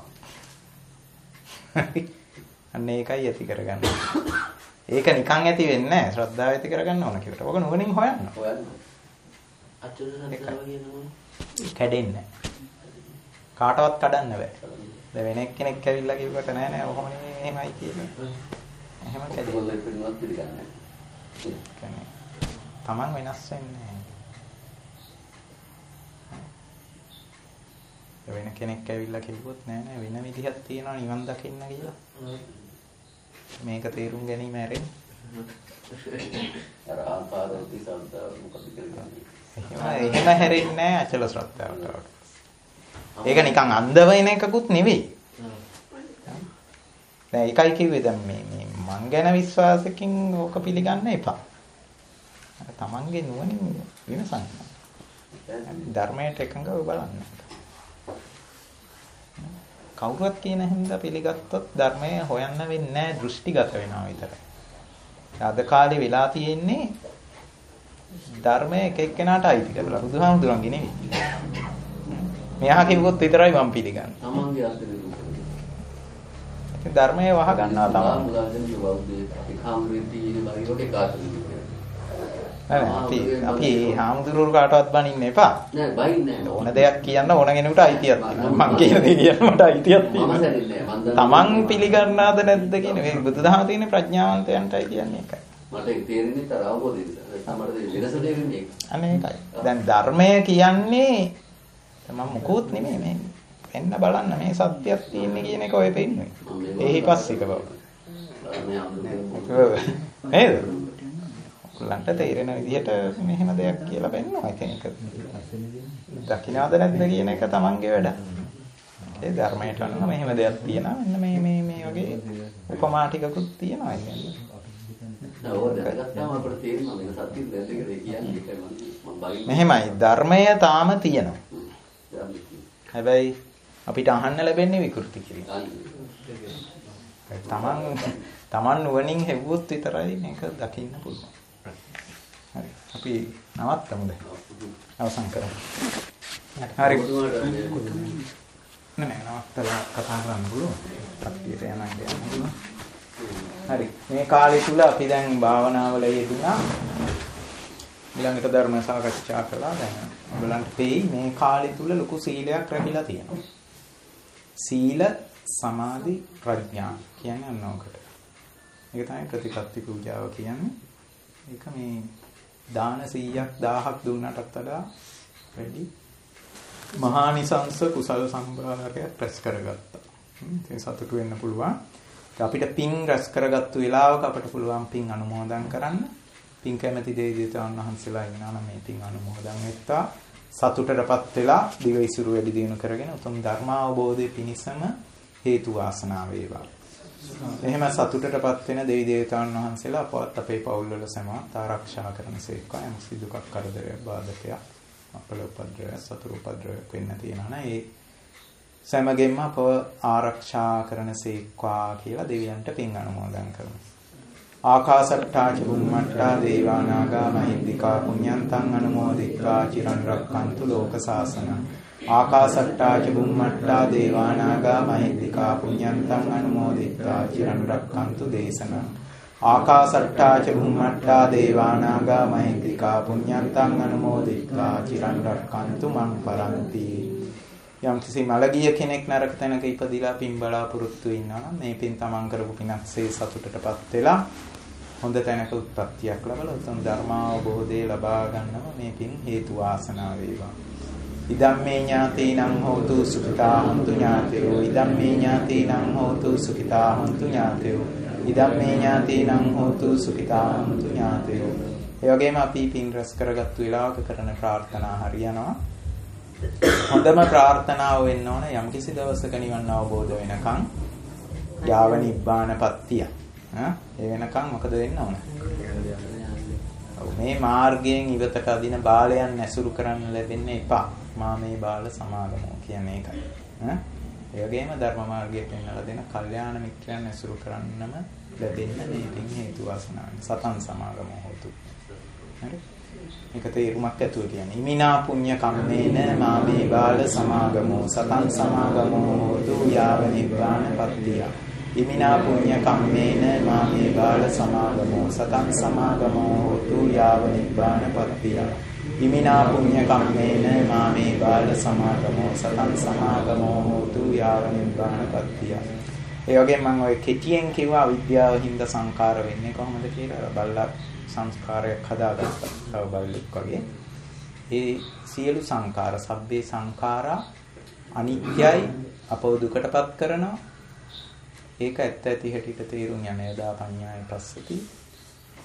A: අන්න ඒකයි ඇති කරගන්න. ඒක නිකන් ඇති වෙන්නේ නැහැ. ශ්‍රද්ධාව ඇති කරගන්න ඕන කියකට. ඔක නුවණින් හොයන්න.
B: හොයන්න.
I: අචල ශ්‍රද්ධාව කියනවා
A: කැඩෙන්නේ නැහැ. කාටවත් කඩන්න බෑ. දැන් වෙන එක්කෙනෙක් ඇවිල්ලා කිව්වට නෑ නෑ ඔහොම නෙමෙයි එහෙමයි කියන්නේ. එහෙම කැඩෙන්නේ
B: පිළිවත් පිළිගන්නේ.
A: කියන්නේ තමන් වෙනස් වෙන්නේ නැහැ. වෙන කෙනෙක් ඇවිල්ලා කිව්වොත් නෑ නෑ වෙන විදිහක් තියෙනවා නිවන් දකින්න කියලා. මේක තේරුම් ගැනීම ඇරෙන්නේ.
B: අර ආපාදෝති සම්දා මොකද කියන්නේ?
A: එහෙම හැරෙන්නේ නැහැ අචල ශ්‍රද්ධාවට. ඒක නිකන් අන්ධ වෙන එකකුත් නෙවෙයි. දැන් ඒකයි කිව්වේ දැන් මේ මේ මං ගැන විශ්වාසකින් ඕක පිළිගන්න එපා. තමන්ගේ නුවණින් විමසන්න. ධර්මයට එකඟව බලන්න. කවුරුත් කියන හින්දා පිළිගත්තොත් ධර්මය හොයන්න වෙන්නේ නැහැ, දෘෂ්ටිගත වෙනවා විතරයි. අද කාලේ වෙලා තියෙන්නේ ධර්මය එක එක්කෙනාට අයිති කරලා බුදුහාමුදුරන්ගේ නෙවෙයි. මෙහා කිව්වොත් විතරයි මම පිළිගන්නේ.
B: තමන්ගේ අර්ථය
A: ධර්මයේ වහ ගන්නවා තමයි.
B: මුලාදෙනිය බෞද්ධයේ අපි කාමරේදී බරිවට ඒකාතනෙ.
A: අපි අපි හාමුදුරුවෝ කාටවත් බනින්න එපා.
B: නෑ බනින්නේ නෑ.
A: ඕන දෙයක් කියන්න ඕන කෙනෙකුට අයිතියක් තියෙනවා. මම කියන දේ කියන්න මට අයිතියක් තියෙනවා. තමන් පිළිගන්නාද නැද්ද කියන මේ බුදුදහම තියෙන ප්‍රඥාවන්තයන්ටයි කියන්නේ ඒකයි.
B: මට ඒක තේරෙන්නේ තර අවබෝධයෙන්. තමයි වෙනස තේරෙන්නේ ඒක.
A: අනේ ඒකයි. දැන් ධර්මය කියන්නේ මම මොකුත් නෙමෙයි මේ එන්න බලන්න මේ සත්‍යයක් තියෙන්නේ කියන එක ඔය පෙන්නේ. ඒහි පස්සික බව. නේද? ලන්ට තේරෙන විදිහට මෙහෙම දෙයක් කියලා පෙන්නනවා කෙනෙක්. දකින්නවද නැද්ද කියන එක තමන්ගේ වැඩ. ඒ ධර්මයට අනුව මෙහෙම දෙයක් තියෙනවා. මෙන්න මේ මේ මේ වගේ උපමා ටිකකුත් තියෙනවා කියන්නේ. මෙහෙමයි ධර්මය තාම තියෙනවා. හැබැයි අපිට අහන්න ලැබෙන්නේ විකෘති කිරීම. තමන් තමන් නුවණින් හෙව්වොත් විතරයි මේක දකින්න පුළුවන්. හරි. අපි නවත්තමුද? අවසන් කරමු. හරි. නෑ නෑ නවත්තලා කතා කරන්න පුළුවන්. කට්ටියට යන්න යන්න. හරි. මේ කාලය තුල අපි දැන් භාවනාවල යෙදුණා. ඊළඟට ධර්ම සාකච්ඡා කළා. දැන් ඔයගලන්ට තේයි මේ කාලය තුල ලොකු සීලයක් රැකිලා තියෙනවා. සීල සමාධි ප්‍රඥා කියන්නේ අන්නෝකට. ඒක තමයි ප්‍රතිපත්ති පූජාව කියන්නේ. ඒක මේ දාන සීයක් දහයක් දුන්නටත් වඩා වැඩි මහානිසංස කුසල සම්භාරයක් රැස් කරගත්තා. ඒ සතුටු වෙන්න පුළුවන්. අපිට පින් රැස් කරගත්තු වෙලාවක අපිට පුළුවන් පින් අනුමෝදන් කරන්න. පින් කැමැති දෙවියන් වහන්සේලා ඉන්නවා නම් මේ පින් අනුමෝදන් වෙත්තා. සතුටටපත් වෙලා දිව ඉසුරු වැඩි දිනු කරගෙන උතුම් ධර්ම අවබෝධයේ පිණිසම හේතු වාසනා වේවා. එහෙම සතුටටපත් වෙන දෙවි දේවතාවුන් වහන්සේලා අපවත් අපේ පවුල් වල සමවත් ආරක්ෂා කරනසේක්වා යම් සිදු දුකක් කරදරයක් බාධකයක් අපල උපද්‍රවයක් සතුරු උපද්‍රවයක් වෙන්න තියෙනවා නේ ඒ සෑමගෙම අපව ආරක්ෂා කරනසේක්වා කියලා දෙවියන්ට පින් අනුමෝදන් කරමු. ආකාසට්ටා ච බුම්මට්ටා දේවානාගා මහින්దికා පුඤ්ඤන්තං අනුමෝදිත්වා චිරන් රක්ඛන්තු ලෝක සාසනං. ආකාසට්ටා ච බුම්මට්ටා දේවානාගා මහින්దికා පුඤ්ඤන්තං අනුමෝදිත්වා චිරන් රක්ඛන්තු දේශනං. ආකාසට්ටා ච බුම්මට්ටා දේවානාගා මහින්దికා පුඤ්ඤන්තං අනුමෝදිත්වා චිරන් රක්ඛන්තු මං පරන්ති. යම් කිසි මලගිය කෙනෙක් නරක තැනක ඉපදිලා පින් බලාපොරොත්තු වෙනවා නම් මේ පින් තමන් කරපු පිනක්සේ සතුටටපත් වෙලා හොඳ තැනක උත්පත්තියක් ලැබලා උතුම් ධර්මාවබෝධය ලබා ගන්නව මේ පින් හේතු වාසනා වේවා. ඉදම්මේ ඥාතීනං හෝතු සුඛිතා හොන්තු ඥාතයෝ ඉදම්මේ ඥාතීනං හෝතු සුඛිතා හොන්තු ඥාතයෝ ඉදම්මේ ඥාතීනං හෝතු සුඛිතා හොන්තු ඥාතයෝ. ඒ වගේම අපි පින් රැස් කරගත්තු වෙලාවක කරන ප්‍රාර්ථනා හරියනවා. හොඳම ප්‍රාර්ථනාව වෙන්න ඕන යම් කිසි දවසක නිවන් අවබෝධ වෙනකන් යාව නිබ්බාන පත්තිය. ඈ ඒ වෙනකන් මොකද වෙන්න ඕන? මේ මාර්ගයෙන් ඉවතට අදින බාලයන් ඇසුරු කරන්න ලැබෙන්න එපා. මා මේ බාල සමාගමෝ කියන්නේ ඒකයි. ඈ ඒ වගේම ධර්ම මාර්ගයේ පෙන්වලා දෙන කල්යාණ මිත්‍රයන් ඇසුරු කරන්නම ලැබෙන්න මේ පින් හේතු වාසනා. සතන් සමාගමෝ හොතු. හරි. මේක තේරුමක් ඇතුව කියන්නේ ඉමිනා පුඤ්ඤ කම්මේන මාමේ බාල සමාගමෝ සතං සමාගමෝ හෝතු යාව නිබ්බාන පත්තිය. ඉමිනා පුඤ්ඤ කම්මේන මාමේ බාල සමාගමෝ සතං සමාගමෝ හෝතු යාව නිබ්බාන පත්තිය. ඉමිනා පුඤ්ඤ කම්මේන මාමේ බාල සමාගමෝ සතං සමාගමෝ හෝතු යාව නිබ්බාන පත්තිය. ඒ වගේම මම ඔය කෙටියෙන් කිව්වා විද්‍යාව හින්දා සංකාර වෙන්නේ කොහොමද කියලා බලලා සංස්කාරයක් හදාගත්තා. තව බලලෙක් වගේ. ඒ සියලු සංකාර, සබ්බේ සංඛාරා අනිත්‍යයි, අපව දුකටපත් කරනවා. ඒක ඇත්ත ඇති හැටියට තේරුම් යන යදා පඤ්ඤාය පස්සති.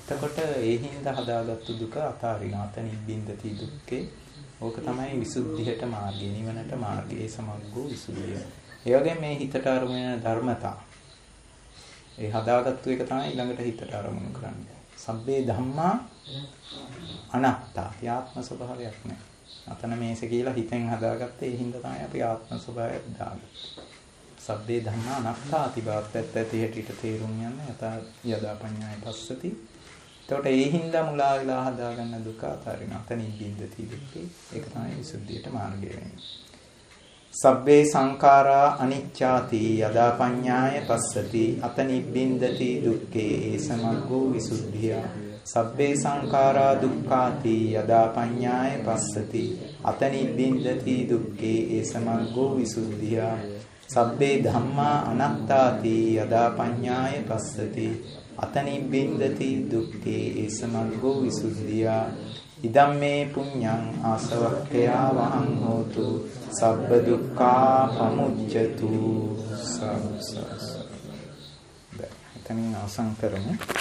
A: එතකොට ඒ හින්දා හදාගත්තු දුක අතාරිනවා. අතනින් බින්දති දුක්ඛේ. ඕක තමයි විසුද්ධියට මාර්ගය, නිවනට මාර්ගය, ඒ සමග්ගෝ විසුද්ධිය. ඒ වගේ මේ හිතට අරමුණ ධර්මතා. ඒ හදාගත්තු එක තමයි ඊළඟට හිතට අරමුණු කරන්නේ. සබ්බේ ධම්මා අනාත්තා. ආත්ම ස්වභාවයක් නෑ. අතන මේස කියලා හිතෙන් හදාගත්තේ ඒ හින්දා තමයි අපි ආත්ම ස්වභාවය දාගන්නේ. සබ්බේ ධම්මා අනාත්තාති බවත් ඇත්ත ඇති හැටියට තේරුම් යන්නේ යථා යදා පඤ්ඤාය පස්සති. එතකොට ඒ හින්දා මුලා වෙලා හදාගන්න දුක අතාරින අතනින් බින්දති දුක්ඛේ. ඒක තමයි විසුද්ධියට මාර්ගය වෙන්නේ. සබ්බේ සංඛාරා අනිච්ඡාති යදා පඤ්ඤාය පස්සති අතනින් බින්දති දුක්ඛේ ඒ සමග්ගෝ විසුද්ධිය. සබ්බේ සංඛාරා දුක්ඛාති යදා පඤ්ඤාය පස්සති අතනින් බින්දති දුක්ඛේ ඒ සමග්ගෝ විසුද්ධිය. සබ්බේ ධම්මා අනාත්තාති යදා පඤ්ඤාය පස්සති අතනින් බින්දති දුක්ඛේ ඒ සමග්ගෝ විසුද්ධිය. ඉදම්මේ පුඤ්ඤං ආසවක්ඛයා වහං හෝතු සබ්බ දුක්ඛා පමුච්ඡතු. සස් සස්. දැන් එතනින් අවසන් කරමු.